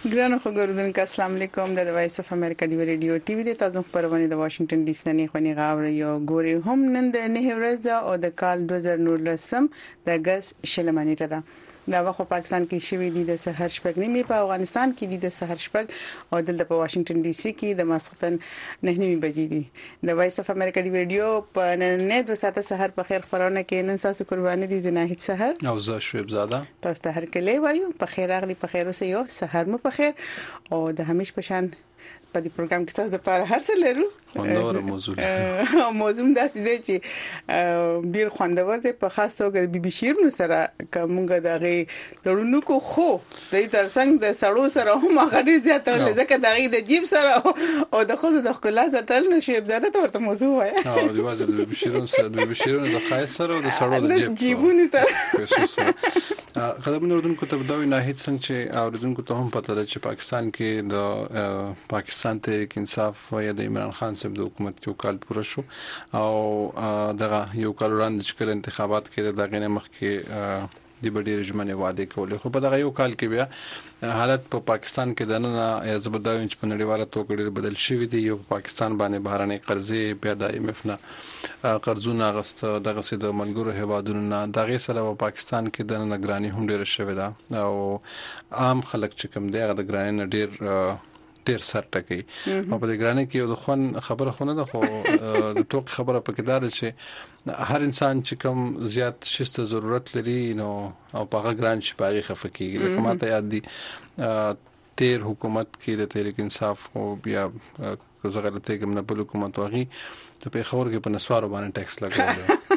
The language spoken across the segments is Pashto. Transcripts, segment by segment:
ګرانو خبرونه السلام علیکم د وایس اف امریکا دی ریډیو ټي وی د تاسو خبرونه د واشنگټن ډي سي نه خونی غاور یو ګوري هم نن د نه ورځ او د کال 2019 د اگست شلمانیټه ده دا وخت پاکستان کې شوې دي د سحر شپږ نیمه په افغانستان کې دي د سحر شپږ او دلته په واشنگټن ډي سي کې د ماسختن 9 بجې دي د وایس اف امریکا دی ریډیو په نن د ساعت سحر په خیر خبرونه کې نن تاسو قرباني دي زناهید سحر او زه شویب زاده تاسو ته هر کله وایو په خیر اغلی په خیر اوسه یو سحر مو په خیر او د همیش پشان په دې پروګرام کې تاسو د پاره هر څه لرو خوندور موضوع داسې دی چې ډیر خوندور دی په خاص توګه د بي بي شیر نو سره کومګه دغه تړونو کو خو د ترڅنګ د سړو سره هم غړي زیات تړل ځکه دغه د جیب سره او د خو د خلا سره تړل شي زیاده ورته موضوع وای او دی واځي د بي بي شیر سره د بي بي شیر د خایس سره او د سړو د جیبونو سره خدمت اوردونکو ته دا نه هیڅ څنګه چې اوردونکو ته هم پته ده چې پاکستان کې د پاکستان تحریک انصاف یا د عمران خان صاحب د حکومت یو کال پوره شو او دغه یو کال وړاندې چې کله انتخابات کې دغه نه مخ کې د بډې رژمنه وعده کولې خو په دغه یو کال کې بیا حالت په پاکستان کې د نن زبرداوی چې په نړیواله توګه ډېر بدل شوی دی یو پاکستان باندې بهراني قرضې بیا د IMF نه قرضونه غست دغه سي د ملګرو هیوادونو نه دغه سره په پاکستان کې د نگرانی هم ډېر شوی دا او عام خلک چې کوم دی هغه د ګرانی نه ډیر سر ټکی او په دې ګرانه کې یو د خون خبره خونه ده خو د ټوک خبره پکې ده چې هر انسان چې کوم زیات شسته ضرورت لري نو او په هغه ګران شي پاري خفقي لکه ماته یاد دي تیر حکومت کې د تحریک انصاف او بیا زغلته کوم نه بل حکومت واغي ته په خبر کې په نسوارو باندې ټیکس لګول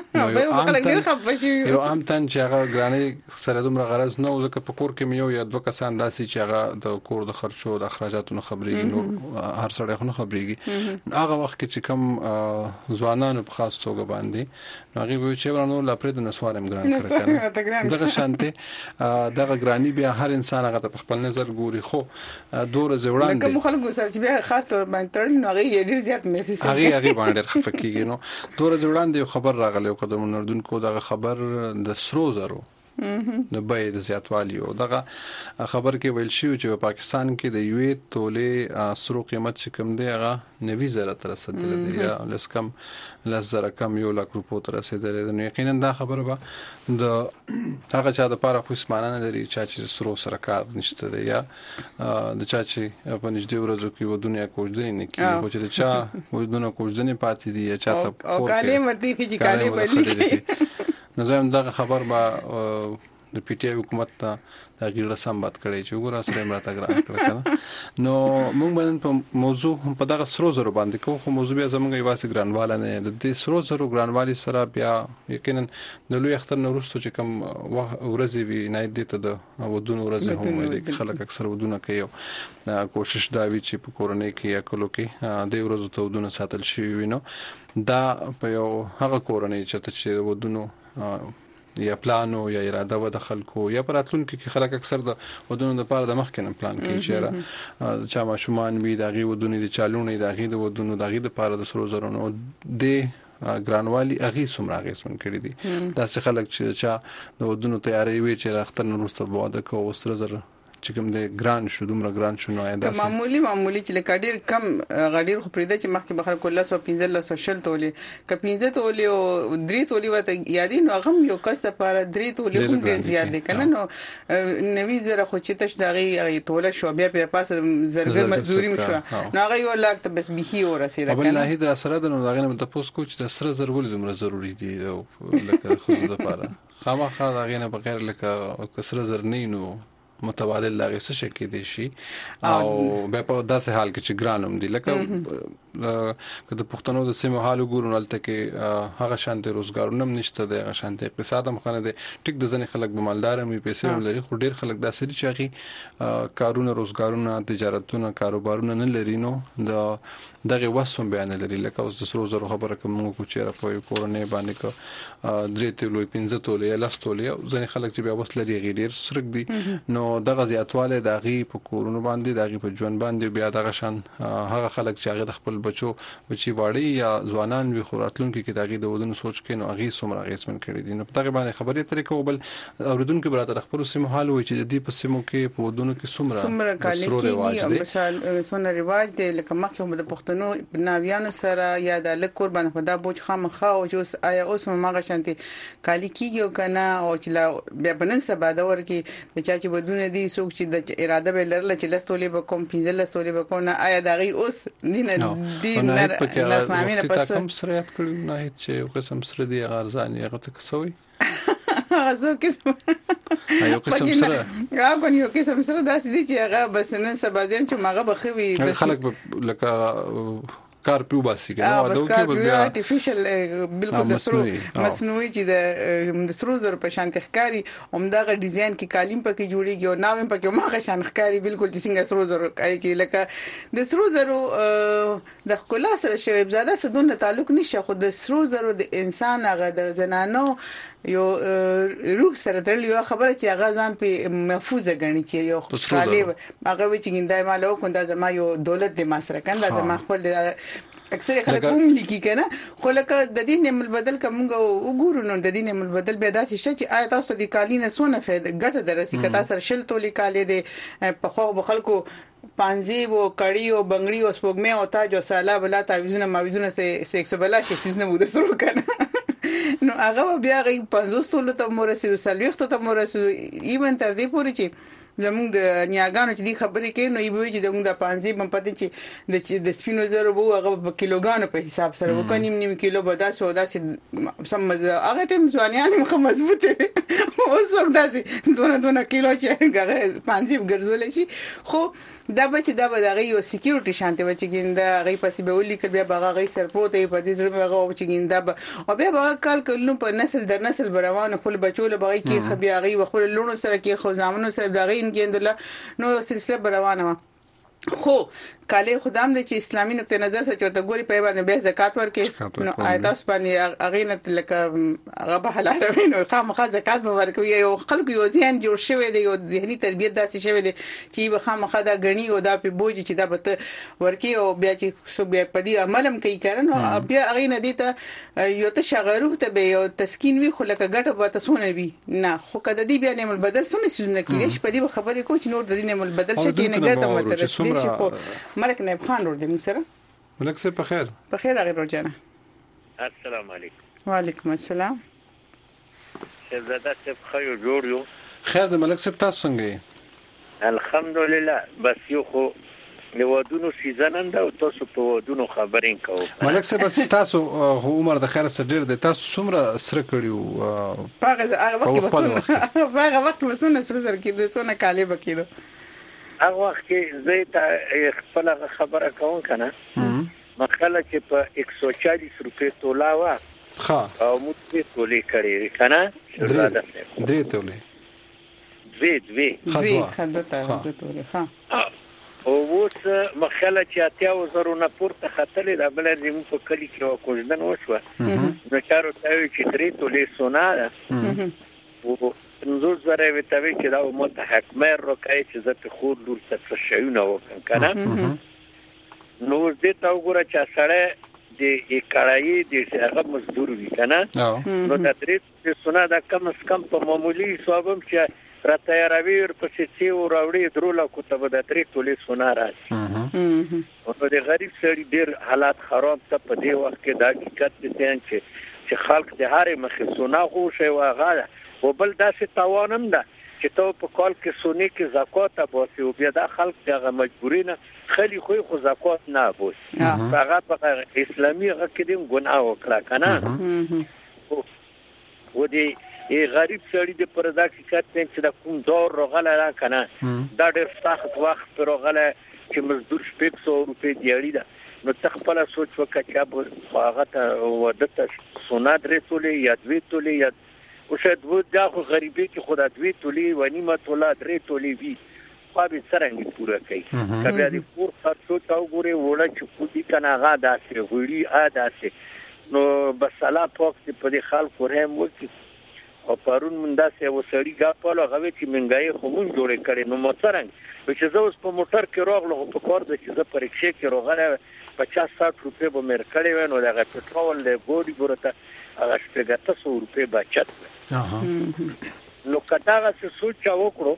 یو عام تن چې هغه ګرانی سره دومره غرض نه او ځکه په کور کې یو یا دوه کسان داسي چې هغه د کور د خرچو د اخراجاتو خبري نو هر سړی خو خبريږي هغه وخت کې چې کوم ځوانانو په خاص توګه باندې نو هغه وی چې ورانو لاپرې د نسوارم ګران کړل دغه شانته دغه ګرانی بیا هر انسان هغه په خپل نظر ګوري خو دوره زوړان کوم خلکو سره چې بیا خاص تور باندې تړل نو هغه ډیر زیات محسوس هغه باندې خفقيږي نو دوره زوړان دی خبر راغلی او قدم نردونکو دغه خبر د سرو زرو نو به د زیاتوالي او دغه خبر کې ویل شو چې په پاکستان کې د یوې تولې سرو قیمت چې کم دی هغه 90,000 تر رسیدلی دی یا لسکم لزر کم یو لک روپو تر رسیدلی دی نو یقینا دا خبره به د هغه چا د پاره خو اسمانه لري چې سرو سره کار نشته دی یا د چا چې په نږدې ورځو کې و دنیا کوژدنې نه کوي خو چې چا ودونه کوژدنې پاتې دي یا چا ته او کاله مرتي کې کاله بلی نو زم دغه خبر با د پی ټی آی حکومت ته د غیر رسم بات کړي چې وګوره سره مراته ګران کړل نو موږ باندې په موضوع په دغه سرو زرو باندې کوو خو موضوع بیا زموږ یواسي ګرانواله نه د دې سرو زرو ګرانوالي سره بیا یقینا د لوی اختر نورستو چې کوم ورځي وی نه دي ته د ودونو ورځي هم دي خلک اکثر ودونه کوي کوشش دا وی چې په کورنۍ کې یا کلو کې د ورځو ته ودونه ساتل شي وینو دا په یو هغه کورنۍ چې ودونو یا پلانو یا اراده و د خلکو یا پراتلونکو کې خلک اکثر د ودونو لپاره د مخکنه پلان کوي چې چا ماشومان وي دغه ودونو د چالوونه دغه د ودونو دغه د لپاره د سرو زرونو د ګرانوالي اغي سمره غیسون کړی دي دا څه خلک چې چا د ودونو تیاری وي چې اختر نورسته بوده کو سره زر چې کوم د ګران شو دومره ګران شو نو دا معمولی چې لکه ډیر کم غډیر خو پرېده چې مخکې بخر کله 115 شل تولې ک 15 تولې او 3 تولې وته یادي نو هغه یو کس لپاره 3 تولې هم ډیر زیات دي کنه نو 90,000 خو چې تش دغه توله شو بیا په پاسه زرګر مزدوري مشو نو هغه یو لاک ته بس به هي ورسېده کنه بل نه در سره د نو دغه نه تاسو کو چې د سره ضروري دومره ضروری دي لکه خو د لپاره خامخا دغه نه بغیر لکه کسره زر نه نو متبادل لاغه څه شي دي شي او به په داسې حال کې چې ګرانم دي لکه کله پښتنو د سیمه حال ګورنالته کې هغه شانته روزګارونه نشته د هغه شانته اقتصاد هم خنه دي ټیک د ځنې خلک به مالدار مې پیسې هم لري خو ډیر خلک داسې چې هغه کارونه روزګارونه تجارتونه کاروبارونه نه لري نو دغه وسوم بیان لري لکه اوس د سرو زرو خبره کوم کو چیرې په کورونې باندې کو درې تلوي 15 تولې لاس تولې ځنې خلک چې بیا وس لري غیر سرک دي نو دغه زیاتواله دغه په کورونو باندې دغه په ژوند باندې بیا دغه شان هغه خلک چې هغه خپل خپل بچو واړی یا ځوانان وي خوراتلونکو کې داغي د ودونو سوچ کې نو هغه سمره غیسمن کړي دي. نو په دغه باندې خبرې ترې کوو. بل اوریدونکو براته خبرو سیمه حال وي چې د دې په سیمو کې په ودونو کې سمره کالي کې مثال سونه رواج دی لکه مخکې هم د پښتنو ناویانو سره یا د لکور باندې خدا بوج خامخا او اوس آیا اوس ماغه شانتي کالي کیږي او کنه او چې بیا بنن سبا دا ورکی د چا چې بدون دي څوک چې د اراده به لرله چې لستولې به کوم پینځل لستولې به کوم آیا دغه اوس دینه دین نه فهمینه پس کوم سره یاد کړو نه چې یو قسم سره دی غرزان یې غته کسوي هغه قسم یو قسم سره هغه یو قسم سره داسې دي چې هغه بس نن سبا زم چې ماغه بخوي بس خلک لکه کار پیو باسي کنه او دا کې به ارتفیشل بالکل مصنوعي چې د سرو زر په شان تخکاری همدغه ډیزاین کې کالیم پکې جوړیږي او ناویم پکې ماغه شان ښکاری بالکل چې څنګه سرو زر کوي کې لکه د سرو زرو د خلا سره شوی زاده سدون تعلق نشه خو د سرو زرو د انسان هغه د زنانو یو روح سره تړلی خبره چې هغه ځان په محفوظه غني چې یو طالب هغه چې ګندای مالو کنده زما یو دولت د ماسره کنده زما خپل اکثر خلک کوم لیکي کنه خو لکه د دې نعمت بدل کومګه وګورو نو د دې نعمت بدل به داسې شي چې آیا تاسو د کالینه سونه فائدہ ګټه درسي کتا سره شل تولي کالې د په خو خلکو پانزي وو کړي او بنگړي او سپوږمۍ او تاج او سالا بلا تعویذونه ماویذونه سه 100 شي سيزنه مو د سرو کنه نو هغه بیا غي 500 تولو ته مورسي وسلويخت ته مورسي ایون تر دې پوري چې زموږ د نیاګانو چې دی خبرې کوي نو یوه چې دغه د پانزي په پته چې د سپینو زرو وو هغه په کیلوګانو په حساب سره وکړي نیم کیلو به داسې سم هغه ټیم ځوانيان مخ مضبوطه اوس وګداسي دونه کیلو چې هغه پانزي ګرځول شي خو دا به دغه یو سکیورټي شانته و چې ګیندا غي پسې به ولي کړ بیا به غي سرپروت په دې ځای به غو چې ګیندا او بیا به کال کلو په نسل در نسل بروان خپل بچول به کې خبي غي خپل لونو سره کې خو زامنو سره دغه ګیندله نو سلسله بروانه خو کاله خدام د چې اسلامي نقطه نظر سره چورته ګوري په باندې به زکات ورکې نو آیات باندې اغینه لکه هغه به حلاله نو خامخا زکات ورکوي یو خلکو یو ځین جوړ شوی دی یو ذهني تربیت داسې شوی دی چې به خامخا دا غنی او دا په بوج چې دا به ورکی او بیا چې سو بیا په دې عملم کوي کړنو بیا اغینه دي ته یو ته شغروه ته به یو تسکین وی خو لکه ګټه به تاسو نه وی نه خو کده دی بیا نه بدل سونه سونه کیږي په دې خبرې کو چې نور د دې نه بدل شي چې نه ګټه مترسي شي خو ملک نائب خان ور دې موږ سره ملک سره په خیر هغه روزانه السلام علیکم وعلیکم السلام شهزاده صاحب خیر جوړ یو خیر د ملک صاحب تاسو څنګه الحمدلله بس یو خو د ودونو سیزن اند او تاسو په ودونو خبرین کوو ملک صاحب تاسو عمر د خیر سره ډیر د تاسو څومره سره کړیو هغه وخت وسونه سره کې د څونه کاله بکیدو هغه وخت کې زه ته خپل خبره کوم کنه مخاله چې په 140 روپے تولا وا ها او موږ تولې کړې کنه شهزاده درې تولې دوی خدته تولې ها او اوس مخاله چې اتیا وزرو نه پورته خطلې د بل زمو په کلی کې وکړدن وشو نو چارو ته چې درې تولې سونا او نو زره وتوي چې دا متحق مېر روکای چې زه په خور لور څه شيونه وکم کنه نو دې تا وګوره چې سره د کړای د هغه مزدور وی کنه نو دا درې سونه دا کم اس کم په معمولی حسابم چې را تیاروي په سيتي او راوړي درول کو ته د درې تولې سونه راځي او د غریب سړي ډیر حالات خراب ته په دې وخت کې دا حقیقت دي چې خلک د هارې مخې سونه خو شي واغاله وبل داسې توانم ده چې ته په کال کې سونی کې زکات اباسي او بیا د خلک دغه مجبورینه خلی خو زکات نه ابوس هغه په اسلامي هغه کې د ګناه وکړه کنه و دې غریب سړي د پردا کې کته چې د کوم دور رغله را کنه دا ډېر سخت وخت پر رغله چې مزدور 600 روپے دیړي ده نو تخپل سوچ وکړه چې هغه ته ودته سونه درې تولې یا دوی تولې یا او شاید و دا خو غریبی کې خدا دوی تولی و نیمه تولا درې تولی وی خو به څنګه پوره کوي کله دې پور خرڅو تا وګوري وړه چې کو دي کنه غا داسې غوړي ا داسې نو بس الله پاک دې په دې خلکو رحم وکړي او پرون مندا سه وسړی غاپاله غوي چې منګای خو مونږ جوړې کړي نو مڅرنګ چې زه اوس په موټر کې راغلم په کار د چې زه پر رکشې کې راغله 50-60 روپے به مېر کړي و نو دغه پټرول له ګوري ګورته هغه 700 روپے بچت نو کټاغه څه سوچ وکړو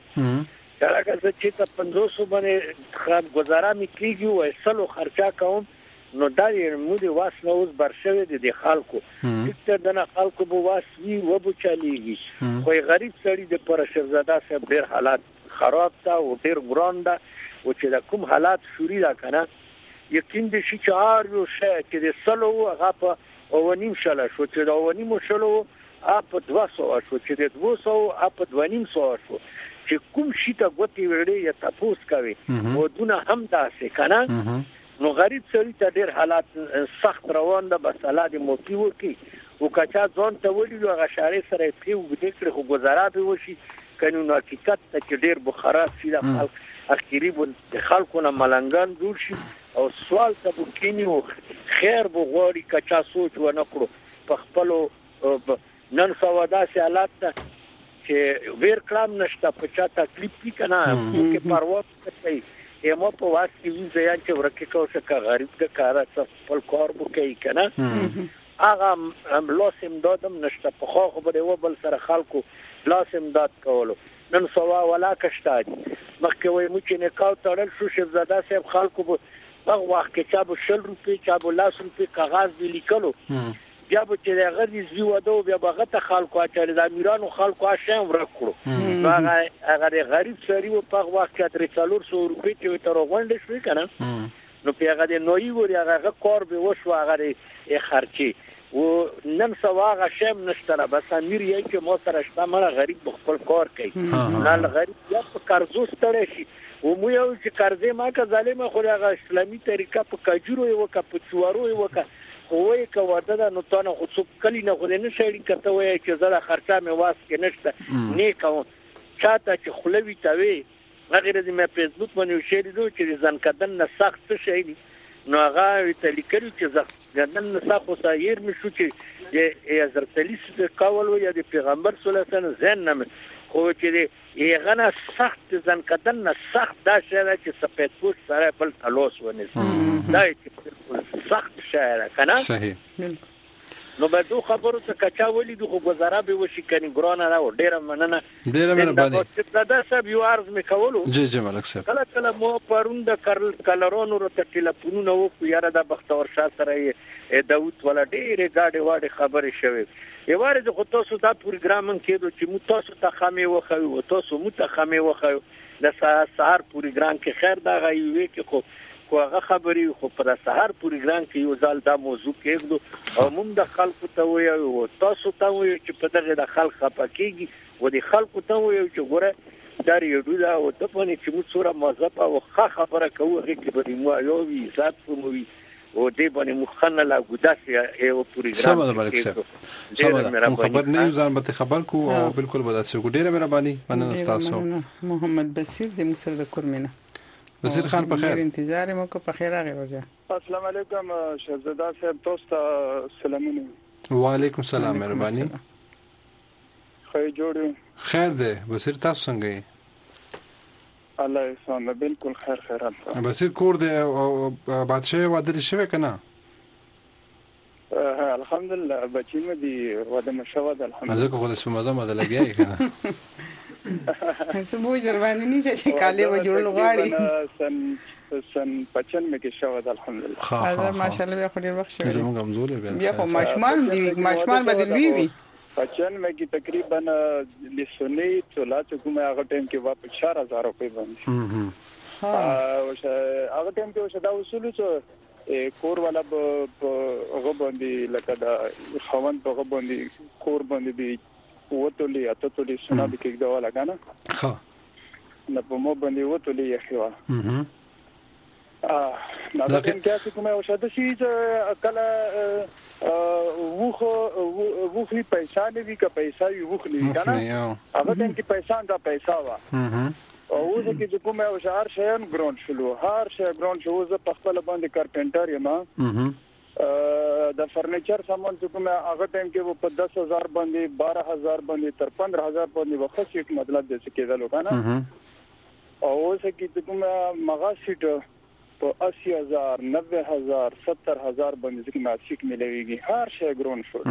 چې چې ته 500 باندې خام گزاره میکيږي او اصلو خرچا کوم نو دا یې مودي واس نو اوس برشوي دي خلکو چې دغه خلکو بو واس وی وبو چاليږي خو غریب سړي د پر شهزاده صاحب ډیر حالات خراب تا او ډیر ګران دا او چې د کوم حالات شوري دا کنه یقین دي چې هر یو شی چې د سلو هغه په اونیم شاله شو چې دا اونیم شلو اپ 200 شو چې د 200 اپ 200 شو چې کوم شي ته غوتی وړي یا تاسو کوي او دونه هم داسې کنه نو غریب سړی ته ډیر حالات سخت روان ده بس الله دې موفق وکړي او کچا ځون ته وړي هغه شارې سره پیو دکړي خو گزاره به وشي قانون حقیقت ته چې ډیر بخارات شي د خلک اخیری د خلکو نه ملنګان جوړ شي او سوال ته وکینی او خیر بغوري کچا سوچ و نه کړو په خپل نن سوادا سي حالات ته چې ویر کلام نشته په چا تکلیف کی کنه چې پرواز کوي ایمو په واسطه وی ځان چې ورکه کوشه کا غریب د کار خپل کار وکړي کنه هغه لاسم دادم نشته په خو خبره و بل سره خلکو لاسم داد کولو نن سوا ولا کشتاد مخکې وای مو چې نه کاو تړل شو شهزاده صاحب خلکو په وخت کې چا به 100 روپے چا به 100 روپے کاغذ دی لیکلو بیا به چې هغه دې زیوادو بیا به ته خلکو اچل د امیرانو خلکو اشم ورکړو هغه غریب سړي په وخت کې 300 روپے چې تر غونډه شوې کنه نو په هغه د نوې وری هغه کار به وشو هغه خرچي و نن سوا هغه شم نشته بس امیر یې چې مو سره شته مړه غریب خپل کار کوي نه غریب یا په قرضو ستړی شي و مو یو چې قرضې ما که ظالم خو هغه اسلامي طریقه په کجورو یو کا په چوارو یو کا وای که واده ده نو تاسو خو څوک کلی نه غوډه نه شړی کته وای چې زړه خرچه مې واس کې نشته نه کوم چاته چې خلوي تاوي غیر دې مې فیسبوک باندې شیر دو چې ځان کدن نه سخت شي نو هغه ته لیکل چې ځان نه سخت وسایر مې شو چې حضرت علی څخه کول یا د پیغمبر صلی الله علیه وسلم زین نه خو چې یې غنا سخت ځان کدن نه سخت دا شی چې سپید پوش سره بل تلوس ونیسي دا چې سخت شاعر کنه صحیح نو به دوه خبرو څخه کچا ولې دوه گزاره به وشي کني ګران نه و ډیره مننه باندې دا سب یو عرض میکولو جی ملک صاحب کله مو پرون د کلرونو ته ټلیفونونه وکړو یاره د بختور شاه سره داوود ولا ډیره گاډي واډي خبرې شوه یواره د خو تاسو دا پروګرام کېدو چې مو تاسو ته خامي وخو او تاسو مو ته خامي وخو د سهار پروګرام کې خیر دا غوي کې خو هغه خبرې خو پر سهار پروګرام کې یو ځل دا موضوع کېږي او موږ د خلکو ته وایو تاسو ته وایو چې په دغه د خلک خپکیږي و د خلکو ته وایو چې ګوره دا یو دا او ته په نې چې موږ سره مازه او خبره کوو هغه به مو یو وی ذات کوموي او دې باندې مخنه لا ګداسه یو پروګرام سم ده ملک صاحب سم ده خبر نه ځان به خبر کو او بالکل به تاسو ډیره مهرباني مننه تاسو محمد بصیر د مصر د کورمنه بصیر خان په خیر انتظار مو کو په خیر راغی روزه السلام علیکم شهزاده صاحب تاسو سلامونه وعلیکم السلام مهرباني خیر جوړ خیر ده بصیر تاسو څنګه یې الله احسان بالکل خیر بصیر کور ده بادشاہ واده شوی کنه الحمدلله بچی مې دی واده مشوه ده الحمدلله زه خو د سپمازه مده لګیای کنه سمو جرمانی نه چې کاله و جوړل غواړي سن 95 مې کې شوه ده الحمدلله دا ماشاءالله بیا خو ډیر وخت شوی زموږ همزول بیا خو ماشمان دی ماشمان بدل وی 95 مې کې تقریبا لسونی څولا کومه هغه ټیم کې واپس 4000 روپے باندې او هغه ټیم کې وشدا اصول څه کور والا هغه باندې لکه دا خوند هغه باندې کور باندې دی وتولي اتولي سنا د کې دا ولا کنه ها نه په مو باندې وتولي یخوا دا څنګه کومه او شاده شي کله وخلی پیسې نه وی کا پیسې یو وخلی کنه هغه دن کې پیسې دا پیسې وا او زه کې کومه او شهر شین ګراوند شلو هر شی ګراوند شو زه په خپل باندې کارپنټر یم د فرنیچر سامان چې کوم هغه ټایم کې په 10000 باندې 12000 باندې تر 15000 باندې وخت سیټ مطلب د څه کېدل کنه او اوس کې کوم مغا سیټ په 80000 90000 70000 باندې چې ما سیټ ملويږي هر شی ګرون شو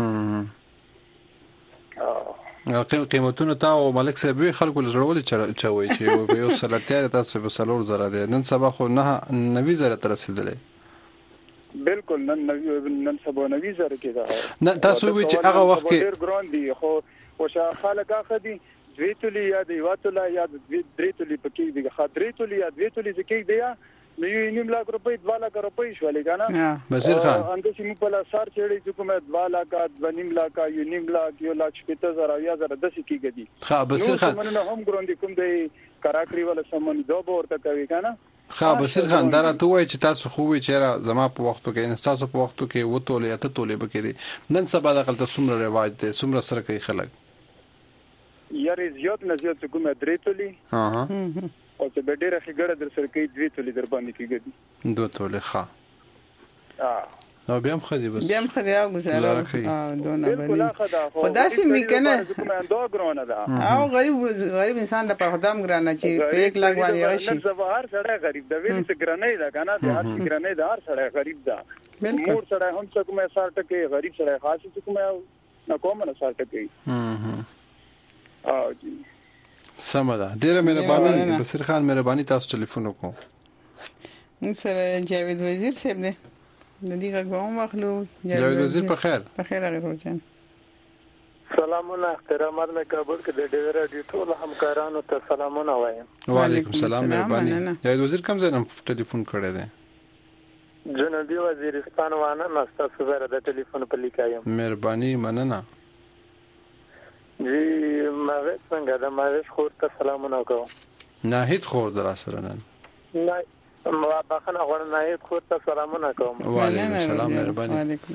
قیمتونه تا او ملک صاحب خلکو لزړول چوي چې یو سلطه تاسو په سلور زره ده نن سبا خو نه 90 زره تر رسیدلې بالکل نن سبا 90 زره کې ده نه تاسو وی چې هغه وخت کې ډیر ګران دي خو وشا خلک اخدي دویتلی یا دی واتلا یا دریتلی پکې دي خاطرېتلی یا دویتلی ځکه دی نو یو نیم لاک روپۍ 2 لاک روپۍ شولې کنه بشیر خان انده چې موږ په لاسار چېړې چې کومه 2 لاک 2 نیم لاک یو نیم لاک یو لاک 70000 یا زره د څه کېږي ها بشیر خان نو هم ګران دي کوم دی کراکړی ولا سمون دوه ورته کوي کنه ها بشیر خان دا راته وای چې تاسو خو وی چې زما په وختو کې تاسو په وختو کې وټولې اته تولې بکې نن سبا د خپل څومره رواج دي څومره سره کوي خلک یاري زیات نه زیات کومه درېتولې ها او چې به ډیره خګړه در سره کوي دوی تولې در باندې کېږي دوه تولې ښه نو بیا هم خدي بس بیا هم خدي او گزاره دونه باندې خدا سي میکنه کومه اندو ګرونه ده او غریب انسان د پر خدام ګرانه چې په 1 لاک باندې راشي نن سبا هر سړی غریب ده ویل چې ګرانه ده کنه د هر ګرانه ده هر سړی غریب ده مور سړی هم څه کومه 60 ټکي غریب سړی خاص څه کومه نه کومه 60 ټکي او جی سمه ده ډیره مهرباني بصیر خان مهرباني تاسو ټلیفون وکړو سره جاوید وزیر صاحب دی د دې غوښمه مخلو جاوید وزیر په خیر هغه ورجن سلامونه احترامات مې کابل کې د ډیوی رادیو ټول همکارانو ته سلامونه وایم وعلیکم السلام مهرباني جاوید وزیر کوم ځای نه ټلیفون کړی دی جنوبي وزیرستان وانه ناستا سره د ټلیفون په لیکایم مهرباني مننه جی ماوه څنګه د ماوه خور ته سلامونه کوم ناهید خور در سره نن نه ما بخنه غوړ ناهید خور ته سلامونه کوم وعلیکم السلام مهرباني وعلیکم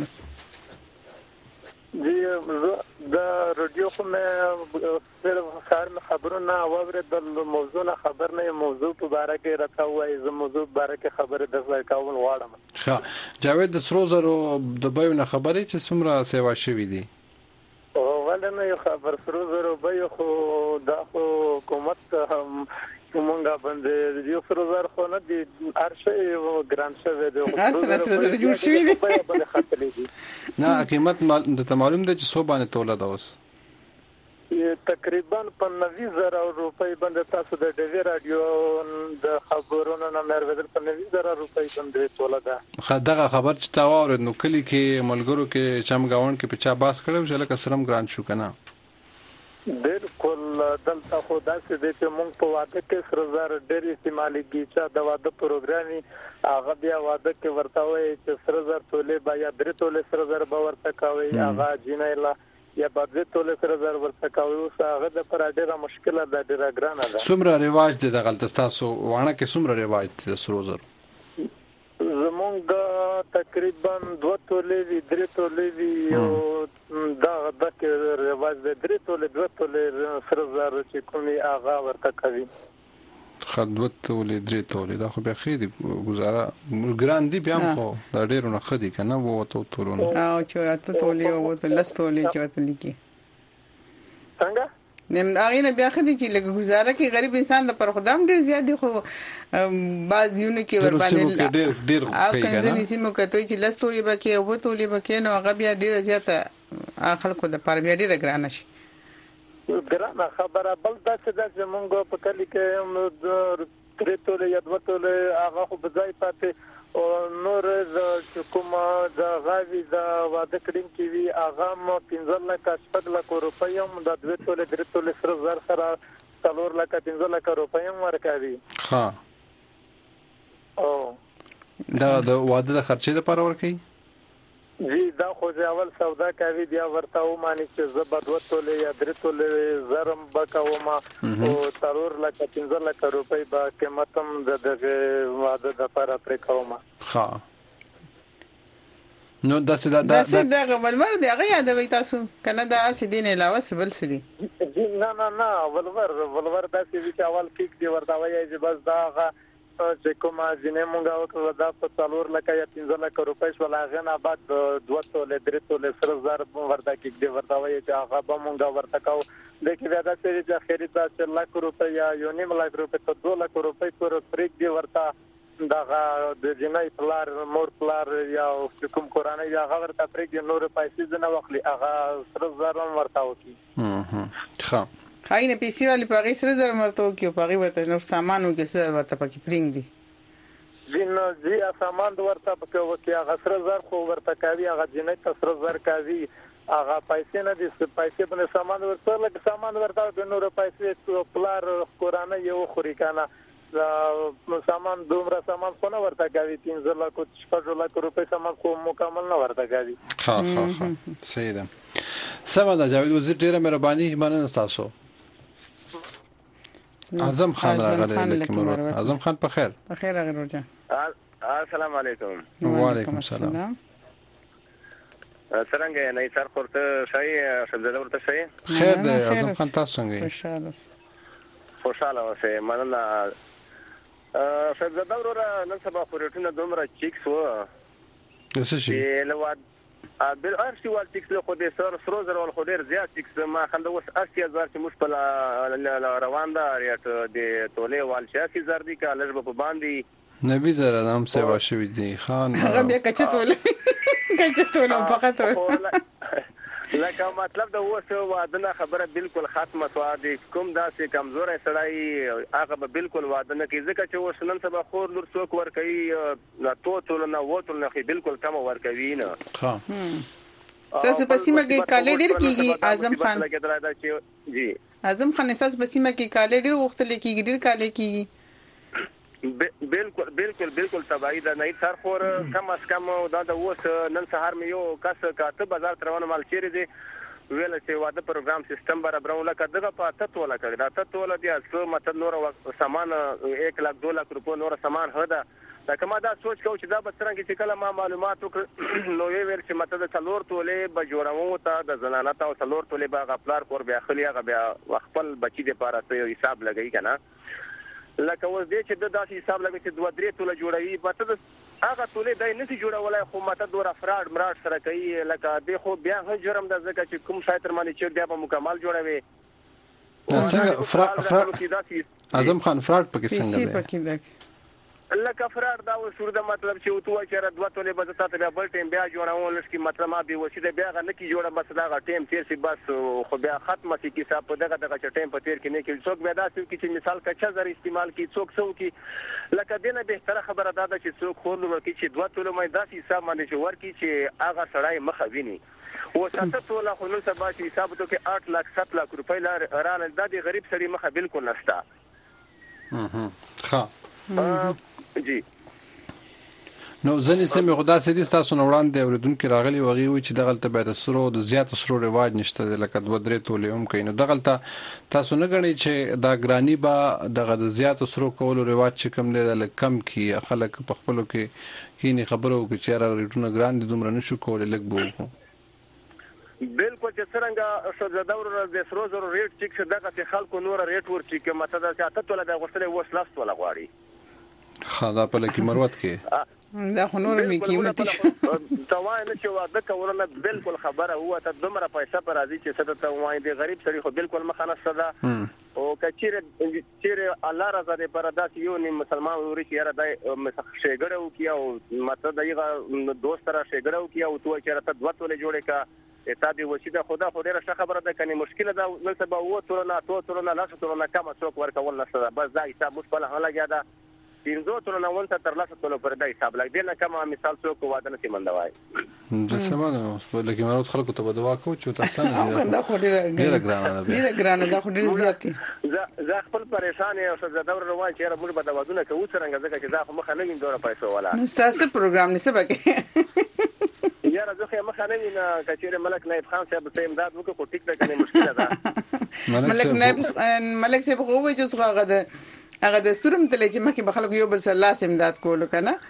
جی د رادیو کوم صرف خبرونه اوره د موضوع نه خبر نه موضوع په اړه کې راځو وای زه موضوع په اړه کې خبره د ځای کول غواړم ښه جاوید د سروزرو د بیو نه خبرې چې څومره سیوا شوې دي ولنه یو خبر سروزرو به خو د حکومت کومه باندې یو سروزر خو نه دي ارشه ګران شوی دی سروزر جوړ شوی دی په خاطر دي نه قیمت د معلوم دی چې سو باندې تولد اوس تقریبا 90,000 روپۍ باندې تاسو د ډیوی رادیو د خبرونو نه مېرودل په 90,000 روپۍ باندې تولده خدغه خبر چې تا واورید نو کلی کې ملګرو کې چمګاون کې په چا باس کړو چې لکه سرم ګران شو کنه بالکل دلته خو داسې دي چې موږ په واده کې سرزار ډېر استعمالي چې د واده پروګرامي هغه بیا واده کې ورته وي چې سرزار تولې با یا درې تولې سرزار به ورته کوي هغه جنایلا یا بعد ټول سره زر ورته کوي او هغه د پر ډیره مشکله ده ډیره ګرانه ده څومره رواج دي د غلط تاسو وانه کې څومره رواج دي د سروزر زمونږ تقریبا 2 تولې وی 3 تولې وی او دا کې رواج ده 3 تولې 2 تولې سره زر چې کومي هغه ورته کوي خدوت ولې درې تولې دا خو به خېدي گزاره ګران دي بیا خو دا ډېر نه خدي کنه وو ته تورون او چې اته تولې او ته لس تولې چې وته لیکي څنګه نیم هغه نه بیا خدي چې لګ گزاره کې غریب انسان د پر خدام ډېر زیات دي خو بعض یو نه کې ور باندې ډېر او کنځنی سیمو کته چې لس تولې بکې او تولې بکې نو هغه بیا ډېر زیات خلکو د پر بیا ډېر ګران شي ګرانه خبره بل دا چې زمونږ په کلی کې د تریتولې یا دوتولې هغه خو بځای پاتې او نور د کومه د غاوی د واده کړین کې وی هغه مو 15 لک 8 لک روپۍ هم د دوتولې درتولې سره زر سره 4 لک 15 لک روپۍ هم ورکوي ها او دا د واده د خرچې لپاره ورکوي جی دا خو اول سودا کوي بیا ورته و مانی چې زبد وټولې یا درتولې زرم بکاوما او 4 لک 15 لک روپۍ با قیمتم د واده د لپاره پر کوما ها نو دا ولور دی هغه یادوي تاسو کنه دا سدين علاوه سبل سدي نه ولور دا چې اول کیک دی ورته وایي چې بس دا چې کومه ځینې مونږه وکړه دا په 4 لک یا 15 لک روپۍ ولا غن آباد 2 تول 3 تول 3000 ورته کې دی ورته وایي چې هغه به مونږه ورته کو د کې دا چې خرید 4 لک روپۍ یا 1.5 لک روپۍ ته 2 لک روپۍ پر پریک دی ورته دا د جنای پلار مور پلار یا کوم قرانه یا هغه ورته پریک دی نور پیسې نه واخلي هغه 3000 ورته وکي ښه خاينه پیسې والی په غیر سره مرته کیو په غیر ته نو سامانو کې څه ورته پکې پرینګ دي جن زی سامان ورته پکې وکي هغه 3000 خو ورته کوي هغه جنې 3000 کوي هغه پیسې نه دي پیسې په سامان ورته لکه سامان ورته د نور پیسې پلار قرانه یو خوري کنه سامان دومره سامان خو نه ورته کوي 3 لک 4 لک روپۍ سامان خو مکمل نه ورته کوي ها صحیح ده سمه ده جاوید وزیر ډیره مهرباني مننه تاسو اعظم خان راغلی لکه مراد اعظم خان په خیر غیر ورته السلام علیکم وعلیکم السلام څنګه نه سر خورته شای شبزاده ورته شای خیر ده اعظم خان تاسو څنګه خوشاله اوسه مننه شبزاده ورته نن سبا پروتین دومره چیکس و څه شي لواد بل ارشي وال تکس له خو دې سر زر ول خو ډیر زیات تکس ما خنده وس 80000 چې مشکل روان ده ریټ د توله وال 60000 دي کالر په باندې نبی زره نام سیوا شوی دی خان هغه بیا کچته فقط لکه مطلب دا وسه وادنه خبره بالکل ختمه سو دي کوم داسې کمزورې سړی هغه به بالکل وادنه کې ځکه چې وسنن سبا خور لور څوک ور کوي لا توتل نه وتل نه بالکل کم ور کوي نه ها ساسو پسیمه کې کال ډیر کیږي اعظم خان جی اعظم خان ساسو پسیمه کې کال ډیر وختل کیږي ډیر کال کیږي بالکل تبعید نه تر خور کم اس کم دا د وس نن سهار مې یو کس کاته بازار ترونه مال چیرې دي ویل چې واده پروګرام سیستم برابرونه لکه دغه پاته توله کړی دا ته توله دي اصل مطلب نور سامان 1 لک 2 لک روپے نور سامان هدا دا کومه دا سوچ کو چې دا به څنګه چې کله ما معلومات نو ویل چې مطلب څلور توله به جوړمو ته د زنانه ته څلور توله به غفلار کور بیا خلی هغه بیا خپل بچی د پاره ته حساب لګی کنه لکه اوس دې چې د داسې حساب لګي چې 2-3 توله جوړوي مطلب هغه توله دای نه سي جوړولای خو ماته دوره فراد مراد سره کوي لکه دې خو بیا هم جرم د ځکه چې کوم شای تر باندې چې بیا په مکمل جوړوي څنګه فراد اعظم خان فراد پکې څنګه دی لکه فرار دا وسور د مطلب چې اوتو چې را دوه تولې بز تاسو بیا بل ټیم بیا جوړاول لږ کی مطلب ما به وسیده بیا غن کی جوړه بس دا ټیم تیر سی بس خو بیا ختمه کی حساب په دغه ټیم په تیر کې نه کې څوک بیا دا چې مثال کچا زر استعمال کی څوک کی لکه دینه به تر خبره دا چې څوک خور نو کی چې دوه تولې مې داسې حساب باندې چې ورکی چې هغه سړی مخه ویني و ساته توله خو نو سبا چې حساب ته کې 8 لک 7 لک روپۍ لار رانه د غریب سړي مخه بالکل نشتا ها جی نو ځنې سمې خدا سې دي تاسو نو وړاندې اوریدونکو راغلي وغي وي چې دغلت به د سرو د زیات سرو رواج نشته لکه 2-3 تولې هم کین نو دغلت تاسو نه غني چې دا ګرانی با دغه د زیات سرو کولو رواج چې کم دی د کم کی خلک په خپلو کې کینی خبرو کې چې را ریټونه ګران دي دومره نشو کولای لګ بو بالکل چې څنګه شو د دور د سرو زرو ریټ چې دغه خلکو نور ریټ ورچې کې مته د سیاست ولا د غوښتلې وسلاست ولا غواړي خدا په لکه مروت کې دا خو نور می قیمتي توای نه چې واده کورونه بالکل خبره هو ته دومره پیسې پر راځي چې څه ته وای دی غریب سړي خو بالکل مخانه صدا او کچېره الله رضا دې پر داس یو نیم مسلمان وري چې را دای شګړو کیاو مته دغه دوست را شګړو کیاو تو چې را دوه ولې جوړه کا ته دې وسیده خدا خو ډیره ښه خبره ده کني مشکل ده نو سبا و تورنا لاس تورنا کما څوک ورکول نه صدا بس دا حساب مشکل هله لګیا ده پینځو تورونه ونته تر لاسه تلو پر دای حساب لګ دې نه کما مثال څوک واده نه سیمندوای د سمانه په لکه مراد خلکو ته دوا کو چې تاسو نه دا خو ډیره ګرانه ده خو ډیره زیات زه خپل پریشان یم او زه دور روان چې را موږ به دواونه کوو څنګه ځکه چې زه خو مخ نه وین دوره پیسې ولا نو تاسو پروګرام نسبه کې یاره زه خو مخ نه وین کچېره ملک نایب خان صاحب ته امداد وکړو خو ټیک ده کنه مشکل ده ملک صاحب خو وایي چې هغه د سورم تلې چې مکه بخلکو یو بل سره لاس امداد کولو کنه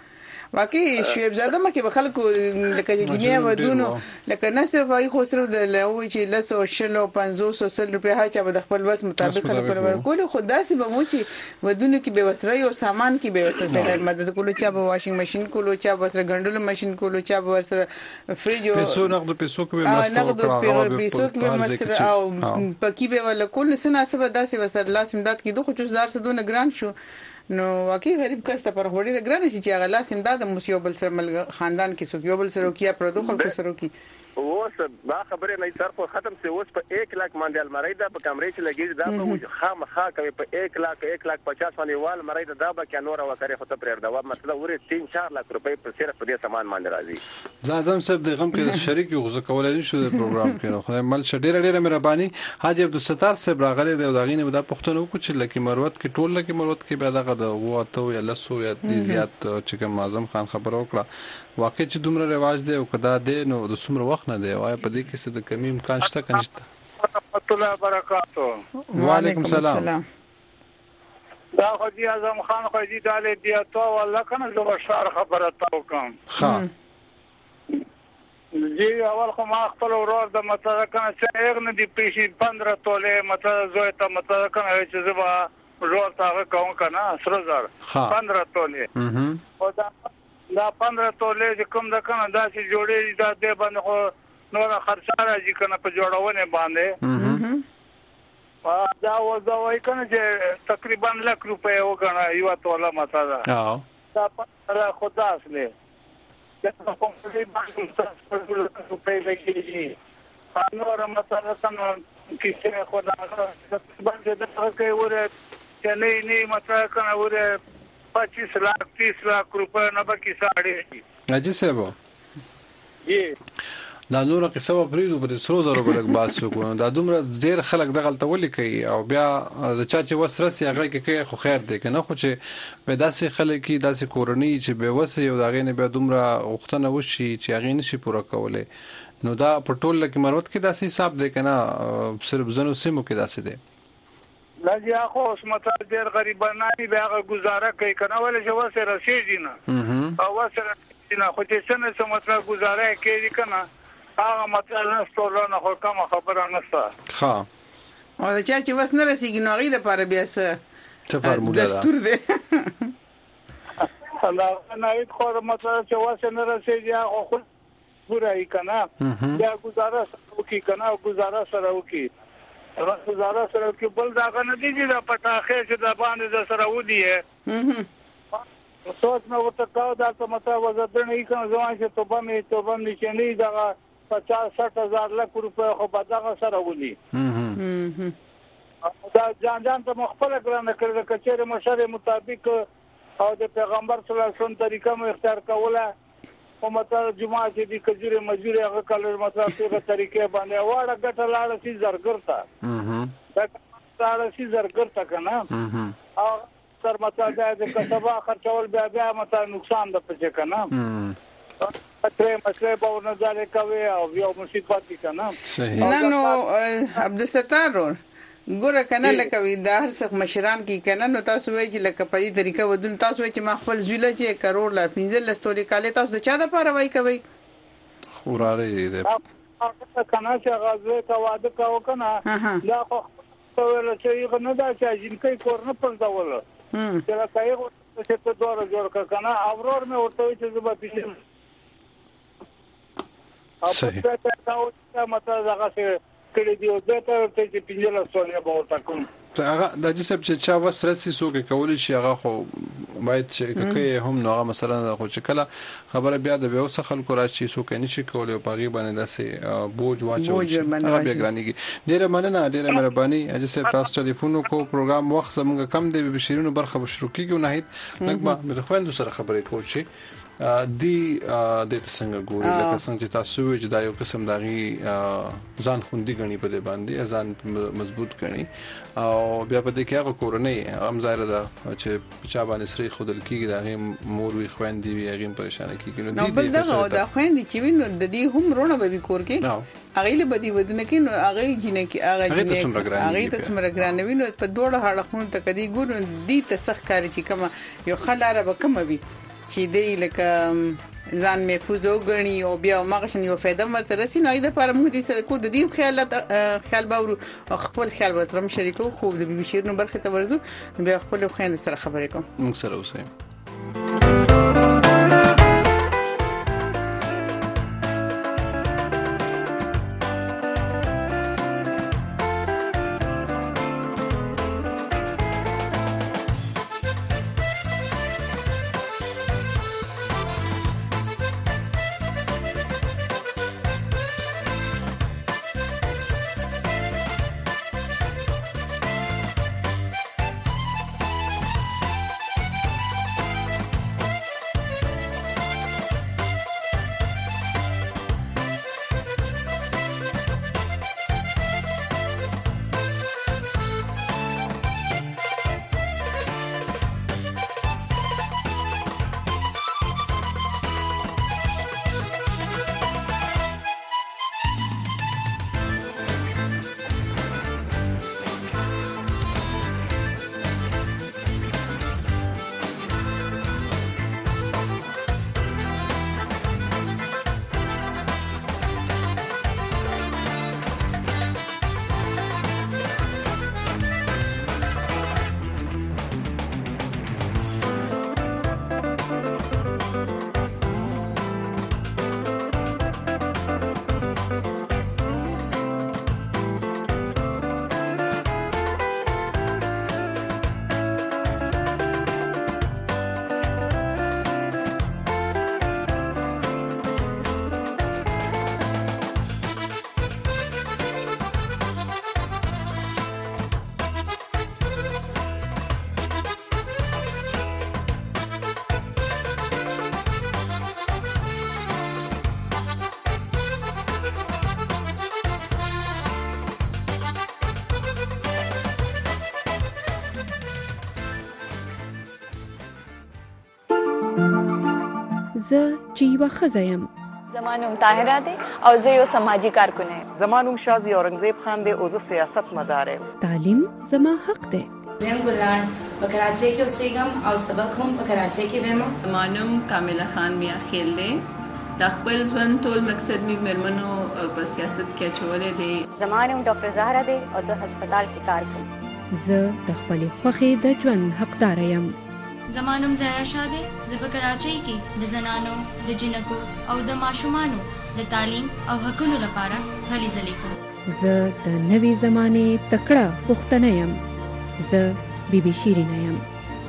واقعي شعیب زاده مکه به خلکو لکه جنیا ودونو لکه نه صرف ای خو صرف د لوي چې لسو شلو 500 روپیا هچا به خپل وس مطابق خلکو ورکول خو داسې به مو چې ودونو کې به وسره یو سامان کې به وسره سره مدد کولو چا به واشینګ ماشين کولو چا به وسره ګندلو ماشين کولو چا به وسره فریج پیسو نقد پیسو کې به مستو پیسو کې به مسره او پکې به ولا کول سناسبه داسې وسره لاس امداد کې دوه 4000 سدونه ګران شو نو واقعي غریب کسته پر وړي ګران شي چې هغه لاس امداد مصیبل سره مل خاندان کې سو یو بل سره کیا پر دوه خلکو سره کی اوس دا خبره نه تر په ختم سي اوس په 1 लाख باندې الماری دا په کمرې چې لګي دا په خامخا کوي په 1 लाख 50 باندې وال مری دا به کې نور وکړي خو ته پرېر دا مطلب ورې 3-4 लाख روپۍ په صرف په دې سامان باندې راځي زادم صاحب د غم کې شریک یو غوښه کولای نشو د پروګرام کې نو خدای مل ډېر مهرباني حاجی عبدالستار صاحب راغلي د داغینه د پښتنو کو چې لکه مروت کې ټول لکه مروت کې به دغه د وته یا لسو یا دي زیات چې کوم اعظم خان خبر وکړه واقع چې دومره رواج دی او کدا دی نو د څومره وخت نه دی او په دې کې څه د کمی امکان شته کنيشته ورحمت الله وبرکاته وعلیکم السلام دا حاجی اعظم خان حاجی داله بیا تو والله کنه زو بشار خبره تاو کوم ها جی اول خو ما خپل ورور د مطلب کنه چې یو نه دی پیشي 15 توله مطلب زوی ته مطلب کنه چې زبا ورور ته کوم کنه 10000 15 توله او دا 15 توله چې کوم د کنه داسې جوړې دا دې باندې خو نور خرڅه راځي کنه په جوړونه باندې دا وځوي کنه چې تقریبا لک روپے وګڼه یو توله ماته دا 15 خدا اصله دا کوم څه باندې تاسو روپے لګیږي نور ماته کنه کیسه خدا باندې دا کوي ور چې نه ماته کنه ور 25 लाख 30 लाख रुपए نه بکی ساړي اجي صاحب جی دا نور کې سبب پریدو پر 100,000 بلک باسو کو دا دومره ډیر خلک د غلطه ولي کوي او بیا د چا چې وسرسي هغه کې خو خیر دی کنه خو چې په داسې خلک کې داسې کورنۍ چې به وسه یو داغې نه بیا دومره وختنه وشي چې هغه نشي پوره کولای نو دا په ټول لکه مروت کې داسې حساب دی کنه صرف زنو سیمو کې داسې دی لږه اخو اوس مطلب ډېر غریبانه به هغه گزاره کوي کنه ولې چې وسه رسیدي نه او وسه نه خو چې څنګه مطلب گزاره کوي کنه هغه مطلب نه ستورنه خو کوم خبره نشته ها او دا چې وس نه رسیږي نو غي د پاره بیا څه فرموله دستور دی الله نه هیڅ خو مطلب چې وسه نه رسیږي هغه خو پورای کنه بیا گزاره وکي کنه گزاره سره وکي گزاره سره کې بل دا غنه دي چې دا پټاخه چې د باندې د سره ودی سوچ نو ورته کاو دا ته مطلب وزدنه یې کوم ځوان چې توبه می چې نه دا 50-60 لک روپے خو په دغه سره ودی دا ځان ته مخفله ګرانه کړل کچېره مشره مطابق او د پیغمبر صلی الله علیه وسلم طریقه مو اختیار کوله او مطلب جمعه چې د کجوره مجبوره هغه کلر مطلب څه طریقې باندې واړه ګټه لاړه چې زرګرتا دا لاړه چې زرګرتا کنه او تر مطلب د کسبه خرچول بیا مطلب نقصان ده پچ کنه اته مسله به نه ځای کوي او یو مصیبت کنه صحیح نو عبدالستار ګوره کنه لکه وی د هر څه مشران کی کنه نو تاسو وایي چې لکه په دې طریقه ودون تاسو وایي چې ما خپل زویله چې کروڑ لا 15 لستوري کاله تاسو چا د پاره وای کوي خوراره دې کنه چې غزوه کا واده کاو کنه دا خو ول چې نه دا چې جنکې کور نه پردول چې لا کای چې ته دوه جوړ کنه اورور مې ورته چې زما پیښه صحیح او مطلب هغه څه کړي دی او دا ته چې پینځله سونیا به ورته کوم هغه د جسب چې چا وسرسي سوګه کول شي هغه خو باید چې کوي هم نو مثلا خو چې کله خبره بیا د یو څه خلکو راشي سوګه نشي کولای او باغی باندې داسې بوج واچو هغه بیا ګرانیږي ډیره مننه ډیره مهرباني جسب تاسو ټلیفون کو پروګرام وخت زموږ کم دی به شیرینو برخه بشرو کیږي نه هیڅ لکه مې خويندو سره خبرې کوم شي دی د څنګه ګوري لکه څنګه چې تاسو وی چې دا یو قسم دغه ځان خوندي غني په دې باندې ځان مضبوط غني او بیا په دې کې هغه کورنۍ هم ظاهر ده چې چا باندې سری خودل کیږي دغه مور وی خويندې وی هغه پریشانه کیږي نو بل دغه د خويندې چې وینو د دې هم رونه به کور کې هغه له بدی ودنه کې نو هغه جنې کې هغه ته سمره ګرانوي نو په دوړه هړه خون ته کدي ګور دي ته سخت کاری چې کما یو خلاره به کم وي چې دی لکه ځان محفوظ وګڼي او بیا ماغشن یو فائدہ مته رسي نو دا پر موږ دي سره کو د دې خیال باور خپل خیال وسره شریکو خو د بي بي شیر نو برخه ته ورزو بیا خپل خويند سره خبرې کوم موږ سره اوسئ. زه چې یوه ښځه یم. زما نوم طاهره دی او زه یو سماجی کارکن یم. زما نوم شازي اورنګزیب خان دی او زه سیاست مدار یم. تعلیم زما حق دی. زم ګلان په کراچۍ کې اوسېږم او سبق هم په کراچۍ کې وایم. زما نوم کامله خان میا خیل دی. د خپل ژوند ټول مقصد می مرمنو په سیاست کې اچولې دی. زما نوم ډاکټر زهرا دی او زه هسپتال کې کار کوم. زه د خپل خوښې د ژوند حقدار یم. زما نوم زهرا شاه دی. زه په کراچۍ کې د زنانو د جنکو او د ماشومانو د تعلیم او حقوقو لپاره هلې ځلې کوم. زه د نوې زمانې تکړه پښتنه یم. زه بي بي شیرینه یم.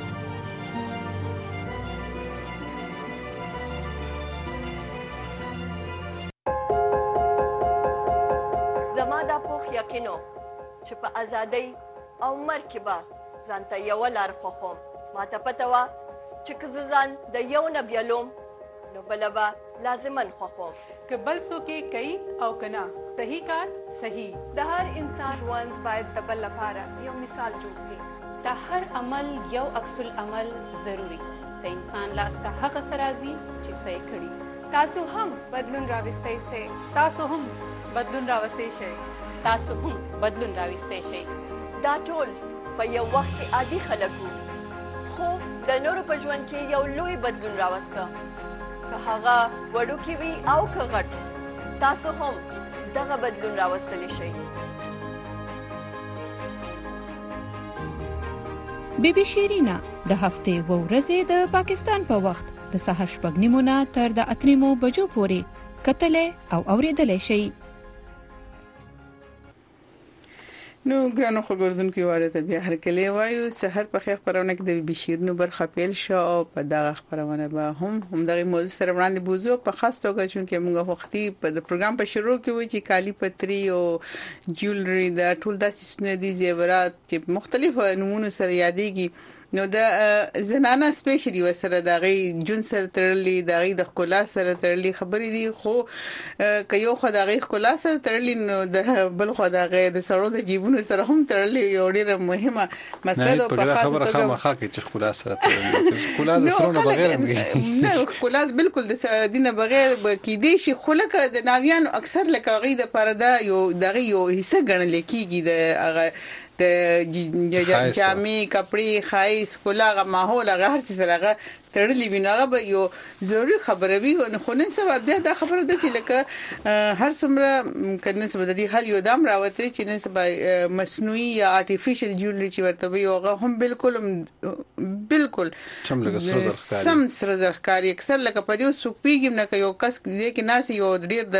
زما دا پوخ یقینو چې په ازادۍ او مرګ کې به ځان ته یوه لار خوښوم. ما ته پته وه چې که زه ځان د یو نه بیلوم نو بله به لازماً خوښوم. که بل څوک یې کوي او که نه صحیح کار صحیح. د هر انسان ژوند باید د بل لپاره یو مثال جوړ شي. د هر عمل یو عکس العمل ضروری. د انسان لاس ته هغه څه راځي چې څه یې کړي. تاسو هم بدلون راوستی شئ. تاسو هم بدلون راوستی شئ. تاسو هم بدلون راوستی شئ. دا ټول په یو وخت کې عادي خلک وو خو د نورو په ژوند کې یو لوی بدلون راوسته. که هغه وړوکی وي او که غټ تاسو هم دغه بدلون راوستلی شئ. بي بي شیرینه د هفتې و ورځې د پاکستان په وخت د سهار 8:30 نه تر د 8:30 بجو پورې کتلې او اوریدلې شي. نو ګرانو خبردونکو واره بیا هر کله وایو سحر په خیر خبرونه کې د بي بي شیر نو برخه پیل شو او په دغه خبرونه به هم دغه موضوع سره وړاندې بوزو په خاص توګه چې موږ وختي په پروګرام په شروع کې و چې کالی پتری او جولري دا ټول داسې سندې زیورات چې مختلف نمونه سره یادېږي. نو د زنانه سپیشلی وسره دغه جون سره ترلې دغه د خلا سره ترلې خبرې دي خو کيو خدای خلا سره ترلې نو د بل خدای د سړو د جیبونو سره هم ترلې یو ډیره مهمه مسله ده. په خاصه خبره خامخا کې چې خلا سره ترلې خلا د سرونو بغیر نه خلا بالکل د دینه بغیر کې دي شي خلک د ناویانو اکثر لکه غي د پرده یو دغه یو حصہ ګڼل کیږي د هغه د جامې کپڑے خایس کولاغه ماحول هغه هر څه سره تړلې ویناغه به یو ضروري خبره وي خو نن سبا بیا دا خبره ده چې لکه هر څومره کنه سبا د دې حل یو دام راوته چې نن سبا مصنوعي یا آرټیفیشل جوړلی چې ورته وي هغه هم بالکل سم سره زرخکاری اکثر لکه په دې سوق پیګم نه یو کس کې ناس یو ډیر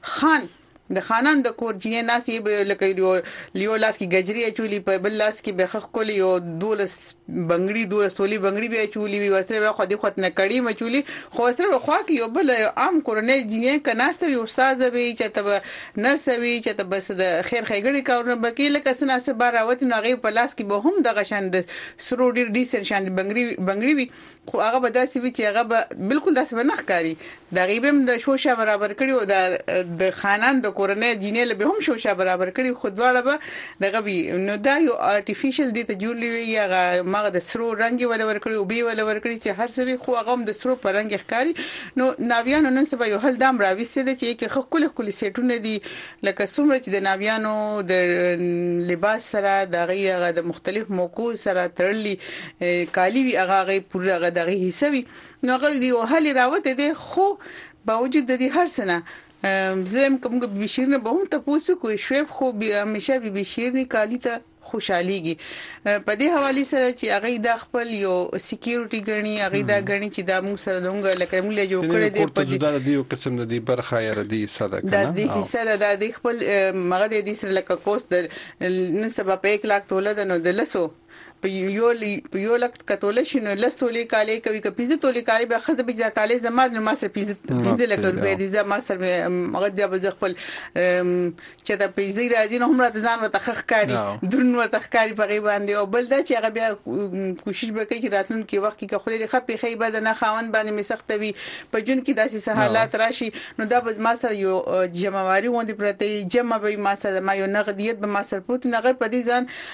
د خانان د کور جنې ناسي به لکه لیو لاس کې گجری چولی په بل لاس کې به خخ کول یو دولس بنگړي دولس سولي بنگړي به چولی وي ورسره خو دې خو نه کړي مچولی خو سره خو کې یو بل عام کورنۍ جنې کناست وي استاد وي چې ته نرس وي چې ته بس د خیر خیګړي کارونه بکی لکه سناسه بار راوت نو غي په لاس کې به هم د غشان د سرو ډیر ډیسن شان بنگړي وي خو هغه به داسې وي چې هغه به بالکل داسې نه ښکاری د غیبم د شوشه برابر کړي او د خانان د کورنۍ جینې له به هم شوشه برابر کړي خو دواړه به دغه وي نو دا یو آرټیفیشل دي ته جوړلی یا ماغه د سرو رنگي ولا ور کړي او بي ولا ور کړي چې هر څه وي خو هغه هم د سرو په رنگ ښکاری نو ناویانو نن سبا یو هل دام راويسته دي چې خو کله سیټونه دي لکه څومره چې د ناویانو د لباس سره د غیغه د مختلف موکو سره تړلي کالی وی هغه پوره دغه حصہ وي نو هغه دی هلي راوته دي خو باوجود د دې هر سنه زم کوم بشیرنه به هم تاسو کوی شوب خو همیشه به بشیرنی کالی ته خوشاليږي په دې حواله سره چې هغه د خپل یو سکیورټي غني هغه دا غني چې د موږ سره دونګه لکه موږ له جوړ کړی دی په دې د یو قسم د برخه یا د صدا کنه د دې حصہ د خپل مغه د دې سره لکه کوست د نسبه په 1 لک تولد نو د لسو په یو لک کتول شنو لستولې کالي کوي که 15 تولې کالي به خزه به ځکاله زماد نو ما سره 15 لک روپیا دي زما سره مغه د به خپل چې د 15 راځي نو هم راته ځان وته خخ کاری درن وته خکاری په غي باندې او بل دا چې هغه بیا کوشش وکړي چې راتلونکي وخت کې خو دې خپې خې بد نه خاون باندې مسختوي په جون کې داسې حالات راشي نو دا به ما سره یو جمعواري وندي پرته جمع به ما سره ما یو نقدیت به ما سره پوت نه په دې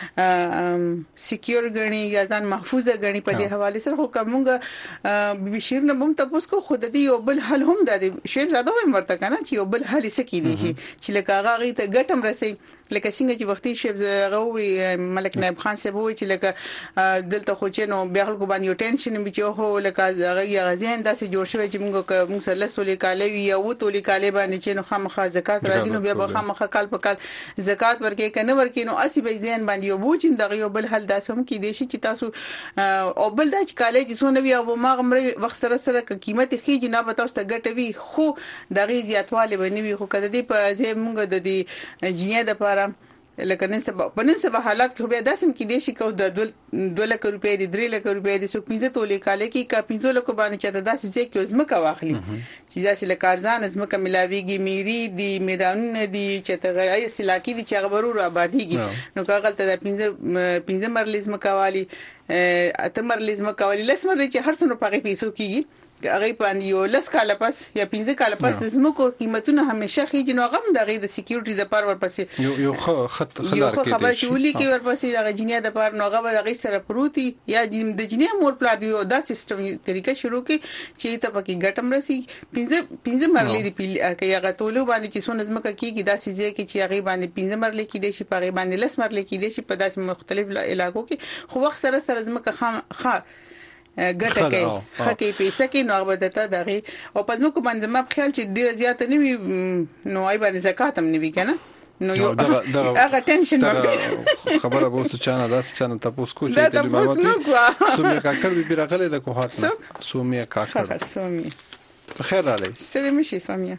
ځان سکیور غني یا ځان محفوظه غني په دې حواله سره خو کومه بشیر نه هم تاسو کو خود دې یو بل حل هم د شیب زاده هم ورته کنه چې یو بل حل سکی دي چې لکه هغه ته ګټم رسي لکه څنګه چې وختي شیب غوي ملک نائب خان صاحب وی چې لکه دلته خو چې نو بیا خلکو باندې یو ټینشن به چې هو لکه هغه غزين داسې جوړ شوی چې موږ سره لسولې کالي یا و تولې کالي باندې چې نو خامخا زکات راځي نو بیا به خامخا کال په کال زکات ورکې کنه ورکې نو اسی به زین باندې یو بوچین دغه یو بل حل داسوم کې دي چې تاسو او بل د کالي چې سونه وی او ما غمره وخت سره سره قیمت خېج نه به تاسو ته ګټوي خو دغه زیاتواله بنوي خو کده دی په ځای موږ د دې جنیا د پاره لکه نن سبا حالات کې بیا داسم کې دي چې کو د 2 لک روپۍ دي 3 لک روپۍ دي سو 15 تولې کاله کې کا 15 لک باندې چاته داسې ځای کې زمکه واخلي چې داسې لکارزان زمکه ملاويږي میری دي میدانونه دي چې ته غړای سلاکی دي چې غبرور آبادیږي نو کاغل ته 15 مرلیز مکوالی اته مرلیز مکوالی لس مرلی چې هر څونو پغې پیسو کېږي هغه باندې یو لس کاله پس یا 15 کاله پس زموږ قیمتونه همیشه خېج نو غم دغه د سکیورټي د پر ورپسې یو خط خلار کې خبر چې ولي کې ورپسې دغه جنیا د پر نو غو دغه سره پروتي یا د جنیا مور پلاټ دی دا سیستم طریقه شروع کی چې ته پکې ګټم رسی 15 مرلې دی کې هغه تولو باندې چې سونه زمکه کېږي دا سيزه کې چې هغه باندې 15 مرلې کې دي شي په هغه باندې لس مرلې کې دي شي په داسې مختلف علاقو کې خو وخت سره زمکه ګټه کوي خکې پیسې کې نو غوډته دغه او پزمو کو باندې ما خیال چې ډیر زیات نه وي نو آی باندې زکات هم نه وي کنه نو یو هغه ټینشن خبره به څه چانه داس چانه تاسو کو چې د معلوماتي سومیا کاکړ به راغله د کوهات سومیا کاکړ سومیا خیر علي سلام شي سومیا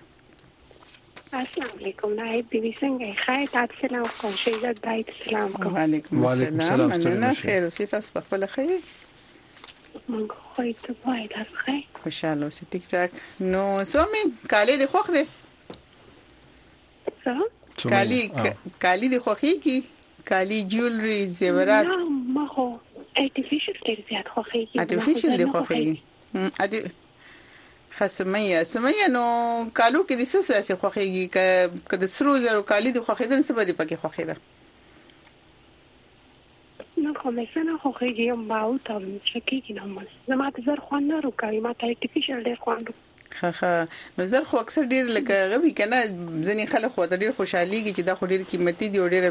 السلام علیکم نائب بیبي څنګه خیر تاسو سلام کوم شهزاد دایت سلام کوم وعلیکم السلام انا خیر او تاسو په خپل خیر مونږ خو ته وای درخه خوشاله اوسې ټیک ټاک نو سومي کالي د خوخ دي کالي د خوخي کی کالي جولري زیورات ما هو ارتفیشل ډیر زیات خوخي کی ارتفیشل د خوخي سميه نو کالو کې د څه خوخيږي ک د سرو زرو کالي د خوخیدل څه به د پکې خوخیده نو کومه څنګه خوخيږي یم باو ته چې کې نه مې زما ته زر خوان نه روکای ما ته ارتفیشل ډیر خوان ها نو زر خو اکثر ډیر لکه غوي کنه ځنی خلک خو ډیر خوشحاليږي چې دا خو ډیر قیمتي دی او ډیر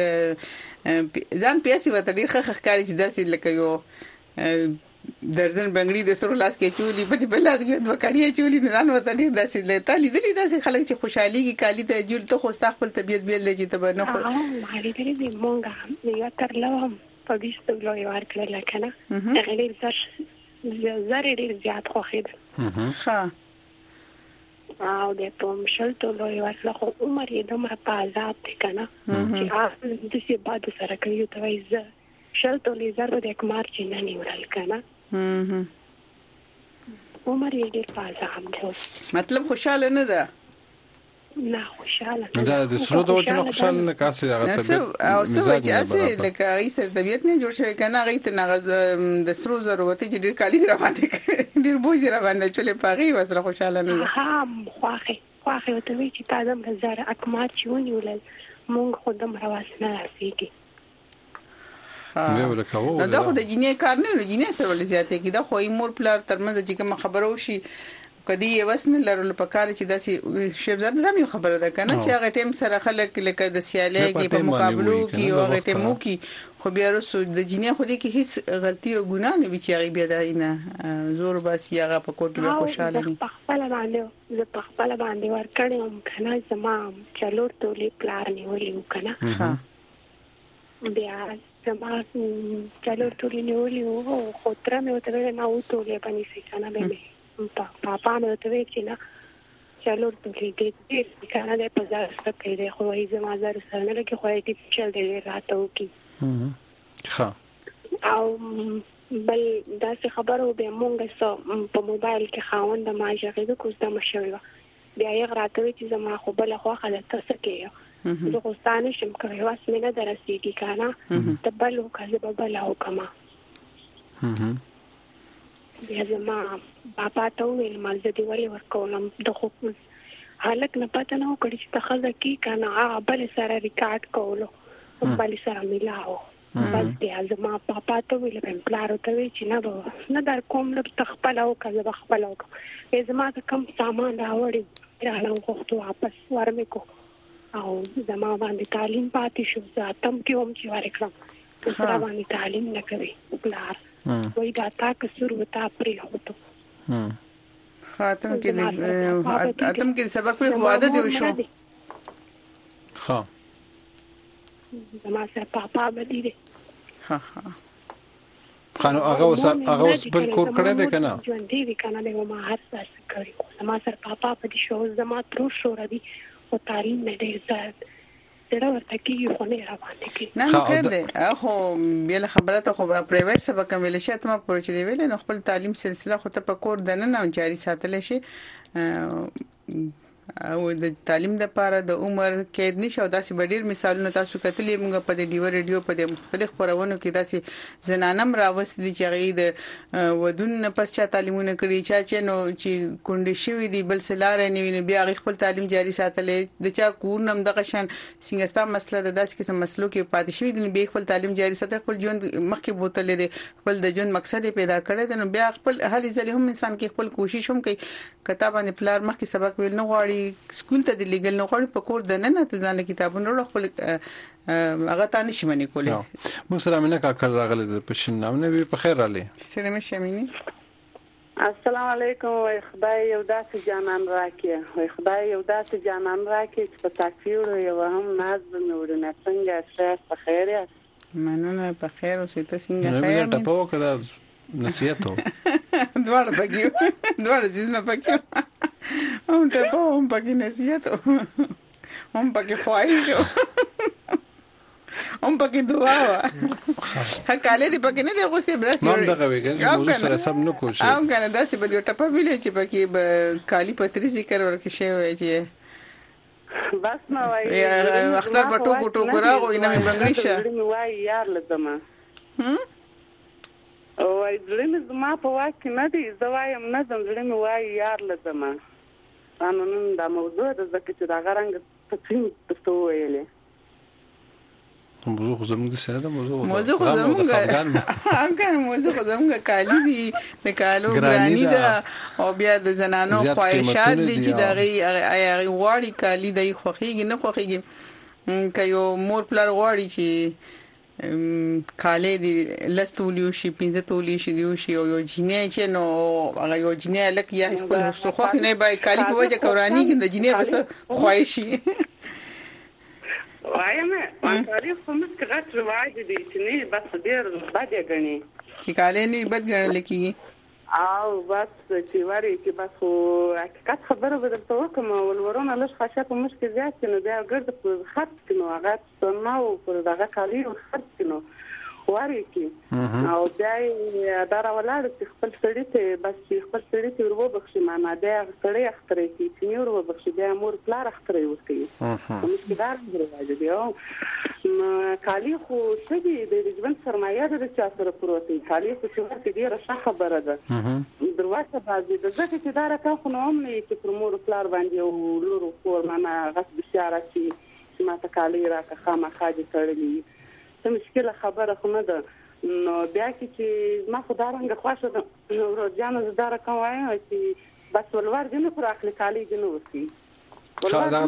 ځان پیاسي وته ډیر ښه چې داسې لکه یو درځن بنگړي د سر لاس کې چولی په دې بل لاس کې دوه کړي چولی نه ځان وته ډیر داسې لته لیدلې داسې خلک چې خوشحاليږي کالی ته جوړ ته خو خپل طبيعت به لږی ته نه خو مالي دې مونږه یو تر لوم په بیستو لوی ورکړل کنه هغه ډیر زر ډیر زیات خوخید ها او د پم شل ته لوی ورکړل خو عمر یې دومره په آزاد دی کنه چې هغه د څه بعد سره کوي ته وایي شل ته لیزر د اکمار چې نه نیول کنه عمر یې ډیر په آزاد دی مطلب خوشاله نه ده نه خوشاله دا د سرو د وجه خوشاله نه کاسي هغه طبيعت او څه چې اسه لکه ای سر طبيعت نه جوړ شوی کنه هغه ته نه د سرو ضرورت چې ډیر کالی روانه ډیر بوج روانه چولې پاغي وسره خوشاله نه ها خواخه ته وی چې تاسو مزار اکمات چونی ولل مونږ خودم رواس نه راسيږي دا خو د جینې کار نه جینې سره ولې زیاتې کی دا خو مور پلار ترمنځ چې کوم خبرو شي کدی یې وسنه لرل په کار چې داسې شیبزاد هم یو خبره ده کنه چې هغه ټیم سره خلک لکه د سیالۍ کې په مقابلو کې او هغه ټیمو کې خو بیا رسو د جینې خو دې کې هیڅ غلطي او ګناه نه وی چې هغه بیا داینه زور باسي هغه په کور کې خوشاله دي په خپل باندې ورکړم کنه زما چلور تولې پلان نیولې وکنه بیا زما چلور تولې نیولې او خو تر مې وته نه و تولې باندې څنګه به پاپا مې ته وی چې نه چلور تولې دې کنه د پزار سره کې خو یې زما زر سره نه کې خو یې چل دې راتو کې ها او بل دا څه خبرو به مونږ سو په موبایل کې خاوند ما ژغې د کوزده مشوي بیا یې راتوي چې زما خو بل خو خلک تاسو کې زه خو ستانه شم کوي واس مې نه درسېږي کنه ته بل وکړه به بل او کما بیا زما بابا ته ویل مالزه دی ولې ورکولم د خو حالک نه پته نه وکړي چې تخزه کی کنه هغه بل سره ریکارډ کولو بل سره ملاو بس بیا زما بابا ته ویل په پلار ته وی چې نه در کوم لږ تخپل او کله بخپل او زما کم سامان راوړي راغلم خو واپس ورمې کو او زما باندې تعلیم پاتې شو ځاتم کې هم چې ورکړم سره باندې تعلیم نه کوي پلار وای دا تا کسر وتا پرې هوته خاتم کې سبق پر واده دی شو ها زما سره پاپا بدی دی ها خانو هغه بل کور کړه ده کنه ژوند دی کنه له ما هر څه کوي زما سره پاپا بدی شو زما تر شو ردی او تعلیم نه دی زړه ورته کې خو نه روانه کې نه کړ دې اخو بل خبره ته خو پرایویټ سبق مل شي ته ما پوره چې دی ویل نو خپل تعلیم سلسله خو ته په کور دنه نه جاری ساتل شي او د تعلیم د لپاره د عمر کې نشو داسې ډیر مثالونه تاسو کتلې موږ په د ډیو ریډیو په د مختلف خبرونو کې داسې زنانم راوستي چې غي د ودون نه پس چا تعلیمونه کړی چې نو چې کونډې شوی دی بل سلاره نیوینه بیا غي خپل تعلیم جاری ساتلې د چا کورنم د قشن څنګه مسله د داسې قسم مسلو کې پاتې شوی دی بیا خپل تعلیم جاری ساتل خپل ژوند مخکې بوتلې دی خپل د ژوند مقصد پیدا کړی دی نو بیا خپل هلي ځلې هم انسان کې خپل کوشش هم کوي کتابانه پلار مخکې سبق ویل نه غواړي سکول ته د لیګل نه غواړي په کور د نه ته ځان کتابونه وړو خپل هغه ته نشي منې کولای موږ سره مینه کاکل راغله د پښین نامونه به په خیر رالی سلام شمینی السلام علیکم وای خدای یو داسې جانان راکې وای خدای یو داسې جانان راکې چې په تاکیور یو هم ناز بنوړنه څنګه شه په خیر یاست مننه په خیر اوسې ته څنګه خیر نه ټپو کړه نصیحتو دوړ ځینې پکې هم ټپو هم پکې نصیحتو هم پکې خوایشو هم پکې دعا هکاله دې پکې نه دی غوسه بس نو دغه ویګل موضوع سره سم نو کوشش هم کنه داسې به یو ټپه ویلې چې پکې کالی پتری ذکر ورکې شی وای چې بس ما وای اختر بټو ګټو راغو نه مې بنګلیشه وای یار لزما او ځلې زما په واکه نه دی زوایم نه ځلې مې وای یار لزما انا نن دا موضوع د زکه چې دا غرنګ څه څه ویلې موضوع خو زموږ د سره د موضوع زموږ هم کنه موضوع زموږ کالی دي د کالو ګرانی ده او بیا د زنانو خواهشات دي چې دغه غواړي کالی د خوخيږي نه خوخيږي کيو مور پلار غواړي چې کاله دی لستولیو شي 15 تولی شي دیو شي او یو جنې چې نو هغه یو جنې لک یا خپل خو نه بای کالی په وجه کورانی کې د جنې بس خوایشي وایم ما تاریخ په مسکه غټ رواج دي چې نه بس ډیر بد غني چې کاله نه بد غنل کیږي او بس چې وری چې بس حقیقت خبره بدلته وکم ولورونه لږ خاصه په مشکل زیات کنه دا ګرځ په خط کنه هغه څنګه پر دغه کالی خط کنه وری کی او دای دارا ولاړ چې خپل سړی ته بس خپل سړی ته ورو بخښي معنا دا سړی اخترې کی چې ورو بخښي دا مور پلار اخترې وکړي مشکل دار دی او کالی خو سدي د ژوند سرمایه ده چې اثر پروتي کالی خو چې ورته ډیره ښه خبره ده دروازه باندې د ځکه چې دا راکا خو نو هم نه چې پر مور پلار باندې او لورو کور معنا غصب بشاره چې ما ته کالی راکا خامہ خاجه تړلې څه مشکل خبره خو نه ده نو بیا چې ما خدارنګ خوښه ده ورځانه زدار کوي چې بس ولور دې نه پر اخلي کالی دې نو وسی دغه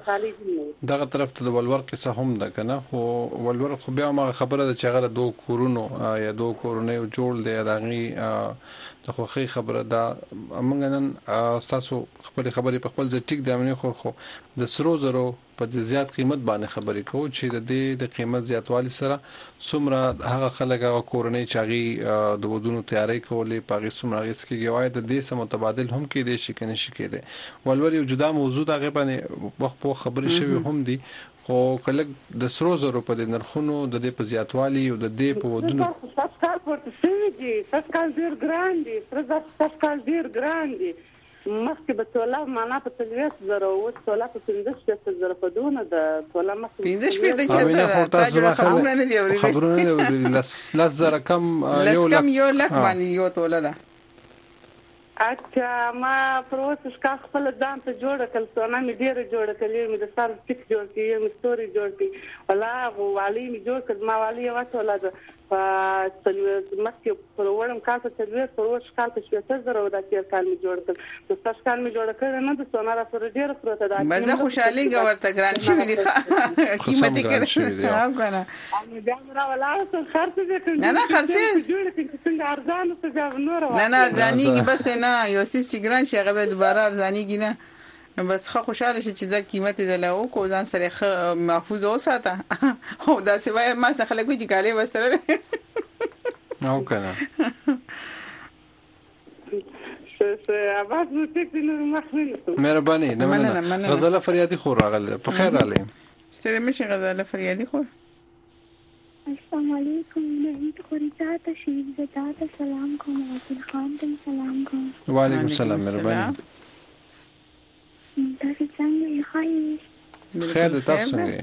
طرف ته د ولور کیسه هم ده کنه خو ولور خو بیا ما خبره ده چې هغه دوه کورونو یا دوه کورونه جوړ دی دغه د خوخي خبره ده موږ نن تاسو خپل خبرې په خپل ځای ټیک دی امنه خو د سرو زرو په زیات قیمت باندې خبرې کوو چې د قیمت زیاتوالي سره څومره هغه خلک هغه کورنۍ چاغي د ودونو تیاری کولې پاغي څومره هیڅ کېږي وای د دې سم متبادل هم کې دي شي کنه شي کې دي ولور یو جدا موضوع دا غي باندې وخت په خبرې شوی هم دي خو کله د سرو زرو په نرخونو د دې په زیاتوالي او د دې په ودونو ساسکال پورته شوی دي ساسکال ډیر ګران دي ساسکال ډیر ګران دي مخکې به تولا معنا په 30 زره او تولا په 15 زره په دونه د تولا مخکې 15 په د چا خبرونه نه دی اورېدل خبرونه لس زره کم یو لک باندې یو تولا ده اچھا ما پروس کا خپل ځان ته جوړ کړل سونه مې ډیره جوړ کړلې مې د سر ټیک جوړ کړې مې ستوري جوړ کړې ولا والی مې جوړ کړ ما والی واته ولا د مخکې پر وړم کاسه تدویر پر وښ کال په 70 زره ودا چې کال مې جوړ کړ د ستاسو کال مې جوړ کړ نه د سونه را سره ډیره پروت ده مزه خوشحالي ګورته ګران شي دي قیمت کړه او کنه بیا را ولا خرڅ دې کړ نه خرڅ جوړ کړ څنګه ارزان څه نور نه ارزانيږي بس نه یو سیس ګران شي هغه به دوباره ارزانيږي نه بس خو خوشاله شي چې دا قیمت دې له او کو ځان سره محفوظ اوساته او دا سوای ما څخه خلکو چې کاله وستره او کنه اواز نو ټیک دی نو مخنه مهرباني نه غزاله فریادي خور راغله په خیر راغله سره مشه غزاله فریادي خور السلام علیکم نهید خریدات شیخ زدات سلام کوم وکیل خان ته سلام کوم وعلیکم السلام مهرباني تاسو څنګه یې خیر ده تاسو څنګه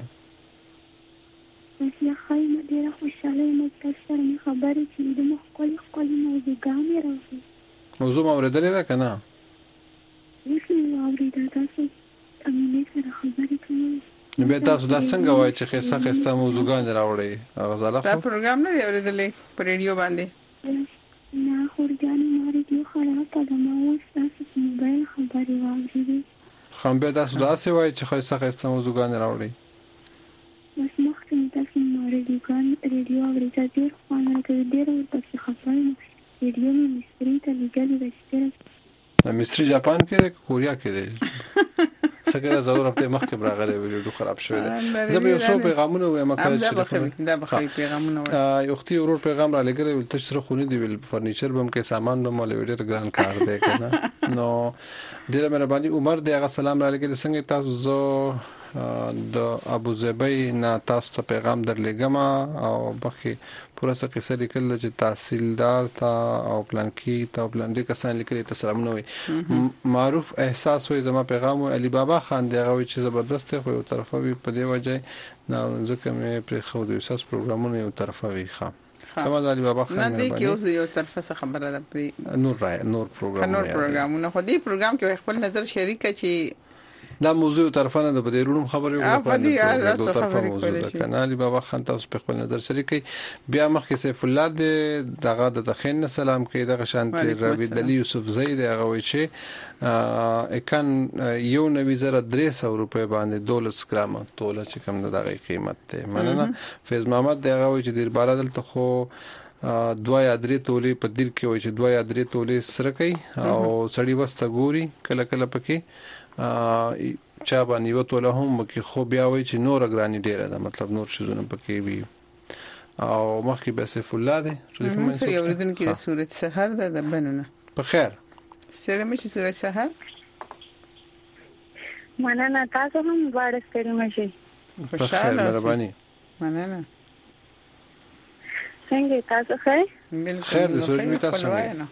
یې خاين ډیره خوشاله یم تاسو سره خبرې چې د مخکل موضوعګانې راځي موضوع اوریدلې ده کنه یې اوریدل تاسو امینه سره خبرې کوي نو به تاسو دا څنګه وایي چې خسته موضوعګان راوړي غزاله دا پروګرام نه دی اوریدلې په ریډیو باندې نه خورګانې ماري دی خراب ده ما اوس تاسو موبایل خبرې واورېدې خام به تاسو دا څه وایي چې خسته موضوعګان راوړي بس مخکې تاسو ریډیو اوریدل ډیر خوانه کوي ډیر ورته خبرې ریډیو مستری ته لګلې ده مستری جاپان کې ده کوریا کې ده څنګه زور هفته مخکې راغلی ویډیو خراب شوی ده زه به یو څو پیغامونه وایم کله چې دا به پیغامونه یو اختي ورور پیغام را لګره ول تشره خونی دی ول فرنیچر بم کې سامان به مال ویډیو ګران کار دی کنه نو ډیره مهرباني عمر دی هغه سلام را لګره څنګه تاسو زه د ابو ظبي نه تاسو ته پیغام درلېګم او بخي پوره څه قصه لیکل چې تحصیلدار تا او پلانکی تا پلاندې کسان لیکلي ته سلامونه وي معروف احساس وي زما پیغام علي بابا خان دی هغه چې زبردست خو یو طرفه وي په دی وجه نه ځکه مې پر خو د اساس پروګرامونه یو طرفه وي خام سم علي بابا خان نه دی کې اوس یو طرفه څه خبره ده نور پروګرامونه خو دی پروګرام کې خپل نظر شریک چې دا موضوع طرفانه د بدیرونو خبرې وکړو دوه طرفه موضوع ده کنه. علي بابا خان تاسو په خپل نظر شریکي. بیا مخکې سیف الله دغه د خین سلام کوي دغه شانتي ربيد علي يوسف زید هغه وی چې اکان 1,300 روپے باندې 12 ګرام توله چې کوم دغه قیمت ته مننه. فیض محمد دغه وی چې ډیر بالا دلته خو 2 یا 3 تولې په دیر کې وای چې 2 یا 3 تولې سره کوي او سړی وسته ګوري کله کله پکې چا باندې یو توله هم کې خو بیا وای چې نور ګرانی ډیره ده مطلب نور شزونه پکې وي او مخکې به سیف الله دی سره یو ورځن کې د سورۃ سحر ده بننه په خیر سره مې چې سورۃ سحر مننه تاسو هم وړاندې کړی مې خوشاله مهرباني مننه څنګه تاسو ښه خیر دې سوچ می تاسو څنګه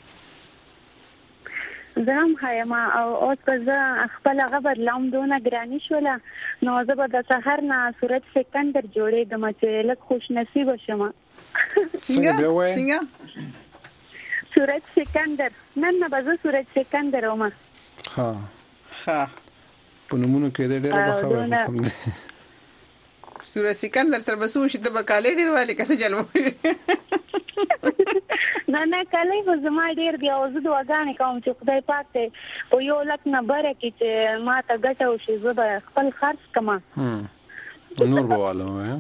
زم هایم او اوس که خپل غبر لام دونه ګرانی شوله نو زه به د سحر نه صورت سکندر جوړې د مچې لک خوش نصیب شمه څنګه صورت سکندر نن به زه صورت سکندر ومه ها په نمونه کې ډېر به خبره سورۃ سکندر سره بسو شي د بکالې ډیر والی کسه جلوه نه کله خو زما ډیر دی او زه دعاګانې کوم چې خدای پاک ته په یو لک نه بره کې چې ما ته ګټه وشي زه به خپل خرڅ کما نور بواله وای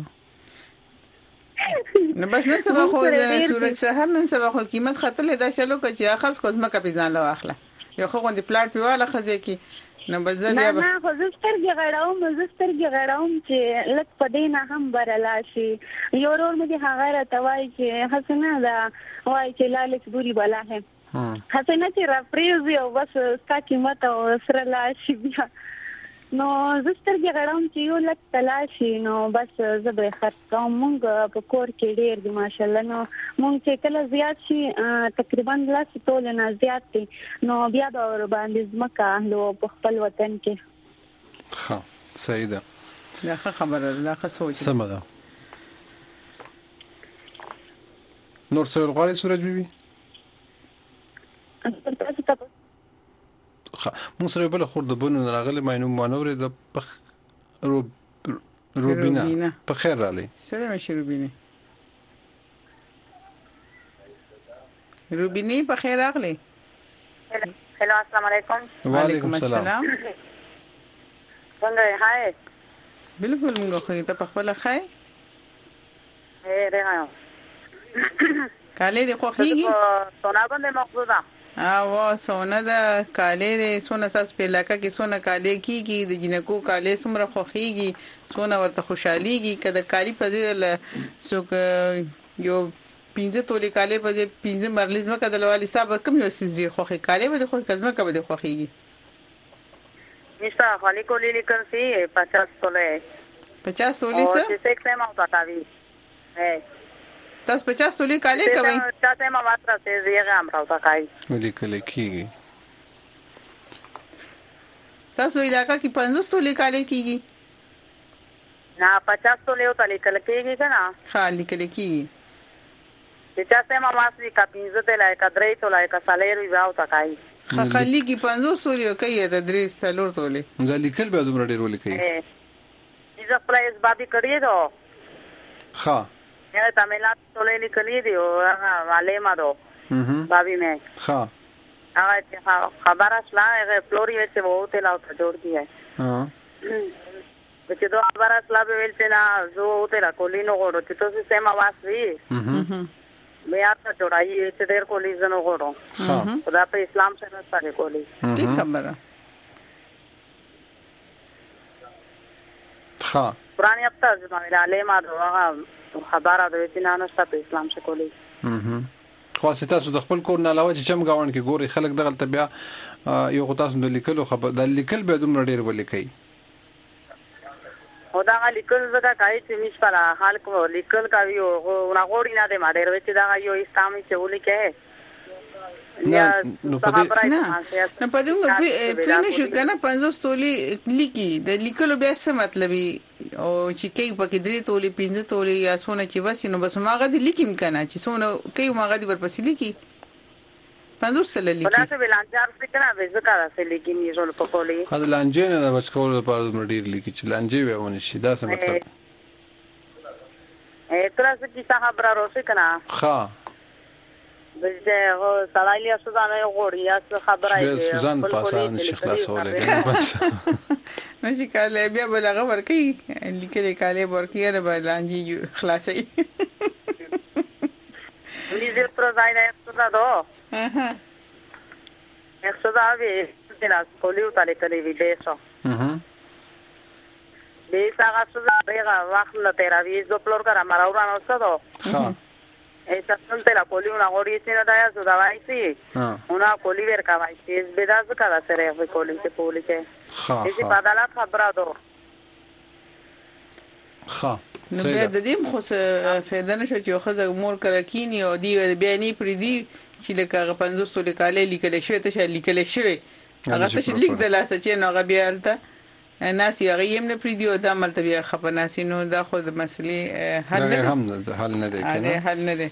نه بس نن سبا خو سورۃ سحر نن سبا خو قیمت خطلې دا شلو چې اخر څه کوزما کپیزان لا واخله یو خو غوندي پلاټ پیواله خزه کې نه بزل یا نه خو زسترګي غړاوم چې لک پدې نه هم برلا شي یو ورور مې هغه راټوي چې حسنه دا وای چې لالچ بوري بلا ہے حسنه چې رافریز یو بس ستا قیمت او سره لا شي بیا نو زسترګي غړاوم چې یو لک تلاشي نو بس زبې خرڅ کوم مونږ په کور کې ډېر دي ماشاءالله نو مونږ چې کله زیات شي تقریبا لاس ټول نه زیات دي نو بیا به ور باندې ځمکه نو په خپل وطن کې ها صحیح ده دا خبره لا خصوص سم ده نور څه غواړي سورج بیبي مو سره بل خور د بونو راغله مینو مانورې د پخ روبینا په خیر رالی سره مې روبینی په خیر راغلی هلو السلام علیکم وعلیکم السلام څنګه هاي بالکل موږ خو ته په خپل خای راځم کالې د خوخيږي سونا باندې مقصوده او سونه د کالې د سونه ساس په علاقہ کې سونه کالې کیږي د جنکو کالې سمره خوخيږي سونه ورته خوشحاليږي کله کالی په دې سوک یو 15 تولې کالې په دې 15 مرلیز مکه د لوالي صاحب کوم یو سیز ډیر خوخي کالې به د خوخي کزمه کبه د خوخيږي نشته خالي کولی لیکل سي 50 تولې 50 تولې سره او 6 سم او تاوي تاسو 50 تولې کالې کوي تاسو ما ماتره ته زیغه امر او تاکای ولې کله کیږي تاسو علاقہ کې 50 تولې کالې کیږي نه 50 تولې او تلې کله کیږي کنه خالي کله کیږي چې تاسو ما ماسي کا 15 ته لای کا درې تولې کا سالېر وی او تاکای خالي کې 50 تولې کوي د درې سالور تولې ځل لیکل به دومره ډیر ولې کوي ایزه پرایس بابي کړی دو ها یا تاملات تولې لیکلې دی او هغه والے ما دو بابي مې ها هغه خبر اصلا هغه فلوري وچ وو ته لاو ته جوړ دی ها چې دوه خبر اصلا به ویل چې نا زو ته را کولینو غوړو چې تاسو سم واسي بیا ته جوړایي چې ډېر کولی زنو غوړو خدا په اسلام سره سره کولی ټیک خبره ها قرآن یې په ځمانه عالم هغه خبره د وینانو په اسلام څخه کولی خاصه تاسو د خپل کور نه علاوه چې چم گاون کې ګوري خلک دغه تبع یو تاسو د لیکلو خبر د لیکل به دومره ډیر ولیکي او دا لیکل زګه کای چې مش پر حال کو لیکل کوي او غوړی نه ده ما ډیر وچ دا یو اسلامي چې ولیکه نو پدې نه پدې فین شو کنه 50 تولې لیکي د لیکلو بیا څه مطلب او چې کې پکې درې تولې 15 تولې یا سونه چې وسی نو بس ماغه دي لیکم کنه چې سونه کې ماغه دي ورپسې لیکي 50 سره لیکي دا څه ولانجار څه کنه به ذکر سره لیکي می زول په کولی خدای لانجې نه د بچ کول لپاره ډیر لیکي چې لانجې وونه شي دا څه مطلب تر څه کی صحابه راوځي کنه ها دغه هو سړی سودانه غوړي یا خبره ای سوزان پاسان شي خلاصوله نو چې کله بیا بلغه ورکی لیکلې کاله ورکی نه بلانجی خلاصي Dice prozaina exodado. Exodado de las poliuta le televideso. De esa gasosa rega bajo la terapia do plor cara maraura no sado. Esa solta la poli una gorisina da su da vai sí. Una poli verca vai sí es vedas cada sere de poli se publique. Ese padala khabrado. نو بیا د دې خو څه فایده نشو چې خو مور کرکینی او دی بیا نه پری دی چې لکه 50 توله کاله لیکل شوی ته شل لیکل شوی هغه ته لیک د لاسه چې نو هغه بیا الته ناس یې غیم نه پری دی او د عمل ته بیا خپناسي نو دا خو د مسلې حل نه دی کنه حل نه دی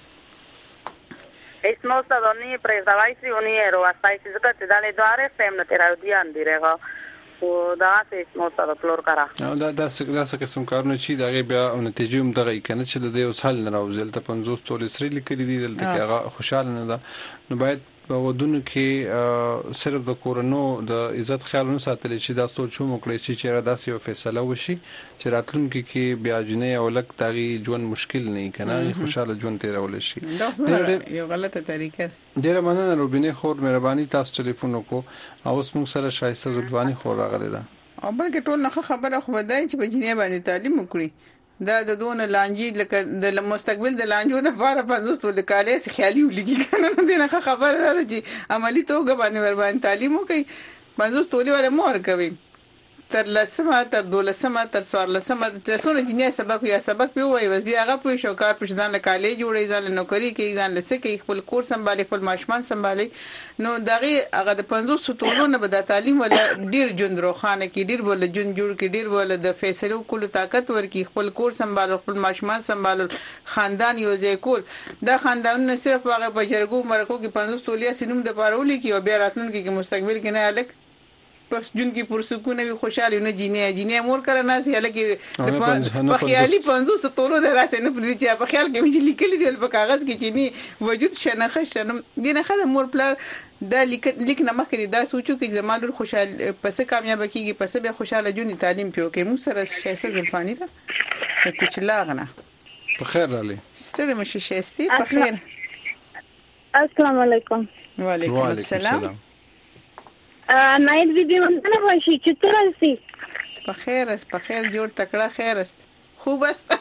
اسمو ستونی پرېځوای سی ونی ورو واسای چې څنګه ته دالې دواره فهم نه تیرا دی ان دیره او دا څه اسمو سره فلور کرا دا څه قسم کارونه چې دا بیا نتیجه هم دغه کنه چې د دې وسحل نه راوځل ته 50 تول سری لیکلي دي دلته کې هغه خوشاله نه ده نو باید په ودونو کې صرف د کورونو د عزت خیال نه ساتل چې دا سوچ مو کړی چې را داسې یو فیصله وشي چې راتلونکي کې بیا جنې او لک تاغي ژوند مشکل نه کنه خوشاله ژوند تیرول شي یو غلطه طریقه ډیره مننه روبینه خور مهرباني تاسو ټلیفون وکړو او اوس موږ سره شایسته زلفانی خور راغلی ده او بلکې ټول نه خبره خو بدای چې په جنې باندې تعلیم وکړي دا د دون لانجی لکه د مستقبل د لانجو د لپاره 50 ول کاله سي خیالي ولګي کنه نه نه خبره ده چې عملی توګه باندې ور باندې تعلیم وکي 50 ول ولا مور کوي تر لسمه تر دولسمه تر 14مه تر څونه جنې سبق یا سبق په وای بس بیا هغه په شوکار په ځان له کالج جوړي ځان له نوکری کې ځان له سکه خپل کور سمبالي خپل ماشمان سمبالي نو دغه هغه د 50 ټولونه به د تعلیم ولا ډیر جون روخانه کې ډیر بول جون جوړ کې ډیر بول د فیصلو کول طاقت ورکی خپل کور سمبال خپل ماشمان سمبال خاندان یو ځای کول دا خاندان نه صرف هغه په جرګو مرکو کې 50 تولیا سینوم د پارولي کې او بیا راتلونکي کې مستقبل کې نه الک پس جون کې پرسکونه وي خوشاله نه جینې مور کړه نه سي الکه په خیالي 500 تورو دراسه نه پدې چې په خیال کې مې لیکلي دی په کاغذ کې چې نه وجود شنخه شنم دینه خدای مور پلار دا لیک نه مخکې دا سوچو کې زمانور خوشاله پس کامیاب کیږي پس به خوشاله جون تعلیم پیو کې مو سره شایسته زلفانی ده کوچ لاغنه په خیر علي ستړي مشه شایسته په خیر السلام علیکم وعلیکم السلام نایت ویډیو نه وشي چې ترسي په خیر جوړ تکړه خیر است خوب است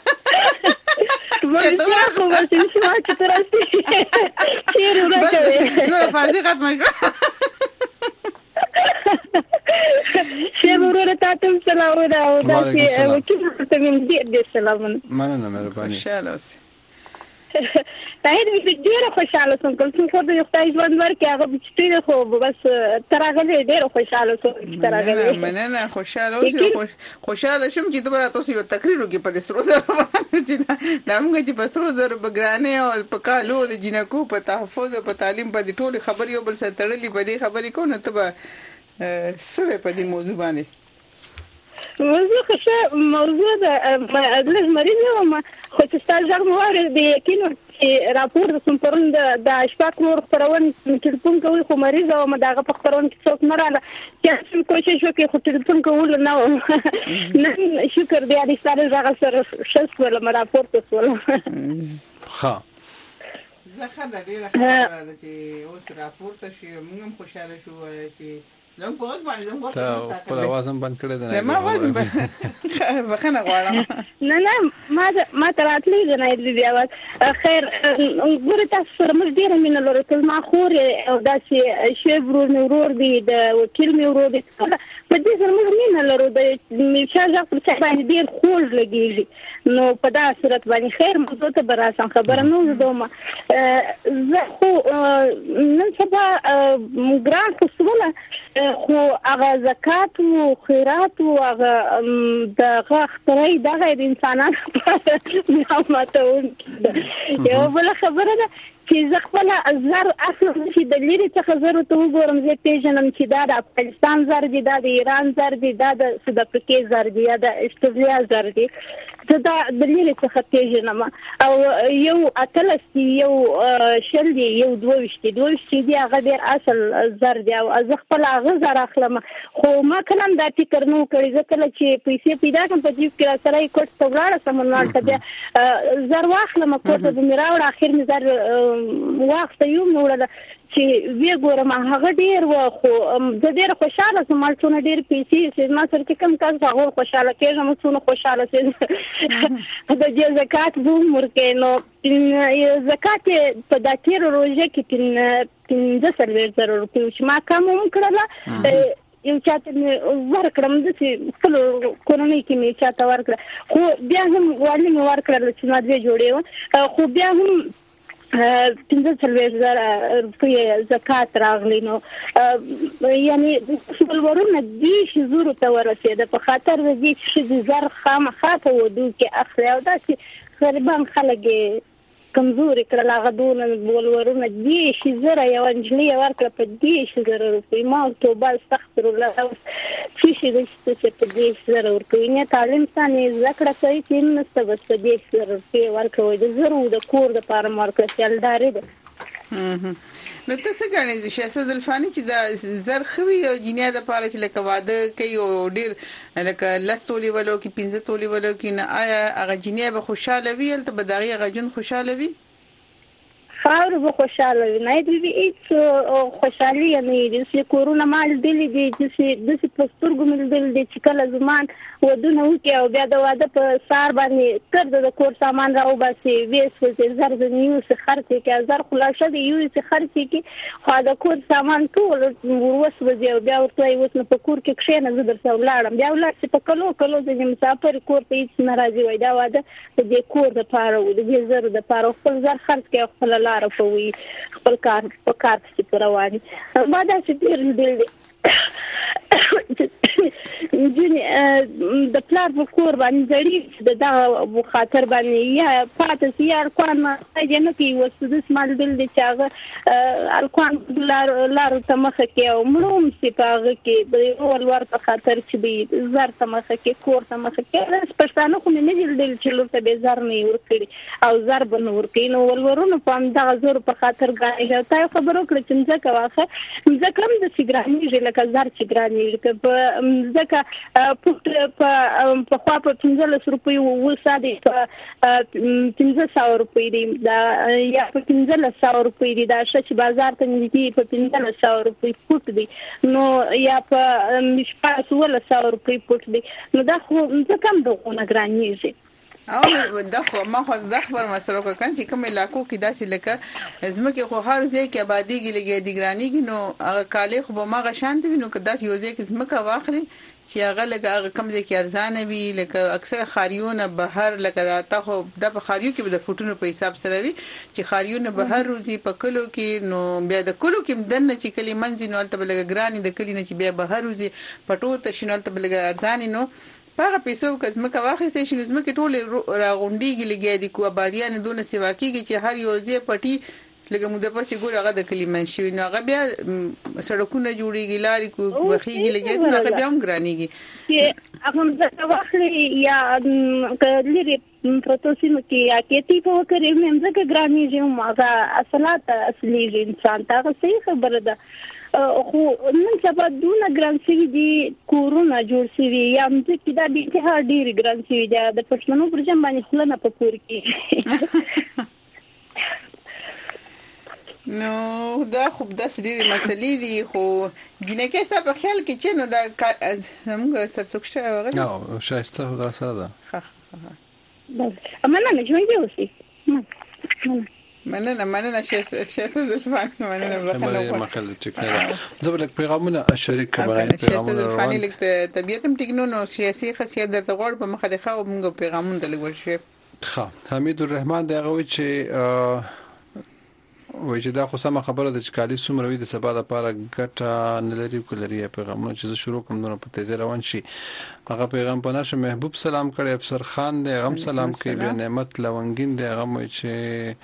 ورته خوب است چې ترسي چیرې ورته نو فرضي ختم شو شه ورته تاسو سلام دا چې وکړم ته دې سلام مننه مهرباني شالوس تاید ډیره خوشاله سم کوم خو د یو ځای ژوند ورکه هغه بچی خو بس ترغله ډیره خوشاله سم ترغله مننه خوشاله خوشاله شم چې دوباره تاسو یو تقریر وکړئ په دې سرو زر چې دا موږ چې په سرو زر بګرانه او په کالو د جنکو په تحفظ او په تعلیم په دې ټول خبرې یو بل سره تړلې په دې خبرې کو نه ته سوي په دې موضوع باندې موضوع د مریض ما خو چې تاسو ځغمواره د یقین چې راپور د سمپرون د اشفاق نور خبرون ټلیفون کوي خو مریض او دغه په خبرون کې څوک نه رااله چې کوشش وکړي خو ټلیفون کول نه نن شکر دی چې تاسو ځغل سره شس ولا راپور تاسو ها زه خدای ډیره خبره ده چې اوس راپور ته شي موږ هم خوشاله شو چې زه په وخت باندې ته په आवाज هم بند کړی دی ما आवाज بخنه غواړم نه ما تراتلې نه دی आवाज خیر ګوره تاسو سره موږ ډیره مینه لرو ټول ما خور او داسې شیبرو نورور دی د وکیل مې ورو دی په دې سره موږ مینه لرو د میشاجه په څه باندې ډیر خوږ لګیږي نو په دا صورت باندې خیر موضوع ته براسم خبره نو دومره زه خو نن سبا ګران خصوصا خو هغه زکات او خیرات او هغه د غختري دغه د انسانانو په ماته یو بل خبره ده چې زه خپل زر اصل چې د لری څخه زر ته وګورم زه پیژنم چې دا د افغانستان زر دی، دا د ایران زر دی، دا د ساوث افریقا زر دی، یا د استرالیا زر دی. زه دا د لری څخه پیژنم او یو اتلس دی، یو شل دی، یو 22 دی، هغه ډیر اصل زر دی او زه خپل هغه زر اخلم. خو ما کله دا فکر نو کړی زه کله چې پیسې پیدا کړم په جیب کې سره یې کوټ ته ولاړه سمونال ته بیا زر واخلم کوټ ته مې راوړ اخر مې زر واخته یو نوړل چې وی ګورم هغه ډیر و. خو زه ډیر خوشاله سم مال څونه ډیر پیسې چې ما سره کې کم کار هغه خوشاله کېږم څونه خوشاله سم د دې زکات بو مرکې نو زکات په داتیر روزه کې 15,000 روپۍ چې ما کوم کړل یو چاته ورکړم د خپل کورنۍ کې مې چاته ورکړه. خو بیا هم والي مې ورکړل چې ما دوی جوړې خو بیا هم 15,000 روپۍ زکات راغلی. نو یعنی ولورونه دې شزور ته ورسېده په خاطر دې چې زر خامخا په ودو کې اخلي او دا چې غریبان خلک کمزوري کړل هغه دون ولورونه دې شي زره یو انجلي ورکړه په دې شي زره روپۍ. ما توبه استغفر الله چې شي دې په دې زره ورکوي نه تعلیم ثاني ذکر کوي چې نسته بس په دې زره روپۍ ورکوي د زرو د کور د پاره مارکه چلداري ده. نو تاسو غواړئ چې زلفانی چې د زر خوي او جنیا د پاره چې لکه واده کوي او ډیر لکه لستولي ولو کې 15 تولي ولو کې نه آیا هغه جنیا به خوشاله وي ته به دغه غجن خوشاله وي؟ خاور به خوشاله وي نه دی هیڅ خوشالي نه دي چې کورونا مال دي چې د پستور ګمل دي چې کله زمان ودونه وکي او بیا د واده په سار باندې تر د کور سامان راو باسي ویس ول زر د نیو څخه خرڅ کې زر خلاصه دی یو څخه خرڅ کې خو د کور سامان ټول ورس وځي او بیا ورته وسنه په کور کې کښینه زه درته ولاړم بیا ولر چې په کلو د مسافر کور ته هیڅ ناراضي وای دا واده د کور د پاره و د زر د پاره خپل زر خرڅ کې خپل لار کوي خپل کار په کار کې رواني ما دا چې ډیر د پلار په کور باندې زړی د خاطر باندې یا پاتې یار کوان ما نه کی وسد سمال دل د چاغه الکوان لار ته مخه کې او مړوم سی پاغه کې د ولور په خاطر چې به زر ته مخه کې کور ته مخه کې پښتانه خو نه دل چې لور ته به زر نه ورکړي او زر بن ورکړي نو ولورونو په دغه زور په خاطر غاړي ته خبرو کړ چې ځکه واخه ځکه هم د سیګرانی ژلکه زر سیګرانی لکه ځکه په خوا په 15 روپۍ وساده په 1500 روپۍ دی دا یا په 1500 روپۍ دی دا چې بازار ته نږدې په 1500 روپۍ فوټ دی نو یا په مشپاس ولا 100 روپۍ فوټ دی نو دا خو ځکه هم دغه نگرانیږي او دا خو ما خو د خبر مسلو کان چې کوم علاقو کې داسې لکه زمکه خو هر ځای کې آبادی کې لګي دي ګرانی نو هغه کاله خو ما غشان دي نو کدا یو ځای کې زمکه واخلي چې هغه لکه کم ځای کې ارزانه وي لکه اکثر خاریونه بهر لکه تا خو د خاریو کې د فوټونو په حساب سره وي چې خاریونه بهر روزي په کلو کې نو بیا د کلو کې دنه چې کلی منځ نو البته لګ ګرانی د کلی نه چې بیا بهر روزي پټو ته شنو البته لګ ارزانه نو هغه پیسو کزمکه واخیستې شنو زمکه ټول راغونډيږي لګي دي کو آبادیان دونه سیوا کیږي چې هر یو ځای پټي لګه مو د پښې ګور هغه د کلیمن شوی نو هغه بیا سړکونه جوړیږي لارې کو وخیږي لګي نو هغه بیا هم ګرانیږي چې هغه د واخلي یا کليري پروتوسینو کې یا کې په وکړې مې ځکه ګرانیږي هغه اصلات اصلي انسان ته صحیح خبره ده خو نن سبا دونه ګران شوی دي کورونا جوړ شوی یا چې دا به ته ډیر ګران شوی دی د پښتنو پر جنب باندې خلنه په کور کې نو دا خو د سړي مسلې دي خو جنکه ست په خیال کې چې نو دا موږ سرسوکشه وغه نو شایسته دا سره ده بس امانه نه جوړ دی مننه شایسته زلفانی مننه بخنه مخل ټیکنالوژي زبلک پیغامونه شریک کړه پیغامونه زلفانی لیک طبيعت هم ټیکنو سیاسي خاصیت د غوړ په مخه د خو موږ پیغامونه د لګول شي ښه حمید الرحمن دا غوي چې وای چې دا خو سم خبره ده چې کالی سومروي د سبا د پاره ګټه نه لري کولري پیغامونه چې شروع کوم دونه په تیزه روان شي هغه پیغام په نشه محبوب سلام کړي افسر خان دې غم سلام کوي بیا نعمت لونګین دې غم چې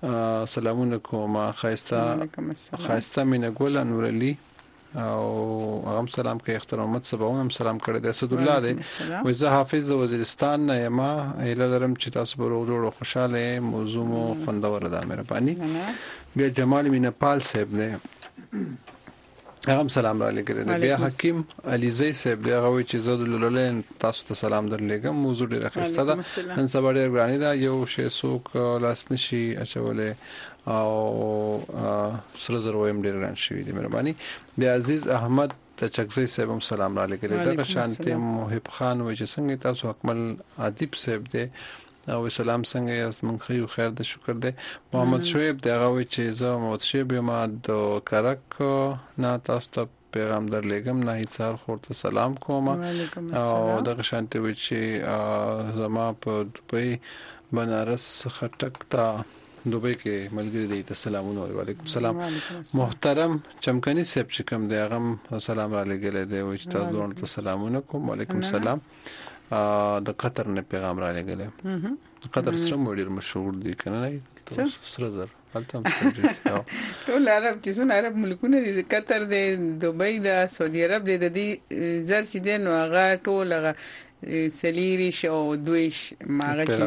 سلامونه کوم خایسته مینه ګل انور علي او هغه سلام کوي اختر محمد سباون سلام کړی د اسد الله دی وای زه حافظ وزیرستان نه یم اله لرم چې تاسو به روغ جوړ او خوشاله موضوع مو خوندور ده مهرباني بیا جمال مینپال صاحب دی هغه سلام را لګره دی بیا حکیم علیزی صاحب دی هغه چې زه د لولین تاسو ته سلام درلېګم موضوع ډیره ښه ده نن سبا ډیر غراني ده یو شی څوک لاس نشي اچولې او سره زرویم ډیر ګران شوی دی مهرباني بیا عزیز احمد د چکزی صاحب سلام را لګره دغه شانته محب خان وای چې څنګه تاسو اکمل ادیب صاحب دی او سلام څنګه یاست من خیر د شکر دی محمد شعیب دغه وای چې زه محمد شعیب ما د کرک نه تاسو ته پیغام درلېګم نه هیڅار خورته سلام کوم او دغه شانته وای چې زما په دوبۍ بنارس خټک تا دوبۍ کې ملګری دی ته سلامونه وعلیکم السلام محترم چمکني صاحب چې کوم دی هغه سلام را لګل دی وای چې تاسو ته سلامونه کوم وعلیکم السلام د قطر نه پیغام را لګل قطر سره ډیر مشهور دي کنه نه سره زر حالته ټول عرب چې څونه عرب ملکونه دي قطر دی دوبۍ دا سعودي عرب دی د دې زر چې دی نو هغه ټول هغه سلیری شو دویش ماغه چې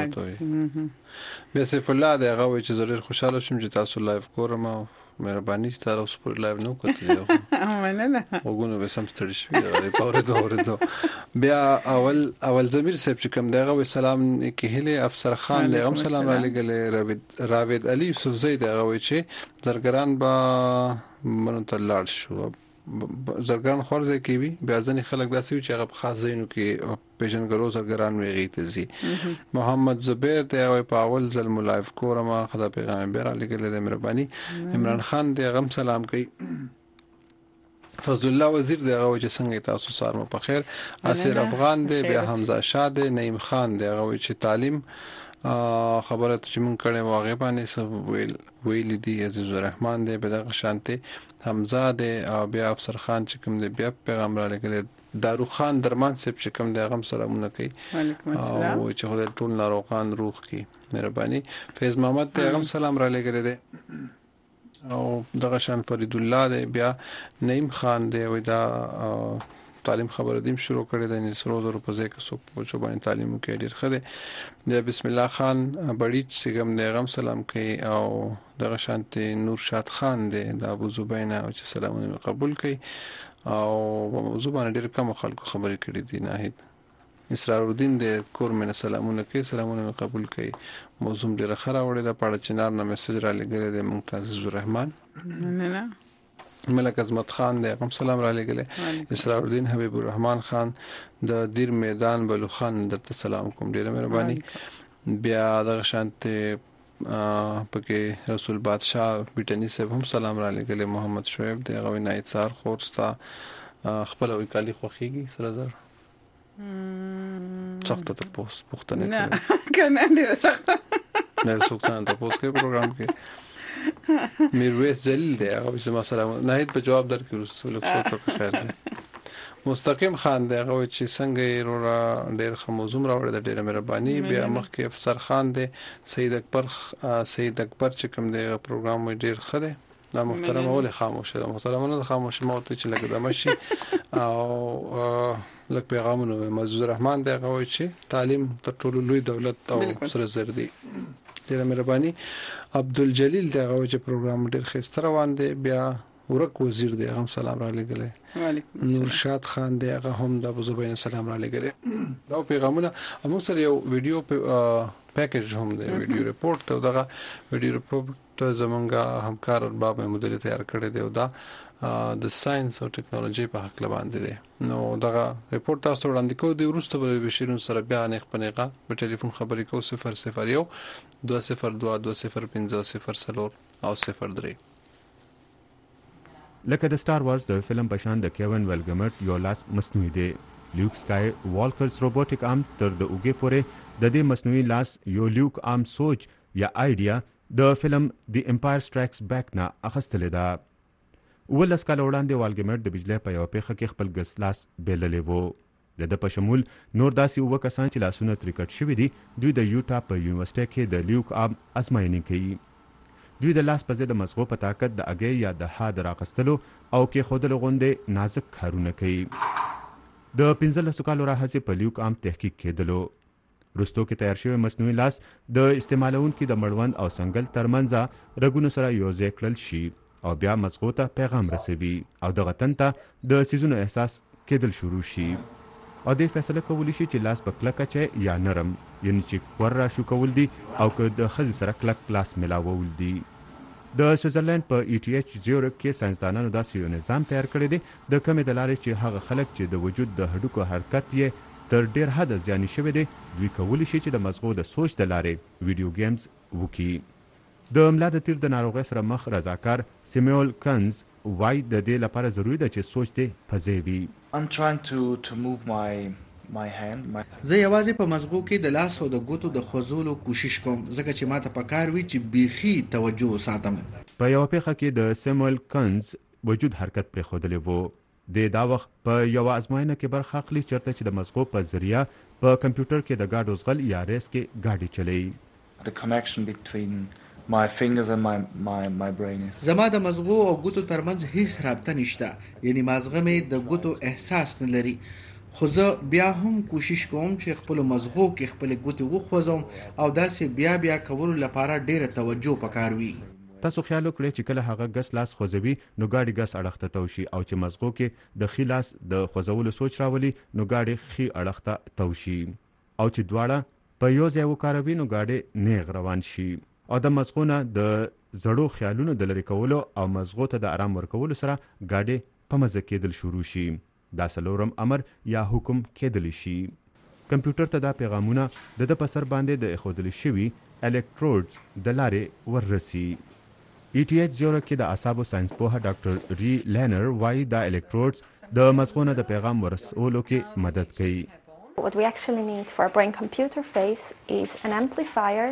بیا سیف الله دی هغه چې زه ډیر خوشاله شوم چې تاسو لایو کوم مهرباني تاسو پر لایو نو کوتلی مننه وګونو به سم ستړي شي اورېدو بیا اول زمیر صاحب چې کوم دغه و سلام کې هله افسر خان دغه سلام علیکم راوید علي یوسف زید هغه و چې زرګران با منته لاړ شو زرګران خورځي کې وي بیا ځنې خلک داسې چې هغه خاص زینو کې پیژنګرو زرګران ویږي تزي محمد زبیر ته په اول ظلم لایف کورما خدا پیغام بیر علیکم د مهرباني عمران خان دغه سلام کوي فضل الله وزیر دغه چې څنګه تاسو سره مو په خیر اسیر افغان دی بیا حمزه شاه دی نعیم خان دغه چې تعلیم خبره چې مونږ کړې واغې باندې ویل دي عزیز الرحمن دی بدغه شانته حمزه دی او بیا افسر خان چې کوم دی بیا پیغام را لګل دارو خان درمان صاحب چې کوم دی هغه سلامونه کوي وعلیکم السلام او چې خدای ټول ناروغان روغ کی مهرباني فیض محمد ته هغه سلام را لګل دی او دغه شان فرید الله دی بیا نعیم خان دی وای دا تعلیم خبر دیم شروع کړی د نسرو زرو په ځای کې سو په چوبانه تعلیم کې ډیر خده د بسم الله خان بړیچ څنګه دغه سلام کوي او دغه شانته نور شاد خان دی د ابو زبینا او چې سلامونه قبول کوي او په موضوع باندې ډیر کم خلکو خبرې کړې دي ناهید اسرار الدین د کور منه سلامونه کوي سلامونه قبول کوي موضوع ډیر خره وړي د پاړه چنار نه میسج را لګره د ممتاز الرحمن نه ملک عظمت خان دې کوم سلام را لګلې اسرار الدین حبیب الرحمن خان د دیر میدان بلو خان درته سلام کوم ډیره مهرباني بیا د شانته پکې رسول بادشاہ بیٹنی صاحب هم سلام را لګلې محمد شعیب دې غوي نایڅار خورستا خپل وی کالی خوخيږي سره زر سخت ته پوښتنه نه کنه ډیره سخت نه سوکان ته پوښتنه کې پروګرام کې میرویس جلیل دی هغه چې ما سلام نه هیڅ په جواب درکې رسول سوچو خیر دی مستقیم خان دی هغه چې څنګه را ډیر خموزم راوړل د ډیر مهرباني بیا مخکې افسر خان دی سید اکبر چې کوم دی پروګرام ډیر خده دا محترم اول خاموشه ده محترمانه خاموشه موته چې لګه دمشي او لکه پیغامونه معزز الرحمن دی هغه چې تعلیم تر ټولو لوی دولت او سره زر دی ډیر مهرباني عبدالجلیل دغه چې پروګرام ډیر خسته روان دی بیا ورک وزیر دی هم سلام را لګلې وعلیکم نورشاد خان دی هغه هم د ابو زبین سلام را لګلې دا پیغامونه موږ سره یو ویډیو پیکیج هم دی ویډیو ریپورت ته دغه ویډیو ریپورت زمونږه همکار باب محمود تیار کړی دی او دا د ساينس او ټیکنالوژي په حق باندې دی نو دغه ریپورت تاسو وړاندې کوو د ورسته به بشیرون سره بیا نه خپنېغه په ټلیفون خبرې کوو 001 2022050 او 03 لکه د سٹار وارز د فلم پشان د کیون ویلګمټ یو لاس مصنوعي دی لیوک سکای والکرز روبوټیک ارم تر د اوګه پورې د دې مصنوعي لاس یو لیوک ارم سوچ یا آیډیا د فلم دی امپایر سټرایکس بیک نه اخستل ده ولس کال وړاندې والګمټ د بجلی په یو پیخه کې خپل ګس لاس بیللې وو د په شمول نور داسې 9 کسان چې لاسونه ترې کټ شوي دي دوی د یوټا په یونیورسيټي کې د لیوک عام ازموینې کوي. دوی د لاس په ضد د مزغو په طاقت د اګۍ یا د ها د راقستلو او کې خودلو غوندې نازک کارونه کوي. د 15 کالو راهڅې په لیوک عام تحقیق کېدلو رستو کې تیار شوی مصنوعي لاس د استعمالونکو د مړوند او سنگل ترمنځ رګونو سره یوځای کړل شي او بیا مزغو ته پیغام رسوي او دغه تن ته د سيزونو احساس کېدل شروع شي او د فیصله کولی شي چې لاس په کلکه چي یا نرم یعنی چې ور را شو کول دي او که د خزي سره کلک لاس ملاول دي. د سویټزرلند په ETH زیورک کې ساينسدانانو داسې یو نظام تیار کړی دی د کمې د لارې چې هغه خلک چې د وجود د هډوکو حرکت یې تر ډیر حد زیاني شوی دی دوی کولی شي چې د مزغو د سوچ د لارې ویډیو گیمز وکړي. د ملا د تیر د ناروغۍ سره مخ رضاکار سیمول کنز وای د دې لپاره ضروری ده چې سوچ دې پزېوي. I'm trying to move my hand. زه یوازې په مزغو کې د لاس او د ګوتو د خوځولو کوشش کوم ځکه چې ماته پکار وي چې بيخي توجه ساتم. په یو پیخه کې د سیمول کنز وجود حرکت پر خوده وو. د دا وخت په یو ازموینه کې برخه اخلي چرته چې د مزغو په ذریعہ په کمپیوټر کې د گاډو زغل یا ریس کې گاډي چلی. The connection between my fingers and my brain is. زما د مزغو او ګوتو ترمنځ هیڅ رابطه نشته یعنی مزغه مې د ګوتو احساس نه لري خو زه بیا هم کوشش کوم چې خپل مزغو کې خپل ګوتو وخوځم او داسې بیا کولو لپاره ډیره توجه پکار وي. تاسو خیال وکړئ چې کله هغه ګس لاس خوځوي نو گاډي ګس اړخته توشي او چې مزغو کې د خي لاس د خوځولو سوچ راولي نو گاډي خي اړخته توشي او چې دواړه په یو ځای وکاروي نو گاډي نیغ روان شي او د مزغونه د زړو خیالونو د لری کولو او مزغو ته د آرام ورکولو سره گاډي په مزه کېدل شروع شي. دا سلورم امر یا حکم کېدل شي. کمپیوټر ته دا پیغامونه د په سر باندې د اخودل شوی الکتروډز د لارې وررسي. ETH زیورک کې د اعصابو ساينس پوهه ډاکټر ری لینر وای دا الکتروډز د مزغونو د پیغام ورسولو کې مدد کوي. What we actually need for a brain computer face is an amplifier.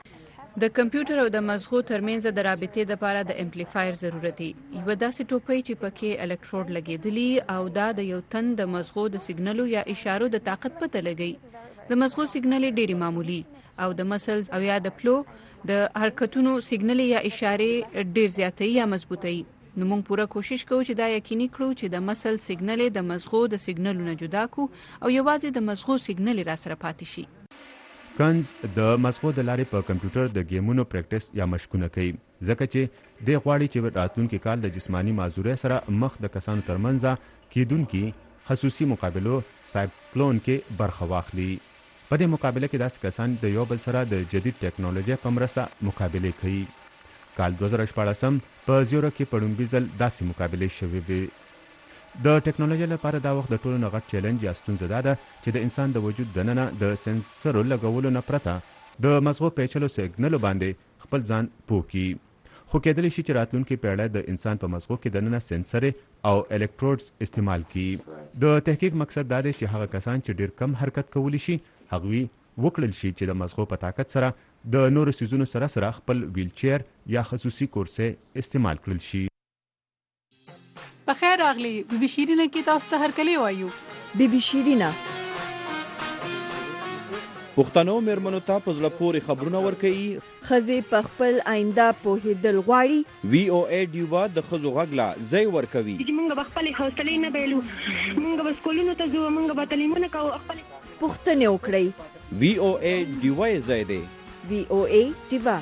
د کمپیوټر او د مزغو ترمنځ د رابطې لپاره د امپلیفایر ضرورت دی. یو داسې ټوپۍ چې پکې الکتروډ لګیدلی او دا د یو تن د مزغو د سیګنالو یا اشارو د طاقت پته لګي. د مزغو سیګنال ډېری معمولی او د مسلز او یا د پلو د حرکتونو سیګنال یا اشاره ډېر زیاتې یا مضبوطي. نو موږ پوره کوشش کوو چې دا یقیني کړو چې د مسل سیګنال د مزغو د سیګنالونو جدا کو او یوازې د مزغو سیګنال را سره پاتې شي. کنز د مزغو د لارې په کمپیوټر د گیمونو پریکټیس یا مشقونه کوي ځکه چې د غواړي چې راتلونکي کال د جسمانی معذورۍ سره مخ د کسانو ترمنځ کېدونکي خصوصي مقابلو سایکلون کې برخه واخلي. په دې مقابله کې داسې کسان د یو بل سره د جدید ټیکنالوژي په مرسته مقابله کوي. کال 2014 په زیورک کې پړومبي ځل داسې مقابله شوې وي. د ټیکنالوژي لپاره دا وخت د ټولو نه غټ چیلنج یا ستونزه ده چې د انسان د وجود دننه د سنسر لګولو نه پرته د مزغو پیچلو سیګنالو باندې خپل ځان پوکي. خو کېدلی شي چې راتلونکي پیړۍ د انسان په مزغو کې دننه سنسر او الکتروډز استعمال کړي. د تحقیق مقصد دا دی چې هغه کسان چې ډیر کم حرکت کولی شي هغوی وکړل شي چې د مزغو په طاقت سره د نورو سيزونو سره خپل ویل چیر یا خصوصي کورسې استعمال کړل شي. په خیر راغلی بيبي شیرینه کې تاسو ته هرکلی وایو. بيبي شیرینه پښتنو مېرمنو ته په زړه پورې خبرونه ورکوي. ښځې په خپل آینده پوهېدل غواړي. VOA ډیوا د ښځو غږ لا ځای ورکوي. موږ به خپلې حوصلې نه بایلو موږ به سکولونو ته ځو موږ به تعلیمونه کوو خپل پوښتنې وکړئ. VOA ډیوا یې ځای دی. VOA ډیوا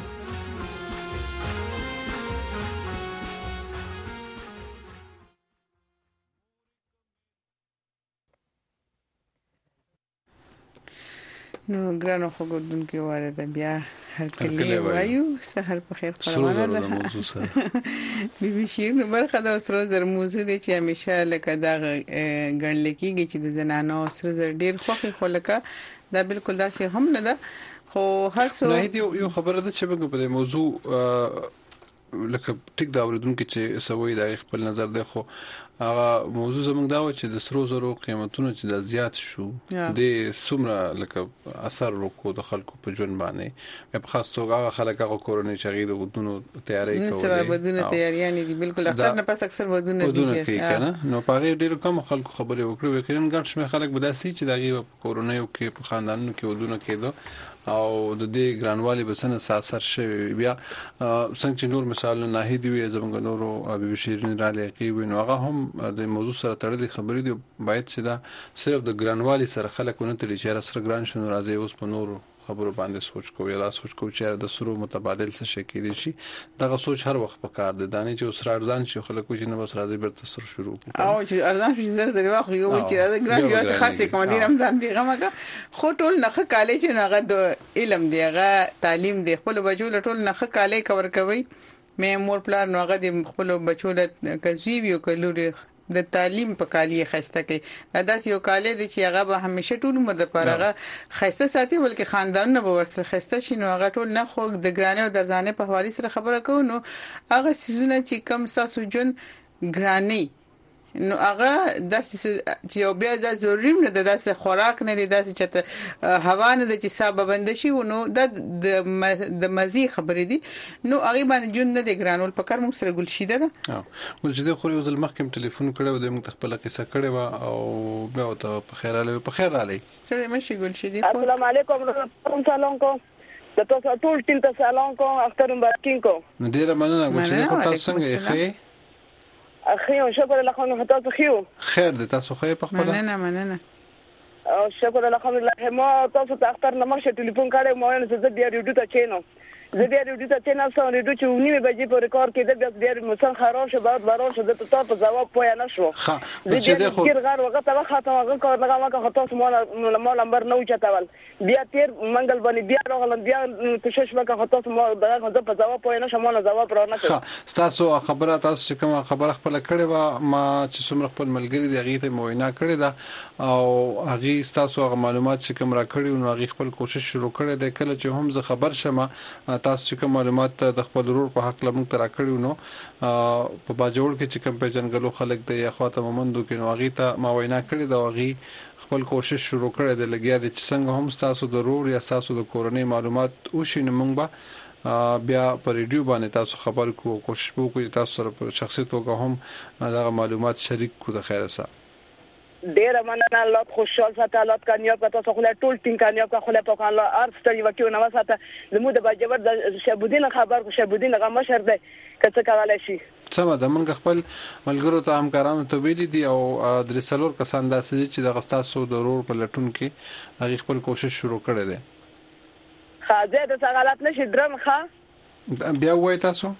نو ګرانو خو ګردونکو واره ده بیا هر کله وایو سحر په خیر خبرونه ده. بيبي شیرین برخه د سره زر موضوع دي چې همیشه لکه دا ګڼل کېږي چې د زنانو سره زر ډیر خوخي خو لکه دا بالکل داسې هم نه ده خو هر څو نه دی یو خبره ده چې موږ په موضوع لکه ټیک دا اوریدونکو چې سوي د خپل نظر دی خو هغه موضوع زموږ دا و چې د سرو زرو قیمتونه چې د زیات شو د څومره لکه اثر وکړو د خلکو په ژوند باندې په خاص توګه هغه خلک هغه کورنۍ چې غي د ودونو تیاری کوي نو سبب ودونه تیاریان دي بالکل اختر نه پس اکثر ودونه دي نو پاره ډیر کم خلکو خبرې وکړو وکړین ګڼ شمېر خلک بداسي چې دغه په کورنۍ او کې په خاندانونو کې ودونه کېدو او د دې ګرانوالي بسنه اثر شوی بیا څنګه چې نور مثال نه هدي وي زموږ نورو ابي بشیرین را لقي وي نو هغه هم د موضوع سره تړلې خبرې دي باید چې دا صرف د ګرانوالي سره خلک ونه تلي چې سره ګران شنو راځي اوس په نورو خبرو باندې سوچ کوو یا دا سوچ کوو چې د سرو متبادل څه شي کېدي شي دا سوچ هر وخت پکار دی دانه چې اوس ارزان شي خلکو چې نه بس راځي برته سر شروع او چې ارزان شي زر واخلي یو چې راځي ګران یو څه خاصه کوم دي رمضان پیغام کا خو ټول نخ کالج نه غد علم دی غا تعلیم دی خپل بچو ټول نخ کالج کور کوي مې مور پلار نو غد خپل بچو له کزیو یو کلوري د تعلیم په کالی خسته کې دا یو کالی د چې هغه به همیشه ټول عمر د پاره خسته ساتي بلکې خاندانونه به ورسره خسته شي نو هغه ټول نه خو د ګرانه او درځانه په حواله سره خبره کوو نو هغه سيزونه چې کم ساسو جون ګرانی نو هغه د چې بیا د ضروري نه د داسې خوراک نه د داسې چې هوا نه د چې سبب بند شي نو د مزي خبرې دي نو هغه باندې جون نه د ګرانول په کار موږ سره ګل شیده ده ګل شیده خو یو ځل مخکې ټلیفون کړو د موږ خپل قصه کړې و او بیا ته په خیر علي ستړي مشي ګل شیده السلام علیکم سلام کوم د تاسو ټول ټیم ته سلام کوم اختر مبارکین کوم ډیره مننه ګل شیده تاسو څنګه یې اخي او شکر الله خو تاسو خيو خیر د تاسو خو په خپل مننه او شکر الله خو ما تاسو ته اختر نه مخ ټلیفون کړم مو نه زه بیا ریډیو ته چینو زه بیا ریډیو ته چینل سره ریډیو چې نیمه بجې په ریکارډ کې د بیا مسن خراب شو بعد بارون شو د تاسو جواب پوهه نه شو چې د خو غیر وخت هغه خاطر هغه کار لګا ما تاسو مو نمبر نو چتاول بیا تیر منګل باندې بیا راغلم بیا کوشش وکړم تاسو مو دغه په جواب پوهه نه شمو نه جواب را نه کړ تاسو خبره تاسو کوم خبره خپل کړې و ما چې څومره خپل ملګری دی هغه ته موینا کړې ده او هغه تاسو هغه معلومات چې کوم را کړی نو هغه خپل کوشش شروع کړی دی کله چې هم زه خبر شمه تاسو چې کوم معلومات د خپل ورور په حق لمون تر کړیو نو په باجوړ کې چې کوم په جنگلو خلک د اخواته مومندو کې نو هغه ته ما وینا کړی دا هغه خپل کوشش شروع کړی دی لګیا دي چې څنګه هم تاسو د ورور یا تاسو د کورنۍ معلومات او شي نو موږ بیا په ریډیو باندې تاسو خبر کوو کوشش وکړو تاسو سره په شخصي توګه هم دا معلومات شریک کو د خیر سره ډیر مننه الله خوشحال ساته الله کامیاب کا تاسو خله ټول ټیم کامیاب کا خله په الله ارث ته وکیو نو ساته زموږ د باجبر د شبودین خبر کو شبودین هغه مشر دی کڅ کولای شي سم د منګ خپل ملګرو ته همکارانو ته ویلي دي او درسلور کسان داسې چې د غستاسو ضرور په لټون کې هغه خپل کوشش شروع کړی دی خاځه د سغالات نشي درن ښه بیا وای تاسو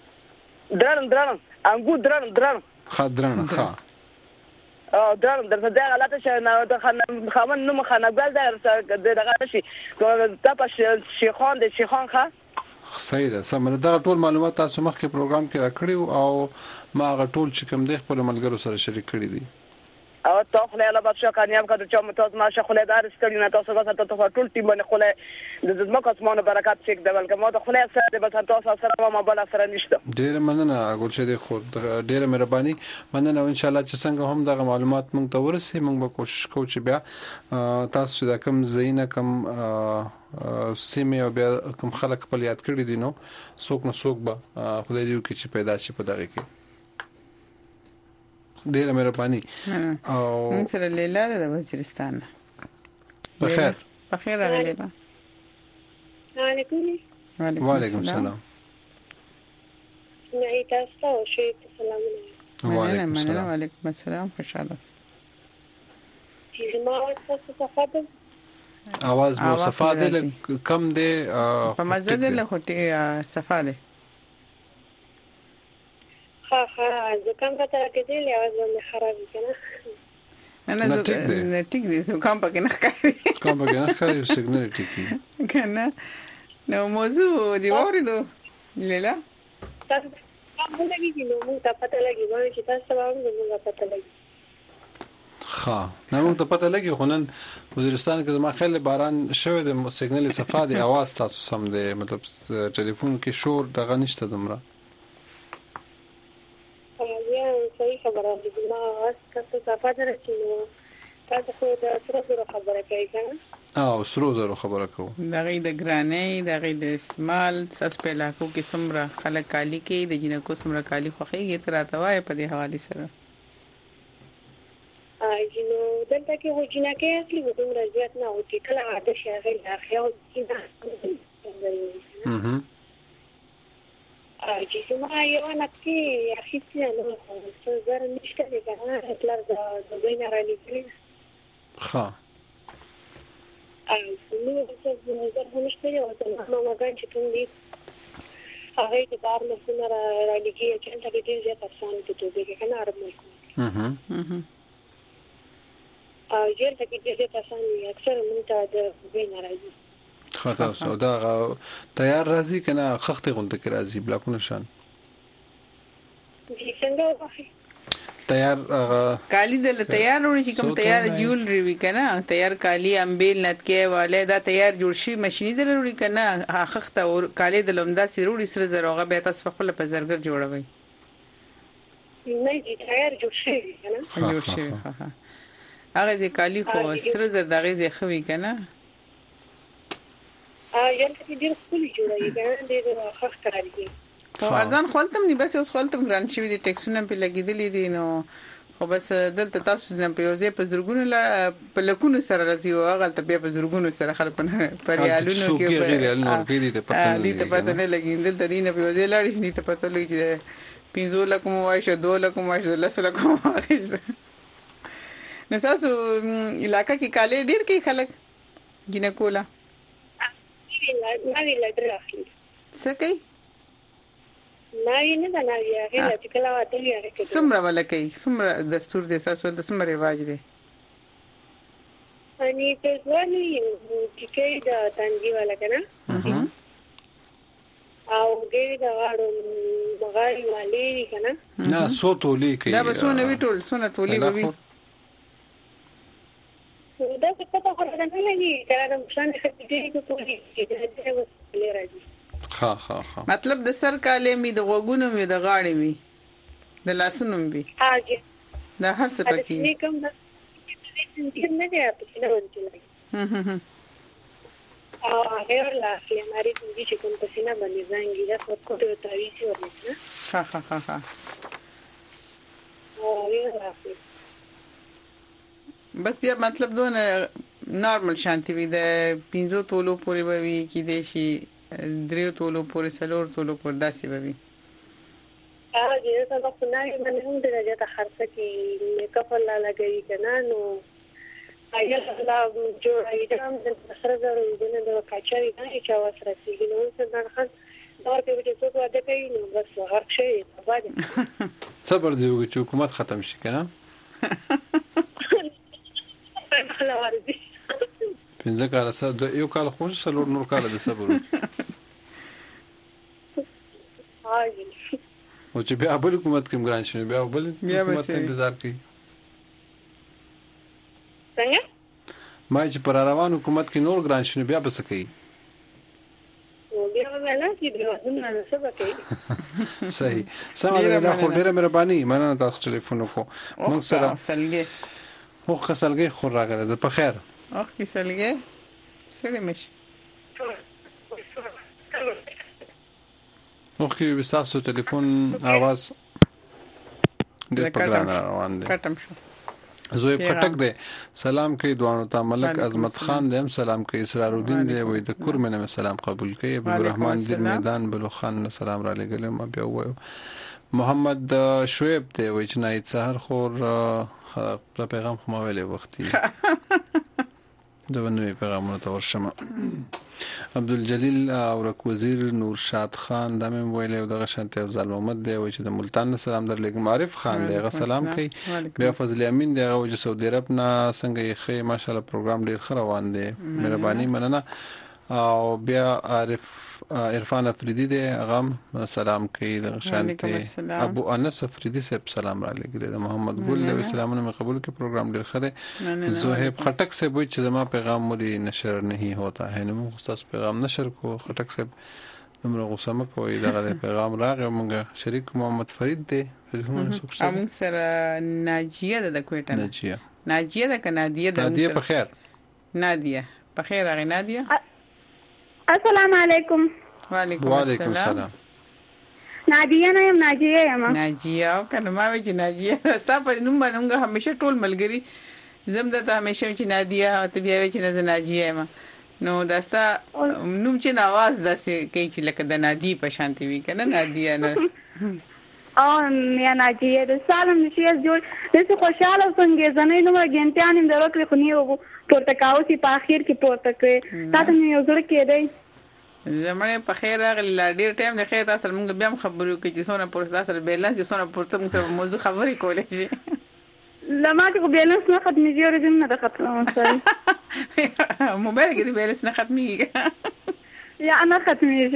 درن انګو درن خدرن ښه او درته دا غلطه شي نه د خمن نو مخنګل دغه شي دا په شیخان د شیخان ښه صحیح ده سمره دا ټول معلومات تاسو مخکې پروګرام کې راکړیو او ما غ ټول چې کوم د خپل ملګرو سره شریک کړی دي او تاسو له الله بخښه کامیاب کړو چې تاسو ما شخله دار ستړي نه تاسو غوښته ته ټول ټیم باندې خله د زما قسمانه برکات چیک دی ولکه ما ته خله سره به تاسو سره ما بل سره نشته ډیر مننه ګل شه خو ډیر مهرباني مننه او ان شاء الله چې څنګه هم دغه معلومات موږ ته ورسي موږ به کوشش کوو چې بیا تاسو دا کوم زینه کوم سیمه او بیا کوم خلک په یاد کړی دي نو څوک نه څوک به خدای دې وکړي چې پیدا شي په دغه کې ډیره مهرباني او سره لیلا د وزیرستان بخیر راغلی وعلیکم السلام نه تاسو شي سلام وعلیکم السلام خوشاله आवाज مو صفا ده کم ده په مزه ده له هټي صفا ده زکام پته راکېدل یا ځل خراب کنه نه ټیک دي زکام پکې نه ښکاري زکام پکې نه ښکاري سیګنل ټیک کنه نو موضوع دی وریدو لیلا تاسو کوم لګی نو موږ ته پته لګی وایي چې تاسو موږ پته لګی ها نو موږ ته پته لګی خو نن وزیرستان کې زما خیال باران شوه د سیګنل صفا دی आवाज تاسو سم دی مطلب ټلیفون کې شور دغه نشته دومره خبره دي ما تاسو ته پاتره چې تاسو خو د سره خبره کوي کنه او سرو زرو خبره کوو دغه د ګرانۍ دغه د استعمال ساس په علاقو کې څومره خلک کالی کې د جنکو څومره کالی خوخیږي تر اتوای په دې حواله سره جنو دلته کې هو جنکه اصلي ودوم راځي نه او چې کله عاده شي هغه اخیاو کې چې ما یو نکي اخیستي نو څه زر نشته دی کنه اطلاع د بین را لګي ښه نو څه زر نشته دی او ته ما غواړم چې ته دې هغه د بار نه را لګي چې ته دې دې تاسو ته ته دې کنه عرب ملک جیل ته کې دې تاسو اکثر مونږ ته د بین راځي خاطر سودا تیار راځي کنه خخته غونډه کې راځي بلاکونه شان تیار کالی دل تیار وړي چې کوم تیار جولري وی کنه تیار کالی امبیل نتکه والے دا تیار جوړ شي ماشيني دل وړي کنه خخته او کالی دل عمدا سي وړي سره زروغه به تاسو خپل په زرګر جوړوي نه دي تیار جوړ شي کنه جوړ شي هغه دې کالی خو سره زر دغه زی خوي کنه یل کې ډیر خولي جوړایي دا ډیر خخ کاری او ارزان خپلتم نه بس اوس خپلتم ګران شي دي ټیکسونه په لګیدلې دي نو خو بس دلته تاسو نه په یوځه په زرګونو په لکونو سره راځي او هغه ته په زرګونو سره خلکونه پریالونو کې په ریالونو کې دي ته پته نه لګین دلته دینه په یوځه لاړ شي ته پته لګی چې 5 لک مو وایشه 2 لک مو وایشه 10 لک مو وایشه نو تاسو علاقې کې کالي ډیر کې خلک جنکولا ناوی لټر اخلي څه کوي ناوی نه دا ناوی هغه چې کله واته لري کې څومره ولکې څومره دستور دې اساس ول څومره رواج دی अनि په ځواني چې کې دا تنګي ولا کنه او دې دا واړو مغاري والي کنه نه سوتولي کوي دا بسونه ویټول سونه تولي وي دا څه په خبره نه لګي دا د مشان خدای کې کولی چې دا وسلې راځي ها مطلب د سر کالې می د غوګونو می د غاړې می د لاسونو می هاجي دا هر څه پکې نه کوم دا نه دی په څه ونته هغه لا چې ماري چې کوم په سینه باندې ځانګي دا په کوټه تاویږي ورنه ها بس بیا مطلب دونه نارمل شانتي وي د 15 تولو پورې وي کې د شي 3 تولو پورې سلور تولو پورې داسې وي هغه څه په ناري باندې هم درجه ته خرڅ کی میک اپ لا لګي کنه نو ایا لا جوړای دم د سره زرو د کاچاري نه چې واسره سیګ نو څه درخت دا په دې څه وده کوي نو بس هر شي باندې صبر دی چې حکومت ختم شي کنه پنځه کال سره یو کال خو سلور نور کال د صبر او چې بیا بل حکومت کوم ګران شنو بیا بل حکومت انتظار کوي څنګه ما چې پر روان حکومت کې نور ګران شنو بیا بس کوي صحیح سمه خو ډیره مهرباني مننه تاسو ټلیفون وکړو موږ سره سلګي خو خسلګي خو راغله د په خیر اخ کی سلګي سړی مش نو کې وساسو ټلیفون आवाज د پګران روان دي کټم شو زوی پټک دی سلام کوي دوانو ته ملک عظمت خان دیم سلام کوي اسرار الدین دی وې د کورمنه سلام قبول کوي ابو الرحمن دین میدان بلو خان سلام را لګل ما بیا وایو محمد شعیب دی وې چې نه سحر خور پیغام خو ما ویلې وختي دا نوې پیغامونه ته ورشم عبدالجلیل او رک وزیر نور شاد خان د مې ویلې دغه شانته افضل محمد دی چې د ملتان سلام درلګ معرف خان دی غ سلام کوي بیا فضل امین دی چې سعودي عرب نه څنګه یې خې ماشاءالله پروګرام ډیر ښه روان دی مهرباني مننه او بیا عرفان افریدی دی غم سلام کوي د شانته ابو انس افریدی صاحب سلام را لګل د محمد ګل له سلامونه مې قبول کې پروګرام ډیر ښه دی زوهب خټک سے وای چې زما پیغام مولي نشر نہیں ہوتا ہے نو خاص پیغام نشر کو خټک صاحب نمبر غوسه مکوې دغه پیغام راغی مونږ شریک محمد فرید دی امون سره ناجیه د کوټه ناجیه د کنادیه د نادیه په خیر نادیه په خیر هغه نادیه السلام علیکم وعلیکم السلام نادیه نه یم ناجیه یم ناجیه او کنه ما وی چې ناجیه ستا په نوم باندې همیشه ټول ملګری زم دته همیشه چې نادیه او ته بیا وی چې نه ناجیه یم نو داستا نوم چې نواز داسې کوي چې لکه د نادی په شانتي وی کنه نادیه نه او یا ناجیه د سالم نشي جوړ د خوشاله څنګه زنه نو ګنټیان د روکې خنی وو پورتکاو سي په اخر کې پورتکې تاسو نه یو ځل کېدای زمونه په خیر راغلی ډیر ټایم د خیر تاسو موږ بیا خبرو کې چې څونه پورته تاسو بیلانس چې څونه پورته موږ موضوع خبرې کولې شي لما کې بیلانس نه ختمېږي او زمونه د ختم موبایل کې د بیلانس نه ختمېږي یا نه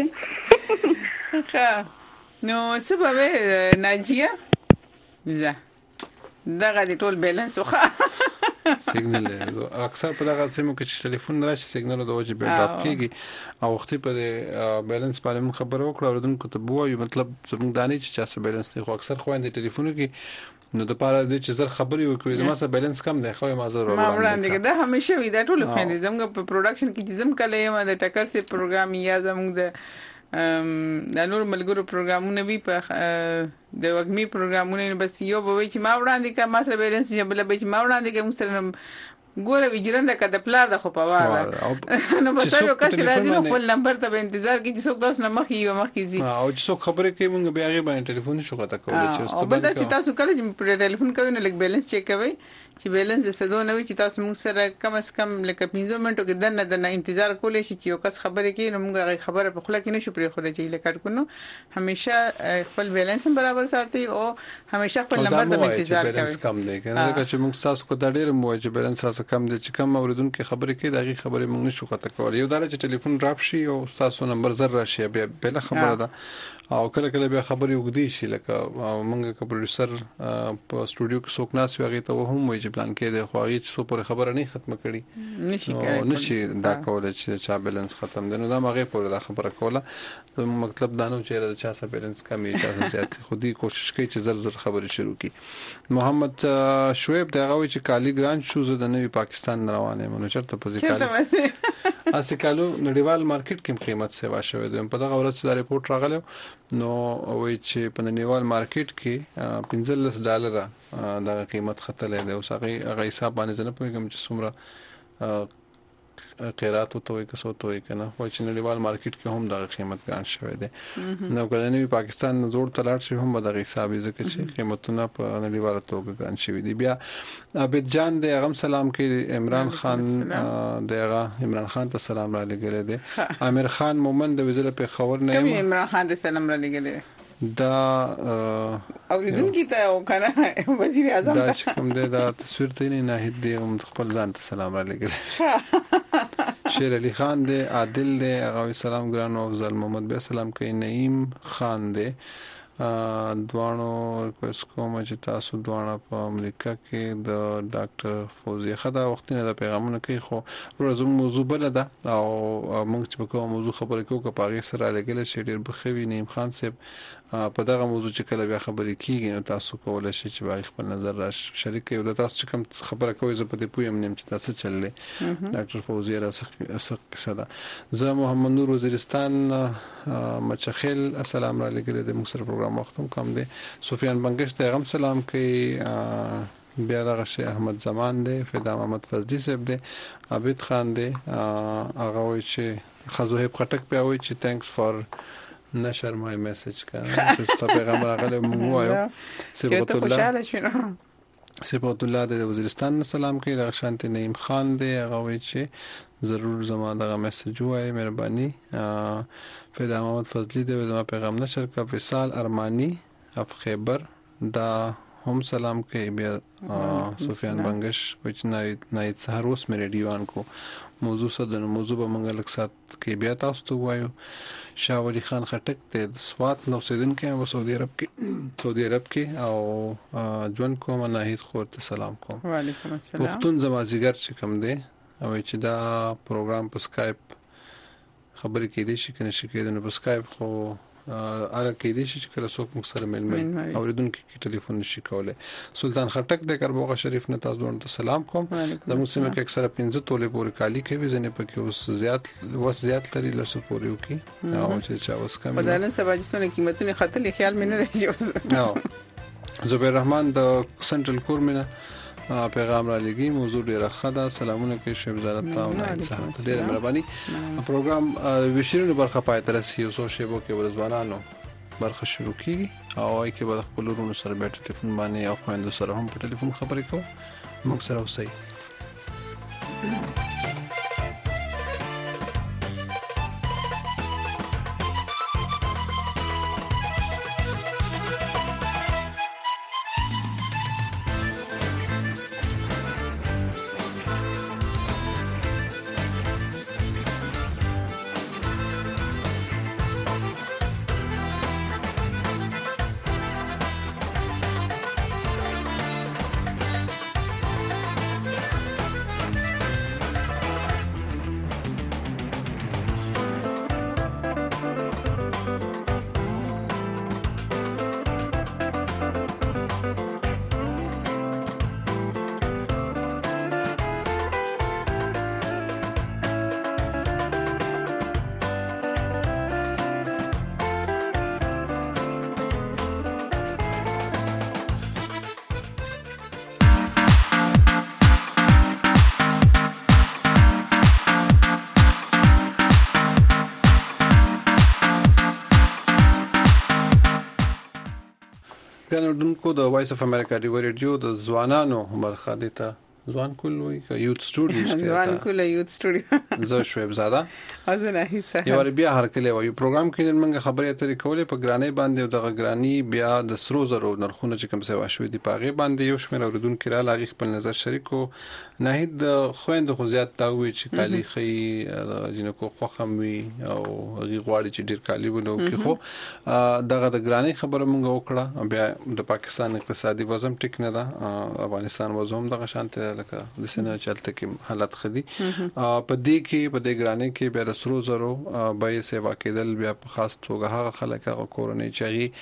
ختمېږي ښه نو سبب ناجیه زه دغه د ټول بیلانس وخه سیګنل اکثر په دغه سیمو کې چې ټلیفون راشي سیګنل د وجه بیل اپ کیږي او وختي په بیلانس باندې خبر وکړو ورودونکو ته بوایو مطلب زموږ دانی چې چا بیلانس نه خو اکثر خويندې ټلیفونو کې نو د پاره د چې زر خبري وکړي زما سره بیلانس کم دی خو ما زر وړاندې کې دا همیشه وي دا ټول خويندې زموږ په پروډکشن کې چې زم کله یم د ټکر سي پروګرام یا زموږ د نور ملګرو پروګرامونه وی په د وګمی پروګرامونه بس یو به چې ما وړاندې کا ما سره بیلانس چې بل به چې ما وړاندې کوم سره ګوره ویجرنده کده پلار د خو په واله نو په څلو کس راځي نو خپل نمبر ته انتظار کوي چې څوک تاسو نه مخ یو مخ کیږي او چې څوک خبرې کوي موږ بیا غي باندې ټلیفون شو غته کولای چې او بل چې تاسو کله چې په ټلیفون کوي نو لیک بیلانس چیک کوي چې بیلانس د سدو نه وي چې تاسو موږ سره کم از کم لکه 15 منټو کې دنه انتظار کولای شي چې یو کس خبرې کوي نو موږ خبره په خله کې نشو پرې خو چې لیکټ کو نو همیشه خپل بیلانس برابر ساتي او همیشه خپل نمبر د انتظار کوي بیلانس کم دی کنه چې موږ تاسو کو دا ډیر مو چې بیلانس تاسو کم دی چې کم اوریدونکو خبرې کوي دغه خبرې موږ نشو کته کول یو دا چې ټلیفون ډراپ شي او تاسو نمبر زر راشي بیا بل خبره ده او کله کله بیا خبرې وګدي شي لکه موږ کا پروډوسر په سټوډیو کې څوک ناس ویږي ته هم وایي چې پلان کې دی خو هغه څو پر خبره نه ختم کړي نشي دا کولای چې چا بیلانس ختم دی نو دا مغه پر دا خبره کوله مطلب دا نو چې چا سره بیلانس کمی چا زیات خودي کوشش کوي چې زر خبرې شروع کړي محمد شعیب دا غوي چې کالی ګران شو زه د نوی پاکستان روانه مونږ چرته پوزیکال اسی کالو نړیوال مارکیټ کې قیمت سیوا شوی دی په دغه ورځ دا ریپورت راغلی نو وایي چې په نړیوال مارکیټ کې $15 د قیمت خطلې دی او هغه حساب باندې نه پوهیږم چې څومره قیرات او توي کسو توي کنه خو چې نړیوال مارکیټ کې هم د قیمت ګان شوی دی نو کله پاکستان زوړ تلاړ شي هم د حساب ځکه چې قیمتونه په نړیوال توګه ګان شوی دی بیا عبد جان د غم سلام کې عمران خان دغه عمران خان ته سلام را لګل دی امیر خان مومن د وزیر په خبر نه عمران خان ته سلام را لګل دا اوریدونکو ته او کنه وزیر اعظم دا کوم دی دا تصویر ته نه هیڅ دی هم خپل ځان ته سلام را لګل شیر علي خان دی عادل دی هغه سلام ګران او افضل محمد به سلام کوي نعیم خان دی دوانو ریکوست کوم چې تاسو دوانه په امریکا کې د ډاکټر فوزیه خدا وخت نه د پیغامونه کوي خو ورځو موضوع بل ده او موږ چې په کوم موضوع خبرې کوو که پاغي سره لګل شي ډیر بخوي نعیم خان صاحب په دغه موضوع چې کله بیا خبرې کیږي نو تاسو کولای شئ چې باغ خپل نظر را شریک کړئ او تاسو چې کوم خبره کوئ زه په دې پویم نیم چې تاسو چللې ډاکټر فوزیه را څه ده زه محمد نور وزیرستان مچخیل السلام علیکم د مصر پروګرام وختم کوم دی سفیان بنگش ته غم سلام کوي بیا دغه شي احمد زمان دی فدا محمد فضلی صاحب دی عابد خان دی هغه وایي چې خزوهب خټک بیا وایي چې تhanks for نشر مای میسج کنه چې پیغمبر هغه مو وایو سبحان الله د وزیرستان سلام کوي د شانت نعیم خان دی هغه وایي چې ضرور زما دغه میسج وایي مهرباني فدا محمد فضلی دی زما پیغام نشر کا وصال ارمانی اف خیبر دا هم سلام کوي بیا سفیان بنگش وچ نه سحر اوس مې ریډیو ان کو موضوع صدن موضوع به منګل اکسات کې بیا تاسو ته وایو شاه ولی خان خټک ته سوات نو سیدن کې سعودي عرب کې او جون کوم ناهید خور ته سلام کوم وعلیکم السلام پښتون زما زیګر چې کوم دی او چې دا پروګرام په سکایپ خبرې کېدې شي کنه شي کېدنه په سکایپ خو اله کېدې شي چې کله څوک موږ سره ململ اوریدونکو کې ټلیفون نشي کولای. سلطان خټک د کربوغه شریف نه تاسو ته سلام کوم. د موسمه کې اکثره 15 تولې پورې کالی کوي ځنه پکې اوس زیات لري لسو پورې وکي او چې چا اوس کم په دانه سباجستونه قیمتونه خطلې خیال مې نه دی جوړ. زبیر رحمان د سنټرل کورمنه پیغام را لګي. موضوع ډیره ښه ده. سلامونه کوي شیخ زړه تاو نه صاحب ډیره مهرباني. پروګرام وشیرونو برخه پای تر سي اوسو شیبو کې ورځوانانو برخه شروع کیږي او آی کې به خپل ورونو سره بیت ټلیفون باندې او خويندو سره هم په ټلیفون خبرې کوو. موږ سره اوسئ. دونکو د وایس اف امریکا دی ریډیو د ځوانانو برخه دي ته ځوان کول وي یوت سټوډیوز کې ځوان کول یوت سټوډیو زه شویب زاده ازنه هیڅ یو بیا هر کله وایو پروګرام کې موږ خبرې اترې کولې په ګرانې باندې او د ګرانی بیا د سرو زرو نرخونه چې کوم څه واشوي دي پاغه باندې یو شمېر اوریدونکو را لاغي خپل نظر شریکو ناهید د خويند خو زیات تاوي چې کالی خي جنکو خوخم وي او غي غواړي چې ډیر کالی ونه کې خو دغه د ګرانی خبره موږ وکړه بیا د پاکستان اقتصادي وضع ټیک نه ده افغانستان وضع هم دغه شانته لکه د سینه چلته کې حالت خدي په دې کې په دې ګرانی کې بیا سرو زرو به سیوا کېدل بیا په خاص توګه هغه خلک هغه کورنۍ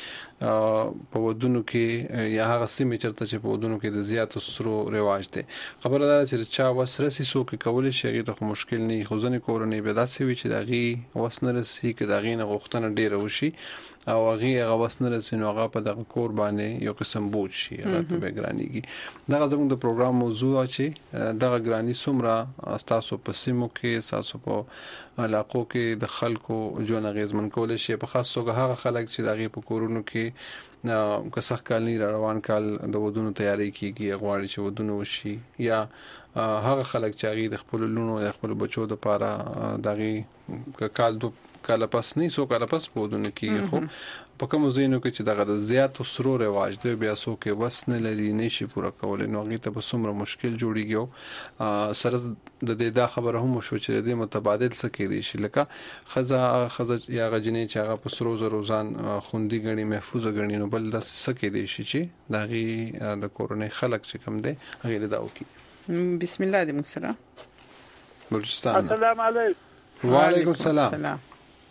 چې په ودونو کې یا هغه سیمه چرته چې په ودونو کې د زیاتو سرو رواج دي خبره ده چې چا وسرسي سو کې کول شي هغه مشکل نه خو ځنې کورنۍ به داسې وي چې دغه وسنرسي کې دغه نه غوښتنه ډیره وشي او هغه وسنرسي نو هغه په دغه کور باندې یو قسم بوج شي هغه ته به ګرانيږي دغه زموږ د پروګرام موضوع چې دغه ګرانی سمره تاسو په سیمو کې تاسو په علاقو کې د خلکو ژوند غیزمن کول شي په خاص توګه هغه خلک چې دغه په کورونو کې که صح کال نه روان کال د ودونو تیاری کیږي غواړي چې ودونو وشي یا هغه خلک چې هغه د خپل لونو یا خپل بچو د پاره دغه کال دو کال پس نه سو کال پس پودونه کې خو په کوم زینو کې چې دغه د زیات سرو رواج دی بیا سو کې وسنه لري نشي پوره کول نو غي ته به څومره مشکل جوړیږي سره د دې دا خبره هم شو چې د متبادل څه کې دي شي لکه خزا یا غجنې چې هغه په سرو زرو ځان خوندي غني محفوظ غني نو بل د څه کې دي شي چې دغه د کورونې خلک چې کم دي هغه دا وکي بسم الله دې مسلم بلوچستان السلام علیکم وعلیکم السلام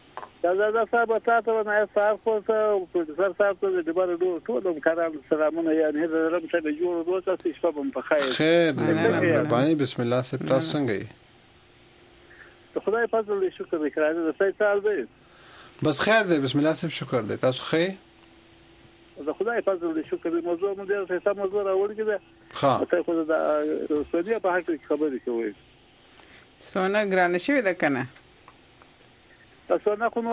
دا صاحب تاسو نه صاحب خو پروفیسور صاحب ته د بار ډول ټول کاران سلامونه یعنی زه ته به جوړ دوه تاسو شپه په خیر خیر باندې بسم الله سب تاسو څنګه یې خدای فضل دې شکر وکړه زه سای سال دی بس خیر دی بسم الله سب شکر دی تاسو خیر زه خدای فضل دې شکر دې موضوع مو دې څه سم موضوع راوړی کړه ها ته خو دا سعودي په حق کې خبرې کوي سونه ګران شوی ده کنه تاسو نه کوم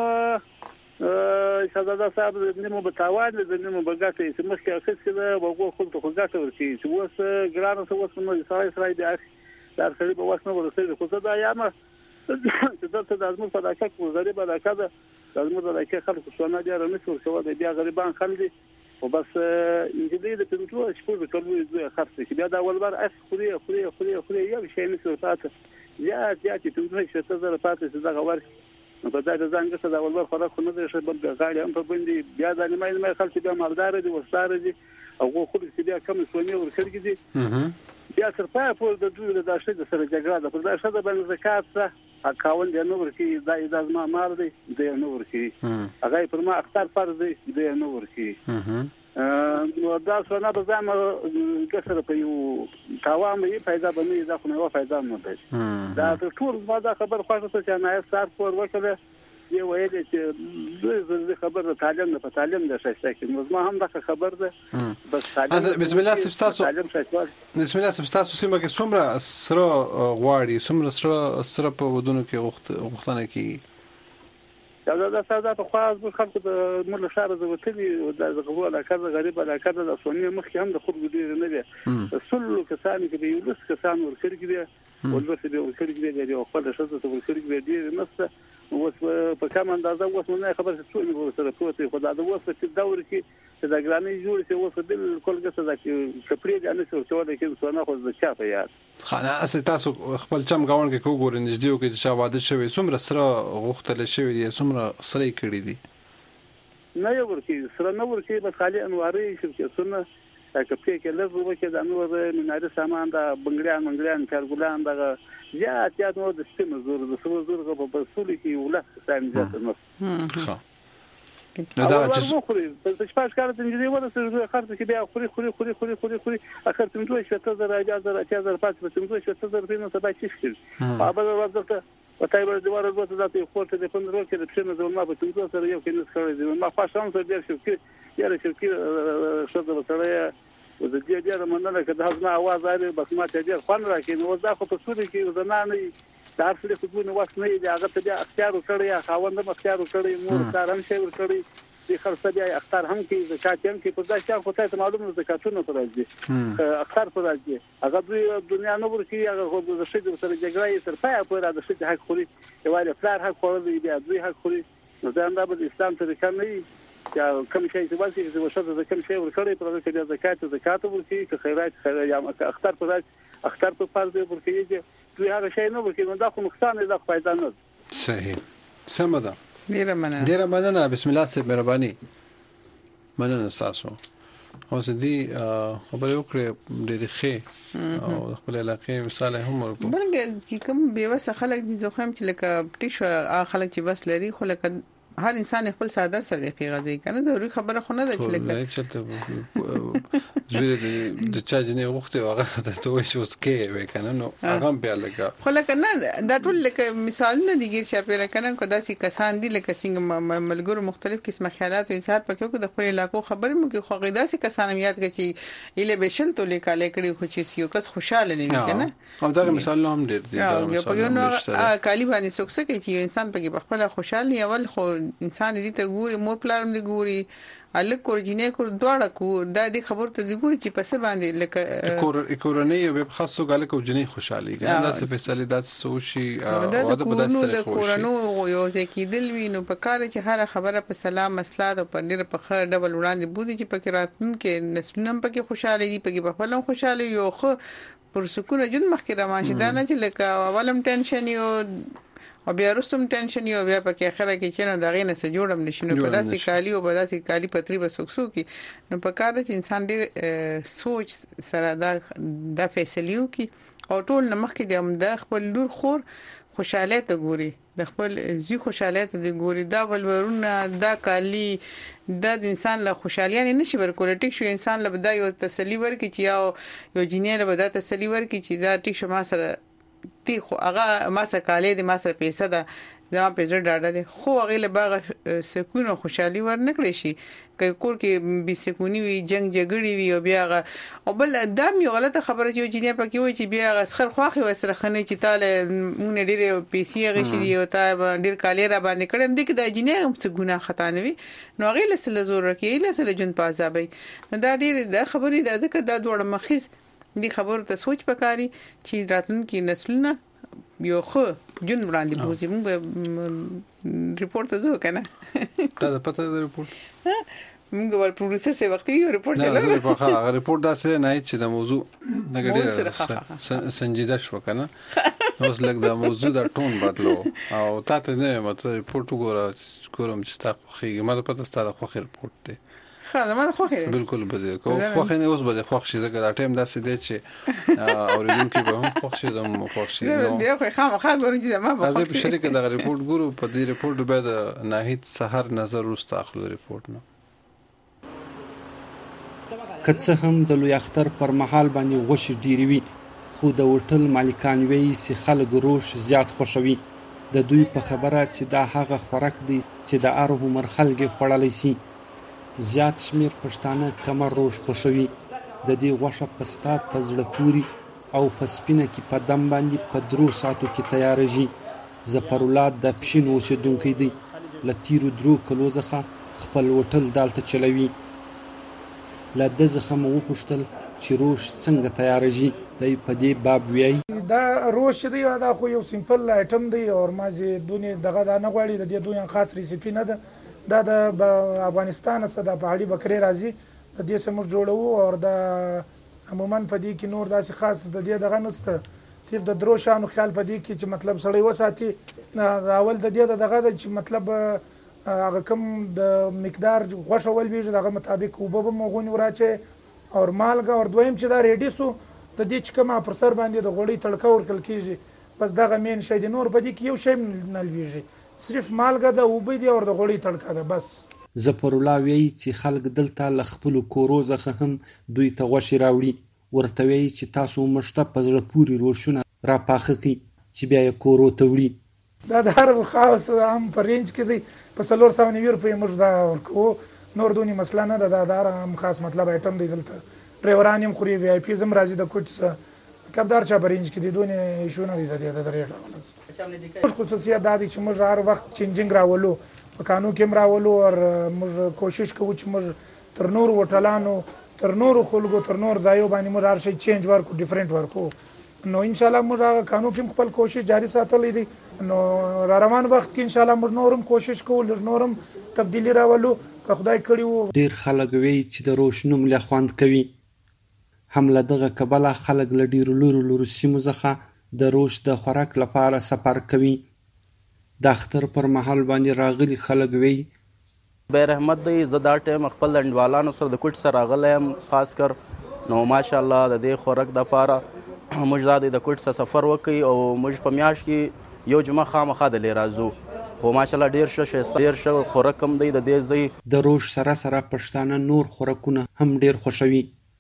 شهزاده صاحب نیمه بتاوان د نیمه بغاټه چې مخکې اخیس کې وګو خو ته غاټه ورکی چې وس ګرانه څه وس نو سړی دی در سړي په واسنه ورسېږي خو دا یامه چې دلته د ازمو په داکه کو زری په داکه د ازمو د داکه خلکو څونه دی رانه څور شو دی بیا غریبان خلک دي او بس انګلیزي د پنځو شپږ د کلوې خرڅ کې بیا دا ولبر اس خوري یو شی نه څه ساته یا چې ته نه شته زره پاتې څه دا غوړ نو په دې ځانګړي څه دا ولبر خوراک خو نه دی شه بل غاړي هم په باندې بیا د نیمه خلک بیا مالدار دي وستار دي او خو چې بیا کم سونی ورکړي دي بیا تر پای په د دوی د داشته د سره جګړه ده پر داشته د باندې زکات اکاون دی نو ورکی دا ما مار دی دی نو ورکی هغه پر ما اختار فرض دی نو ورکی نو دا څنګه به زما کسر په یو تاوان به پیدا بنې دا خو نه و پیدا نه دی دا ټول ما دا خبر خوښه چې نه سار پور وکړه یو وایي چې دوی خبر تعلیم نه په تعلیم د شایسته کې نو ما هم دا خبر ده بس تعلیم بسم الله سبستاسو بسم الله سبستاسو سیمه کې څومره سره غواړي څومره سره په ودونو کې غوښتنه کوي دا ساده په خاص خلکو د مل شهر زوتلی او د غوړ علاقه غریب علاقه د سونی مخکې هم د خلکو ډیر نه دي سلو کسان کې یو لس کسان ورکړي دي ولوسه به ورکړي دي او خپل شته ورکړي دي نفسه اوس په کوم اندازه اوس نه خبر څه ټول سره پروت خو دا اوس په دور کې چې دا ګرانې جوړ شي اوس بالکل ګسه دا چې کپړې د انسو څو کې څونه خو د چا په یاد خانه تاسو خپل چم گاون کې کوګور نږدې کې چې واده شوی څومره سره غوښتل شوی دي څومره سره کړی دي نه یو ورکی سره نه ورکی بس خالي انواري شرکتونه کپړې کې لږ وکړي د انور مناري سامان دا بنگړیان کارګلان دا یا نو د سیمه زور په پسولي کې ولا ساين ځات نو دا چې په شپږ کار د انجنیر ورته خرڅ کې بیا خوري اخر تم دوه شته زره اجازه پات په تم دوه شته زره په نو سبا چیشل ابل ورته وتای ور دیوار ورته ذاتي خورته د 15 کې د پښنه د ما په تم دوه سره یو کې نس کړی دی ما خاصه سره ډیر شو کې یاره شو کې شته وسره و د دې د مننه کده ځما आवाज اړ بس ما ته ډیر خوان راکې نو دا خو په سوري کې زنانه د اصلي خدونه وخت نه دی هغه ته اختیار وکړي خاوند اختیار وکړي مور کارم شي ورکړي د خرڅ بیا اختیار هم کې زکات هم کې په دا چې خو ته معلومه زکاتونه راځي اختیار پر راځي هغه د دنیا نو ورکی هغه خو د شي سره جګړه تر پای پورې د شي حق خوري یواله فلار حق خوري بیا دوی حق خوري نو دا هم د اسلام طریقه نه یا کوم شي چې واسي چې وشته د کوم شي ورکړي پر کې د زکات ورکړي که خیرات یا اختیار پر راځي اختیار په فرض ورکړي چې دوی هغه شی نه ورکړي نو دا خو نقصان دی دا فائدہ نه صحیح سم ده ډیره مننه بسم الله سي مهرباني مننه تاسو اوس دې خبرې وکړې ډېرې ښې او خپل علاقې مثال هم ورکو بلکې کوم بیوسه خلک دي زخم چې لکه ټیشو خلک چې بس لري خو لکه هر انسان خپل صادر سره دی پیغازي کنه ضروري خبره خو نه ده چې لکه زوی د چا جنې وخت هغه ته وایي چې اوس کې وای کنه نو هغه بیا لګا خو لکه نه دا ټول لکه مثالونه دي ګیر شاپیره کنه کو داسې کسان دي لکه څنګه ملګرو مختلف قسمه خیالات او اظهار پکې کو د خپل علاقو خبرې مو کې خو غیدا سي کسان یاد کړي اله بشل تو لیکاله کړي خو چې یو کس خوشاله نه کنه او دا مثال هم ډېر دي دا مثال نو کالی باندې سوکسه کوي چې انسان پکې خپل خوشاله اول خو انسان دې ته ګوري مور پلارم دې ګوري الک کورجینه کور دواړه کو دا دې خبر ته دې ګوري چې پس باندې لکه کورنۍ او خاصو غاله کو جنې خوشحالي ګنه دا څه فیصله دات سوشي او د بدستره خوشي کورنو یو ځکه دل وینو په کار چې هر خبره په سلام مسلات او په ډیر په خړ ډبل وړاندې بودي چې پکې راتون کې نسلونه پکې خوشاله دي پکې په خپل خوشاله یو خو پر سکون جن مخکې روان شي دا نه چې لکه اولم ټینشن یو او بیا رسوم ټینشن یو بیا پکې اخره کې چې نو دغه نه څه جوړم نشي په داسې کالی او په داسې کالی پتری بسوکسو کې نو په کار چې انسان ډیر سوچ سره دا فیصلیو کې او ټول نمخ کې د امده خپل لور خور خوشاله ته ګوري د خپل زی خوشاله ته ګوري دا ولورونه دا کالی د انسان له خوشالۍ نشي ورکول ټیک شو انسان له بدای او تسلی ورکړي چې یو جنې له بدای تسلی ورکړي چې دا ټیک شو ما سره تی خو هغه ما سره کالې د ما سره پیسې ده زما په زړه ډاډه دي خو هغه له باغ سکون او خوشحالي ورنکړي شي که کور کې بي سکونی وي جنگ جګړې وي او بیا او بل دا یو غلطه خبره چې جنې پکې وي چې بیا غسخر خواخي وسره خنه چې تاله مونږ ډېر پیسې غشي دي او تا ډېر کالې را باندې کړم دي کې د جنې هم څه ګناه خطا نه وي نو هغه له سره زور کې له سره جون پازابي نو دا ډېر د خبرې د ځکه دا دوړ مخیز دي خبرو ته سوچ پکاري چې راتلونکي نسلونه یو خو جون وړاندې بوزي موږ ریپورت ته ځو کنه دا پته د ریپورت موږ ول پروډوسر سره وخت یو ریپورت چلو نه هغه ریپورت داسې نه چې د موضوع نګړې سنجیده شو کنه اوس لکه د موضوع د ټون بدلو او تاسو نه مته ریپورت وګورم چې تاسو خو ما پته ستاسو خو ریپورت دی زما خوښ دی بالکل بده کو خوښ نه اوس بده خوښ شي زګر ټایم داسې دی چې اوریدونکو به هم خوښ شي زمو خوښ شي نو بیا خو خامخا ګورم چې زما په خپل شریک د ریپورت ګورو په دې ریپورت به د ناهید سحر نظر واستاخلو ریپورت نو کڅه هم د لوی اختر پر مهال باندې غوښ ډیری وي خو د هوټل مالکان وی چې خلک روش زیات خوشوي د دوی په خبره چې دا هغه خوراک دی چې د هر عمر خلک خوړلی شي زیات شمیر پښتانه کمر روش خوشوي د دې غوښه پستا په زړه پوري او په سپینه کې په دم باندې په 3 ساعتو کې تیارېږي ظفرالله د پښین اوسېدونکی دی له تیرو 3 کلو څخه خپل هوټل دالته چلوي له دې څخه مو وپوښتل چې روش څنګه تیارېږي دی په دې باب وایي دا روش دی دا خو یو سیمپل آیټم دی او مازه دونه دغه دا نه غواړي د دې دونه خاص ریسیپي نه ده دا د افغانستان څخه د پهاړي بکري راځي د دې سم جوړو او د عموما په دې کې نور داسې خاص د دې دغه نسته صرف د درو شانو خیال په دې کې چې مطلب سړی وساتي اول د دې دغه چې مطلب هغه کوم د مقدار غوښه ول ویږي دغه مطابق وبو مغونی وراچه او مالګه او دویم چې دا ریډي سو د دې چې کومه پر سر باندې د غوړی تړکا ورکل کیږي بس دغه مین شې د نور په دې کې یو شی نه لويږي صرف مالګه د وبې دی او د غوړی تړکا ده بس ظفرالله وی چې خلک دلته لخپل کورو ځخه هم دوی ته غوښي راوړي ورته وی چې تاسو مشته پزړه پوری روشونه را پاخه کی چې بیا یې کورو ته وړي دا د هر خاص هم په رینج کې دی په 490 روپۍ موږ دا ورکو نور دونی مسله نه ده دا هم خاص مطلب آیټم دی دلته ډرایوران هم خوري وی آی پی زم راځي د کوټ څخه مطلب دار چا برینج کې دی دونه شونه دي د ریټ اولس خصوصیت دا دي چې موږ هر وخت چینجینګ راولو په قانون کې راولو او موږ کوشش کوو چې موږ تر نور وټلانو تر نور خلکو تر نور ځایو باندې موږ هر شي چینج ورکو ډیفرنٹ ورکو نو ان شاء الله موږ قانون کې خپل کوشش جاری ساتلې دي نو را روان وخت کې ان شاء الله موږ نورم کوشش کوو نورم تبدیلی راولو که خدای کړی وو ډیر خلک وی چې د روشنوم له خوند کوي هم له دغه کبله خلک له ډیرو لورو سیمو څخه د روش د خوراک لپاره سفر کوي د اختر پر مهال باندې راغلي خلک وی بیر احمد دی زه دا ټایم خپل لنډوالانو سره د کوټ سره راغلی یم خاص کر نو ماشاءالله د دې خوراک دپاره موږ دا د کوټ سره سفر وکړي او موږ په میاشت کې یو جمعه خامخا دلې راځو خو ماشاءالله ډیر ښه خوراک هم دی د دې ځای د روش سره پښتانه نور خوراکونه هم ډیر خوښوي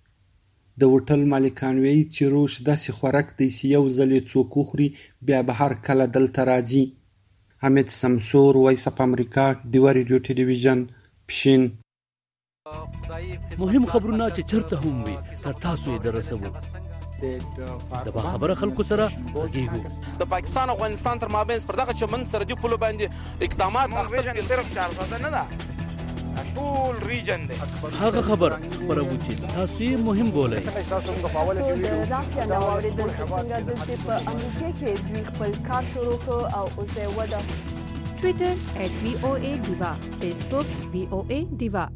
د هوټل مالکان وی چې روش داسې خوراک دی چې یو ځل یې څوک وخوري بیا به هر کله دلته راځي حمید سمسور وایس اف امریکا ډیوا ریډیو ټلویزیون پښین مهم خبرونه چې چرته هم وي تر تاسو یې درسوو د باخبره خلکو سره غږیږو د پاکستان او افغانستان تر مابین پر دغه چمن سرحدي پولو باندې اقدامات اخیستل صرف 400 نه ده ټول ریجن دی هغه خبر خبرو چې تاسو یې مهم بولئ د رافیا نو اوریدل چې څنګه د په امریکا کې دوی خپل کار شروع کړ او اوس یې ودا ټوئیټر @voa_diva فیسبوک voa diva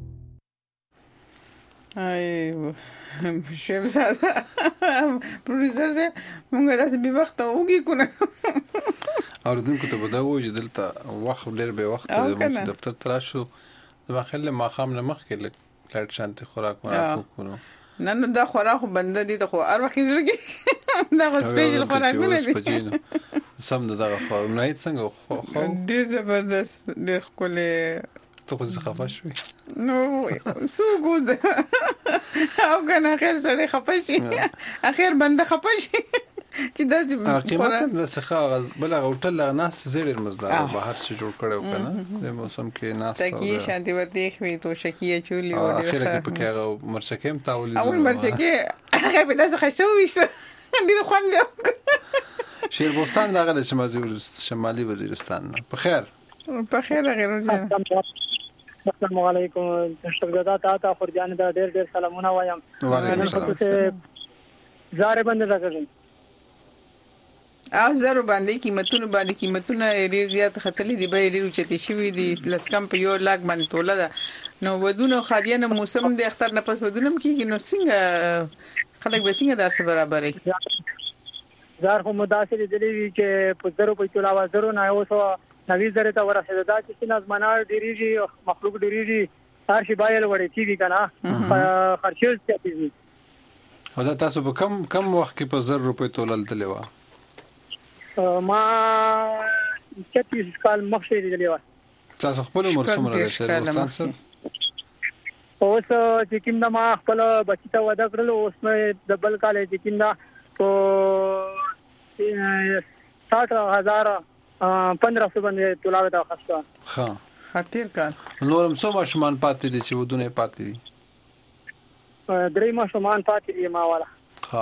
شیف زاده پروډوسر زه مونږ داسې به وخت اوږي کنه اوریدونکو ته به دا وایي چې دلته وخت ډېر به وخت دی چې دفتر ته راشو زما خیال ما خام نه مخکې لږ شانتي خوراک وکړو نه دا خوراک بنده دي ته خو هر وخت زړګي دا خو سپیشل خوراکونه دي سم دغه خوراک نه څنګه خو ډېر زبردست ډېر ښکلی ته خو څه خفه شوې نو سو ګود او کنه اخر سړی خفه شي اخر بنده خفه شي چې دا قیمت هم د څخه بل هوټل لا ناس زړه مزدار بهر څه جوړ کړو کنه د موسم کې ناس تکي شانتي ودی خوي تو شکیه چولی او اخر کې پکې مرچکیم تاولې اول مرچکه هغه په داسه خشو وشته ډیر خوند شیربستان راغله چې مزور شمالي وزیرستان په خیر غیر جان السلام علیکم شکرګزار تا خورجان دا ډېر سلامونه وایم وعلیکم السلام زاره باندې راغلی او زره باندې قیمتونه ډېر زیات خطلې دي به ډېر چتي شوی دي لسکم په یو لاک باندې توله ده نو ودونه خادیانه موسم د اختر نه پس ودونم کیږي نو څنګه خلک به څنګه درس برابرې زار هم مداسې دي چې په زرو په تولا وزرو نه اوسه نوی زره ته ورسېده دا چې نظمانه ډیریږي مخلوق ډیریږي هر شي باید وړي چې وی کنه خرچه کوي. او دا تاسو په کم وخت کې په 1000 روپے تولل دلې و؟ ما 30 کال مخکې دلې و. تاسو خپل عمر څومره ده سر؟ اوس چې کوم د ما خپل بچی ته وعده کړل اوس مې د بل کال چې کوم دا په 60000 1500 باندې تولاوه تا خاصه. ها خاطر کال نورم څو ماشومان پاتې دي چې ودونه پاتې دي؟ 3 ماشومان پاتې دي ما والا. ها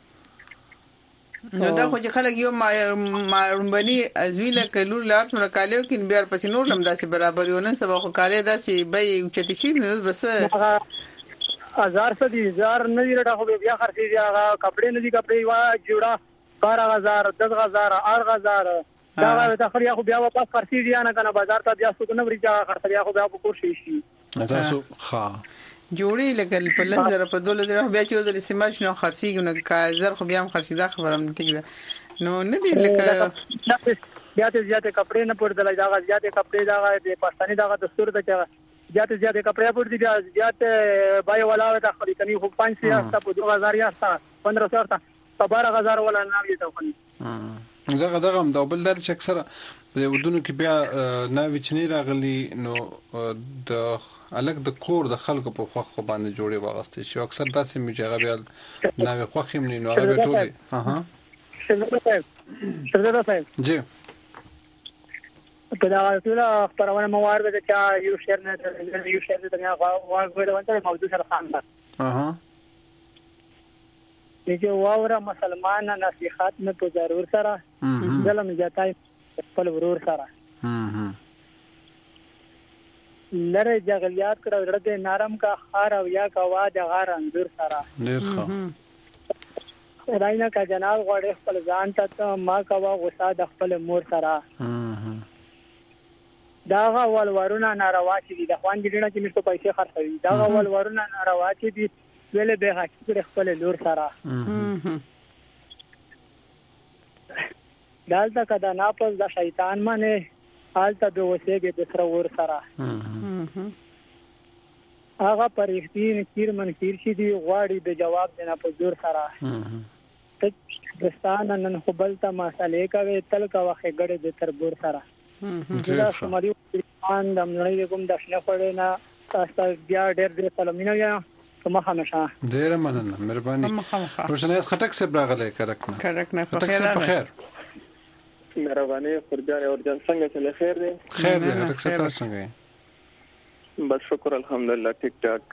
نو دا خو چې خلک یو مارمبني ازویله کلور لار سره کالیو کین بیا پس نور لم داسې برابر یو نن سبا خو کاله داسې به اوچتی شي نو بس 1000 سدي 1000 نه دی راټه خو بیا خرڅي دی هغه کپڑے نه دي کپڑے وا جوړه 12000 10000 8000 دا ته خریا خو بیا واپس خرڅي دی نه کنه بازار ته بیا څوک نه ورځي خرڅي خو بیا په کور شي تاسو ها جوړی لګل په لزر په 2000 بیا چې وزل سیمال شنو خرڅیږي نو کازر خو بیا هم خرڅي دا خبرم ټیک ده نو نه دی لکه بیا ته زیاته کپڑے نه پردل دا زیاته کپڑے دا د پاکستاني دا دستور ته زیاته کپڑے پردي بیا زیاته بای ولا ته خري کني خو 500 تا په 2000 یا 1500 تا په 12000 ولا نه وي ته خو دغه هم دا بل در چې اکثره په ودونو کې بیا ناوی چني راغلي نو د الګ د کور د خلکو په خو باندې جوړي واغستې شو اکثر داسې مجاغه بیا ناوی خو خیم نه نو هغه ټول ها شردا صاحب جی په دا ټول خبرونه موارد چې یو شهر نه یو شهر ته نه واغوي دا ونته موضوع سره خاندان چې واوره مسلمان نصيحت نه په ضرور سره ظلم جاتای خپل ورور سره لره جغلیات کړه ورته نرم کا خار او یا کا وا د غار انځور سره ډیر ښه راینه کا جناب غوړې خپل ځان ته ما کا وا غصه د خپل مور سره دا غول ورونه ناروا چې د خوان دینه چې مې په پیسې خرڅوي دا غول ورونه ناروا چې دي ویل به حقیقت خپل لور سره دالته کدا ناپس د شیطان باندې حالت به وسېږي د سره ور سره هغه پرېختین کیر منکیر شي دی غواړي د جواب دینا په زور سره دستان نن خپلته مسالې کوي تل کا واخې ګړې د تربور سره دا سماري ان د مړې کوم د شنه خړې نه تاسو بیا ډېر سلامونه یا کومه همیشه ډېر مننه مهرباني روشنه خټک سے براغله کرک نه په خیر مهرباني خورجان اور جان څنګه چله خیر دی خیر دی خټک سے تاسو څنګه بس شکر الحمدلله ټیک ټاک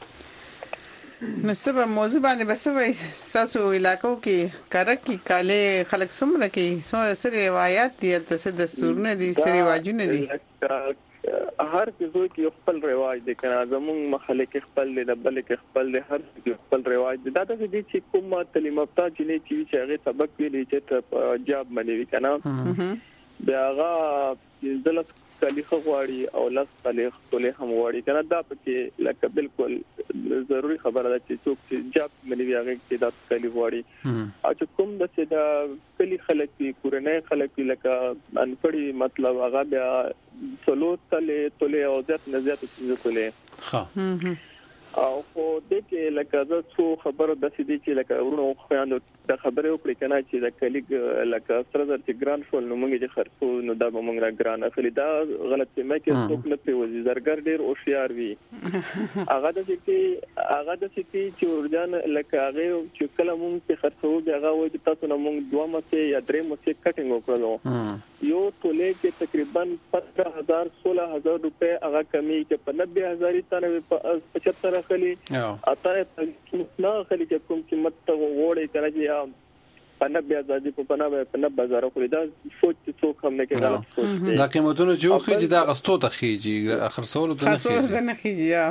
نو سبا موضوع باندې بس وای تاسو علاقو کې کرک کې کاله خلک سمره کې سره روایت دي تاسو دستورونه دي سره رواجونه دي هر کیسو کې خپل رواج دي کنه زموږ محله کې خپل دي د بل کې خپل دي هر کې خپل رواج دي دا د دې چې کومه تعلیم یافته چې هغه سبق ویلي چې جاب منوي کنه بیا هغه دلته کلیخه غواړي او لاس کلیخ ټوله هم غواړي کنه دا پکې لکه بالکل ضروری خبره ده چې څوک چې جاب منوي هغه کې دا کلی غواړي او چې کوم د څه د کلی خلک په کورنۍ خلک لکه انپړي مطلب هغه بیا څلور تله او ځات نزيات څه تله ها او خو د کې لکه زه څو خبره د سې دي چې لکه ورونو خوياندو د خبره وکړي کنه چې د کلیګ لکه سره چې ګران شول نو موږ چې خرڅو نو دا به موږ را ګران اخلي دا غلط مې کې څوک نه پیوځي زرګر ډیر او شیار وي هغه د چې چې ورجان لکه هغه چې کله موږ په خرڅو هغه وایي چې تاسو نو موږ دوه مته یا درې مته کټینګ وکړو یو ټوله کې تقریبا 15000 16000 روپے هغه کمی کې په 90000 تنه په 75 خلی اته نه خلی چې کوم قیمت ته وړي کنه چې پنه بیا ځي په پنه بازار خو دا سوچ څوک هم نه کوي دا قیمتونه چې خو چې دا غستو ته خيږي اخر سوال ته نه خيږي یا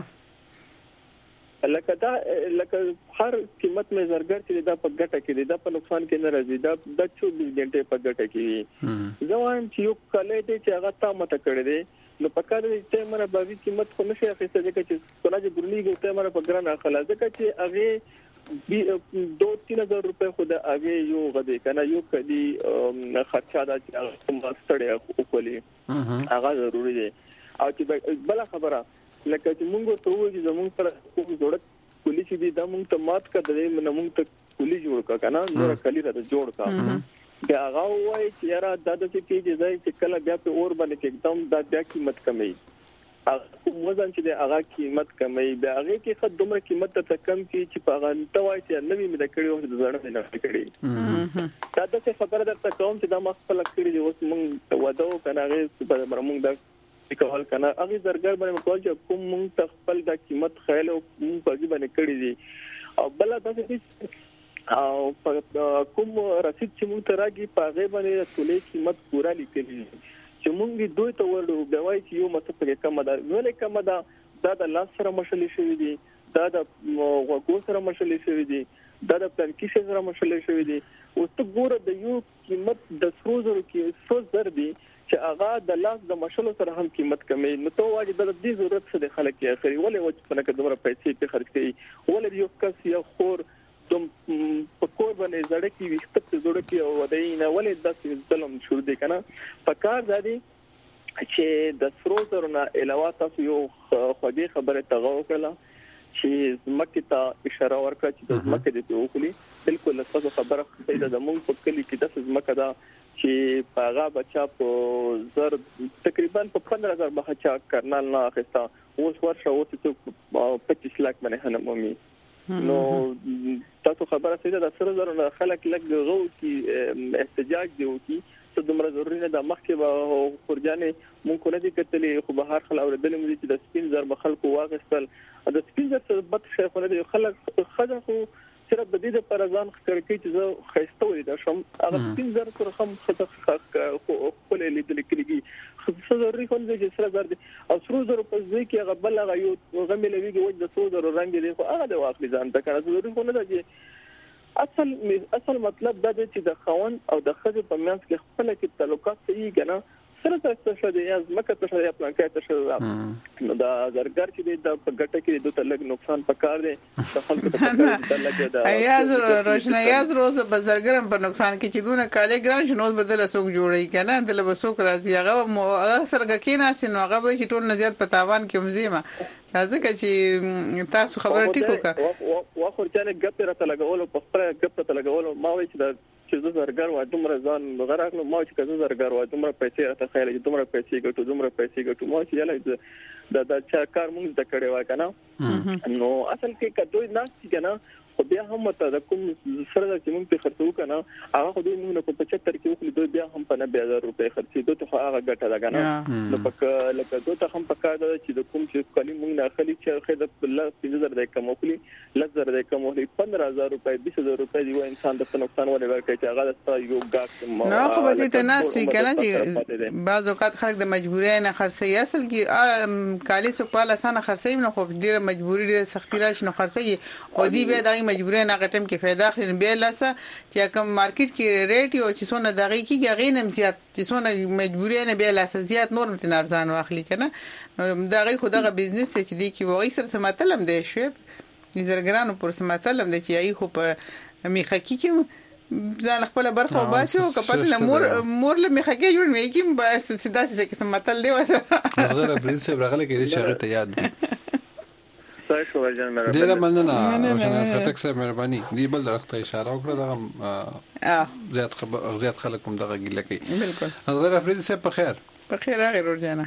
لکه هر قیمت مې زرګر چې دا په ګټه کې دا په نقصان کې نه راځي دا د 24 غنټه په ګټه کې زه وایم چې یو کله دې چې هغه تا مت کړی دی نو په کار دې چې مره باوی قیمت خو نشي اخیسته ځکه چې کله برنی ګټه مره په ګران اخلا ځکه چې هغه 2-3000 روپے خو دا هغه یو غدي کنه یو کدي خرچه دا چې کوم ستړي وکولي هغه ضروری دی او چې بل خبره لکه چې موږ ته وایي زموږ سره کوم جوړ کلی چې دی دا موږ ته مات کړي موږ ته کلی جوړ کا کنه نور کلی را جوړ کا بیا هغه وایي چې یاره دا د چې ځای چې کله بیا په اور باندې एकदम دا بیا قیمت کمي هغه وزن چې هغه قیمت کمي بیا هغه کې خد دومره قیمت ته کم کی چې په هغه ته وایي چې نوې مې د کړي او د ځړنه نه کړي دا د خبره درته کوم چې دا مخکله کړي دی اوس موږ ودو کنه هغه په موږ د کول کنه هغه زرګر باندې کول چې کوم موږ خپل د قیمت خیال او موږ په باندې کړی دي او بل دا او کوم رسید چې موږ ته راګي په هغه باندې ټولې قیمت پورا لیکلي چې موږ دوی ته ورډو بوای چې یو مصرف کم ده ولې کم ده دا د لاس سره مشلې شوی دي دا د وګو سره مشلې شوی دي دا د پلانکی سره مشلې شوی دي او ته ګوره د یو قیمت د سروزر کې 100 دي چې هغه د لاس د مشلو سره هم قیمت کمي نو ته واجب د دې ضرورت څه د خلک یې اخري ولې وځ په نکه دومره پیسې په خرج کوي ولې یو کس یو خور تم په کور باندې زړه کې وخت زړه کې او ودی نه ولې د ظلم شروع دي کنه پکار ځدي چې د سروزر نه علاوه تاسو یو خوږی خبره تغو کړه چې مکه ته اشاره ورکړه چې مکه دې وکړي بالکل تاسو خبره پیدا د مونږ په کلی کې د مکه دا چې پاغا بچا په زر تقریبا په 15000 بچا کرنال نه اخستا اوس ورشه اوس ته 25 لک باندې هنمومي نو تاسو خبره سیده د سره زره خلک لګ غو کی احتجاج دی وکي څه دومره ضروري نه د مخکې به خورجانې مونږ کو نه دي کتلې خو بهر خل اوردل مې چې د سپین زر بخلکو واغستل د سپین زر څخه بد شیخونه دي خلک خځه خو صرف د دې پر ځان خکر کې چې زه خېسته وې دا شم هغه سپین زر سره هم خځه خپل لیدل کېږي خو ضروري خو نه چې سره زر دي او سرو زر په ځای کې هغه بل هغه یو غمې لويږي وځ د سرو زر رنگ دي خو هغه د واخلي ځان ته کړه ضروري خو نه ده چې اصل مطلب دا دی چې د خوان او د خځې په منځ کې خپل کې تعلقات صحیح کنه سره څه دی از مکه ته شې خپل کې ته شې نو دا زرګر چې د ګټه کې د تلګ نقصان پکار دی د خلکو ته لګي دا ایاز روشنه ایاز روز بزرګرم په نقصان کې چې دونه کاله ګران شنو بدل سوق جوړی کنه د لبسوک راځي هغه سره کې نه سينو هغه به چې ټول نزيات په تاوان کې مزيمه ځکه چې تاسو خبره ټیکو کا واخور چې ګپ راته لګول په خپل ګپ ته لګول ما وایي چې زه زرګر و دومره ځان غراغلو ما چې زه زرګر و دومره پیسې راته خیال چې دومره پیسې ګټو ما چې یاله د چا کار مونږ د کړي وا کنه نو اصل کې کډوي نه چې کنه خو بیا هم ته د کوم سره چې مونږ په خرڅو کنه هغه خو دوی موږ په 75 کې وکړي دوی بیا هم په 90000 روپے خرڅي دوی ته هغه ګټه ده کنه نو پک لکه دوی ته هم پکار ده چې د کوم چې کلی مونږ نه اخلي چې خېد الله 15000 د کم وکړي 10000 د کم وکړي 15000 روپے 20000 روپے دی انسان د نقصان ولې ورکړي چې هغه د یو ګاټ نو خو دې ته ناسي کنه چې بعض اوقات خلک د مجبورۍ نه خرڅي اصل کې کالي سو په لاسانه خرڅي نه خو ډیره مجبوری ډیره سختي راشي نو خرڅي او دی به د مجبورۍ نه غټم کې फायदा اخلي به لاسه چې کوم مارکیټ کې ریټ یو چې څونه دغه کې غینم زیات چې څونه مجبورۍ نه به لاسه زیات نور متن ارزان واخلي کنه دغه خدغه بزنس چې دی کې وایي سره سماتلم دی شو زرګرانو پر سماتلم دی چې ای خو په میخکی کې ځان خپل برخه وباسي او کپته مور له میخکی جوړ مې کیم بس سداسي کې سماتل دی وسه غره پرنس برغله کې دې شغله ته یاد تاسو ورجن مې ډیر مننه روشنه خټک صاحب مهرباني دی بل درخته اشاره وکړه دغه زیات خلک هم دغه ګیله کوي بالکل حضرت افریدي صاحب په خیر هغه روزانه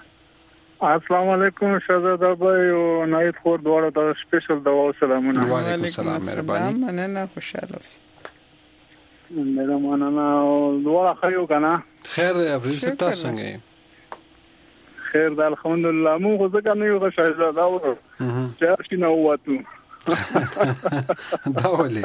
السلام علیکم شهزاده بای او نایب خور دواړه ته سپیشل دوا او سلامونه وعلیکم السلام مهرباني مننه خوشاله اوسئ مننه دواړه خیو کنه خیر دی افریدي صاحب تاسو څنګه خیر د الحمدلله موږ ځکه نه یو شهزاده او چې شنو واتو دا ولي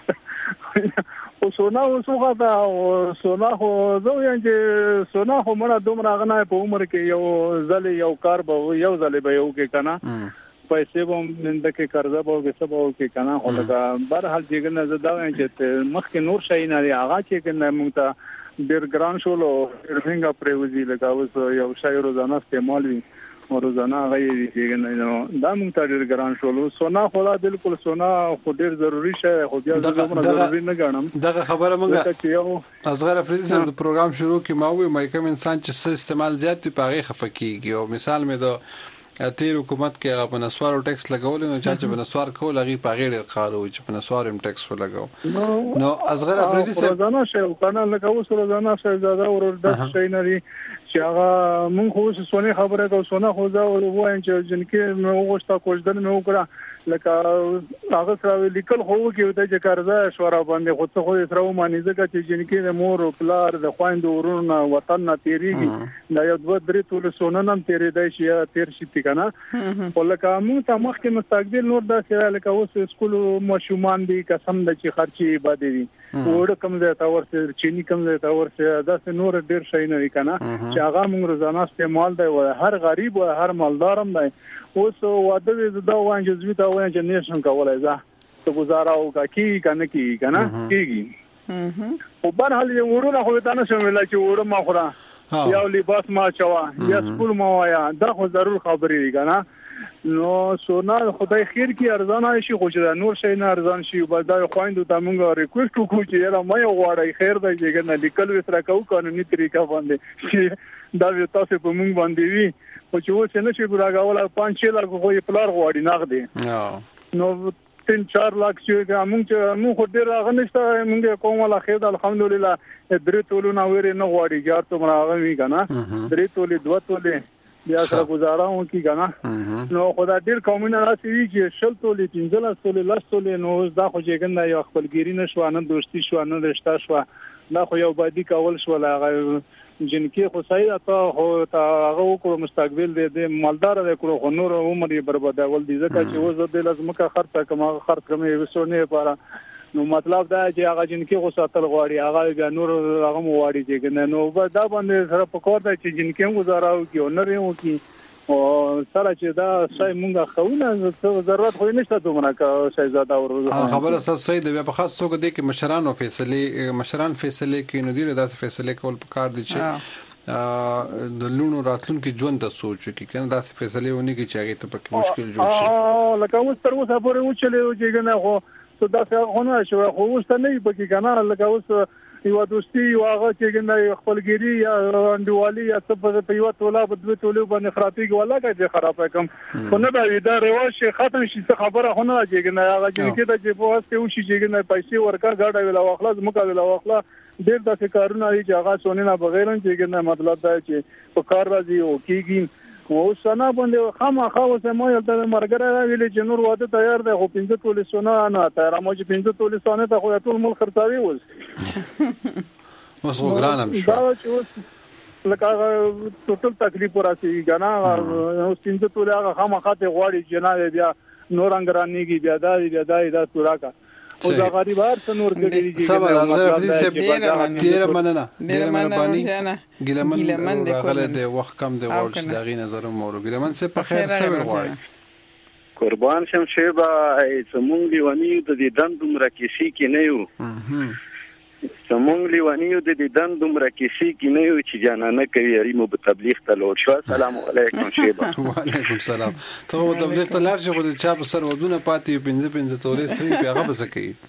او سونا وسوغه دا سونا خو زه یم چې سونا خو مړه دومره غنه په عمر کې یو ځل یو کار به یو ځل به یو کې کنه پیسې به نن د کې قرضه به وسه به کې کنه خو دا بهر حال چې نه زه دا یم چې مخکې نور شي نه هغه چې کنه موږ ته ډیر ګران شولو څنګه پریوزي لګاوس یو شای روزانه استعمال وي روزانه غي کېږي نو دا موږ ته ډیر ګران شولو سونا خلا بالکل سونا خو ډیر ضروری شی خو بیا زموږ ضروری نه ګڼم دغه خبره موږ اصغر افریدي صاحب د پروګرام شروع کې ما وی مې کوم انسان چې استعمال زیات په هغه خفقيږي او مثال مې د تیر حکومت کې هغه په نسوارو ټیکس لګول نو چې په نسوار کول هغه په غیر قانوني وي چې په نسوار هم ټیکس ولګاو نو اصغر افریدي صاحب روزانه شي کنه لکه اوس روزانه شهزاده ورور د شي نه لري چې هغه مونږ خو سونی خبره کوو سونه خو دا وایم چې جنکه مې وغوښتا کوژدل مې وکړه لکه هغه سره لیکل خو کې وته چې قرضه شورا باندې خو څه خو سره وماني ځکه چې جنکه د مور او پلار د خويند ورونو وطن نه تیریږي دا یو دوه درې ټول سونه نن تیرې دی چې تیر شي کنه ولکه موږ ته مخکې مستقبل نور دا چې لکه اوس سکول مشومان دي قسم د چې خرچي باندې دي وړ کم زه تا ورسره چيني کم زه تا ورسره دا نور ډیر شي نه کنه چې هغه موږ روزانه استعمال دی او هر غریب او هر مالدار هم دی اوس واده دې دا وایي چې زوی تا وایي چې نشم کولای ځه ته گزاره او کی کنه کیږي او بهر حال یو ورونه خو ته نه شامل چې ور ما خورا یا لباس ما چوا یا سکول ما وایا دا خو ضرور خبرې دي کنه نو سونا خدای خیر کی ارزانه شي خو چې نور شي نه ارزان شي او دا خويندو ته مونږ ریکوست وکړو چې یاره مې غواړی خیر دی چې نه لیکل وسره کو قانوني طریقه باندې دا وی تاسو په مونږ باندې وی او چې اوس نه شي ګراغول 5-6 لک خو یې پلار غواړي نغدي نو 3-4 لک چې مونږ خو ډیر غنښت مونږ کومه خیر الحمدلله درې تولونه ویری نه غواړي چې ته راغلی وی کنه درې تولې دوه تولې بیا سره گزاره و کی کنه نو خدا ډیر قومونه راځي چې شل تولې 15 تولې لاس تولې نو دا خو چې ګنده یو خپلګيري نشو نه دوستي شو نه رشتہ شو دا خو یو بادي کول شو لا جنکی خو صحیح اته هو تا هغه کو مستقبل دې مالدار دې کړو خو نور عمر یې بربادول دي ځکه چې و زه د لازم کا خرڅه کما خرڅ کمې وسونه لپاره نو مطلب دا چې هغه جنکی خو ساتل غواړي هغه بیا نور هغه مواړي چې نو دا باندې سره پکور دی چې جنکی گزاراو کې نور یو کې او سره چې دا شای مونږه خوونه ضرورت خو نشته دومره کا شهزاده ورو خبره صحیح دی په خاص توګه د کې مشران فیصله کې نو دی دا فیصله کول پکار دي چې د لونو راتلونکو ژوند ته سوچ وکړي کنه دا فیصله ونی کې چې هغه ته پکې مشکل جوړ شي لکه اوس تر اوسه پورې وچلې چې نه خو دا څنګه خونه شو خو اوس نه پکې کنه لکه اوس یو دوستي یو هغه چې نه خپلګيري یا انډوالي یا څه په یو توله په دوه توله باندې خرابېږي ولا کې خراب کم خو نه دا رواج ختم شي څه خبره خونه چې نه هغه چې دا چې په واسطه وشي چې نه پیسې ورکا غاډه ویلا واخلاص مکا ویلا واخلا ډېر داسې کارونه دي چې هغه سونه نه بغیر چې نه مطلب دا چې په کار راځي او کېږي او سنا باندې خامخا اوسه ما یو د مرګره ویلې چې نور واده تیار دی خو 15 تولې سونه نه تیار مو چې 15 تولې سونه ته خو ټول مل خرڅاوي اوس وګرانم شو دا چې اوس لکه ټول تکلیف وراسي کنه اوس 15 تولې هغه خامخا ته غواړي جناب بیا نور انګرانیږي بیا دا توراکا او دا غریب هر څه نور کړي صبر حضرت سب ډیر مننه ګیلمن راغله د وخت کم د ورش دغه نظر مورو ګیلمن سه په خیر صبر غواړي قربان شم شیبا سمون لیوانی د دندوم راکشي کې نه یو سمون لیوانی د دندوم راکشي کې نه یو چې جانانه کوي ریمو په تبلیغ ته لور شو السلام علیکم شیبا وعلیکم السلام ته د تبلیغ ته لار شو د چا په سر ودونه پاتې 15 تورې سری په هغه بس کوي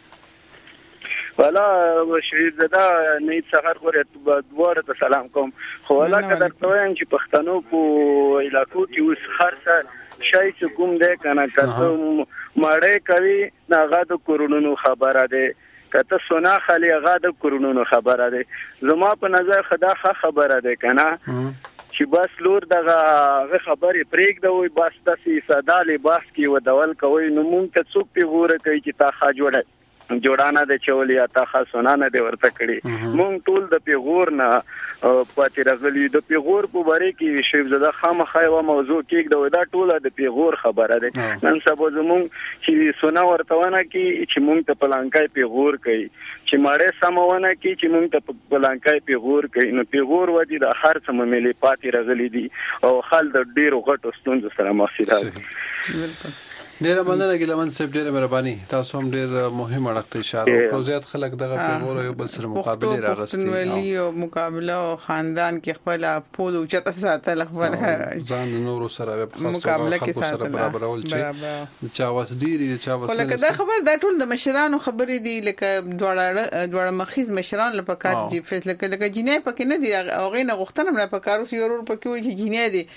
والا شهید زدا نه څخه غوړې دواره ته سلام کوم خو والا کله تویم چې پښتنو په علاقو کې اوس خرڅه شای چې کوم ده کنه کته مړې کوي ناغه د کورونو خبره ده کته سونا خالی هغه د کورونو خبره ده زما په نظر خدا خبره ده کنه چې بس لور دغه خبرې پریک ده وي بس تاسو صدا لباس کې ودول کوي نو مونږ ته څوک پیغوره کوي چې تا خا جوړانه د چولیا تا خاصونه د ورته کړي مونږ ټول د پیغور نه پاتې راغلي د پیغور په باره کې شیب زده خامخا یو موضوع کې دا ټوله د پیغور خبره ده نن سبا زمونږ چې سونه ورتهونه کې چې مونږ ته پلانکای پیغور کوي چې ماړې سمونه کې چې مونږ ته پلانکای پیغور کوي نو پیغور ودی د هر څه ملي پاتې راغلي دي او خل د ډیرو غټو ستونزو سره مخ دي ډیر مننه ګیلمن صاحب ډیر مهرباني تاسو هم ډیر مهم اړخته اشاره وکړو زیات خلک دغه پیغور یو بل سره مقابله راغستي پښتونولي او مقابله او خاندان کې خپل پود او چته ساتل خپل ځان نور سره په مقابله کې ساتل برابرول چې چا واسديري چا واسديري ولکه دا خبر دا ټول د مشرانو خبرې دي لکه دواړه مخیز مشران لپاره کار جی فیصله کړه لکه جنې پکې نه دي او غینه غختنه نه په کارو یورور پکې وي چې جنې دي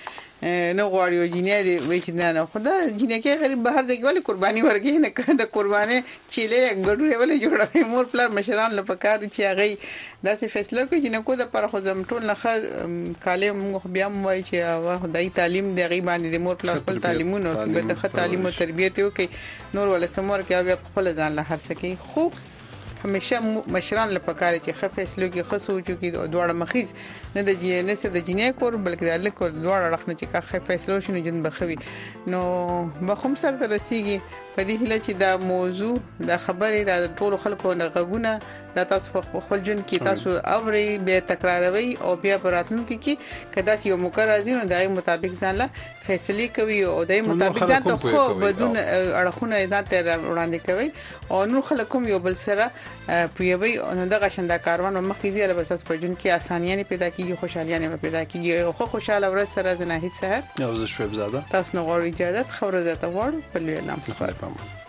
نه غواړي او جنې دی وای چې نه خدا جنې کې غریب بهر ځای ولې قرباني ورګي نه کده قرباني چيله ګډوره ولې جوړوي مور پلار مشران له پکار چې هغه داسې فیصله کوي چې نه کو د پر خو زم ټول نه کاله موږ بیا وای چې خدای تعلیم دی غي باندې د مور پلار خپل تعلیمونه به د خپل تعلیم او تربیت وکي نور ولا سمور کې بیا خپل ځان له هر سکی خو همیشه مشران له پکاره چې خفیسلو کې خصوصو کې دوړه مخیز نه د جنس د جنې کور بلکې د لیکور دوړه رخنه چې خفیسلو شنو جن بخوي نو بخوم سره ترسيږي په دې هله چې دا موضوع د خبرې د ټولو خلکو نه غوونه د تاسو خپل جن کې تاسو اوري به تکراروي او بیا براتونکو کې کدا یو مقرر ځینو دغه مطابق ځان له فیصله کوي او دغه مطابق ځان ته خو بدون اړخونه ځان ته وړاندې کوي او نور خلکو یو بل سره پویوي نو دغه شنده کاروان مخکې زیاله برسات په جون کې اسانیانه پیدا کیږي خوشحالیانه پیدا کیږي خو خوشاله ورځ سره زناهید سحر او زه شویب زاده تاسو نو غواړئ اجازه خبره ده ته وړ په لوی نام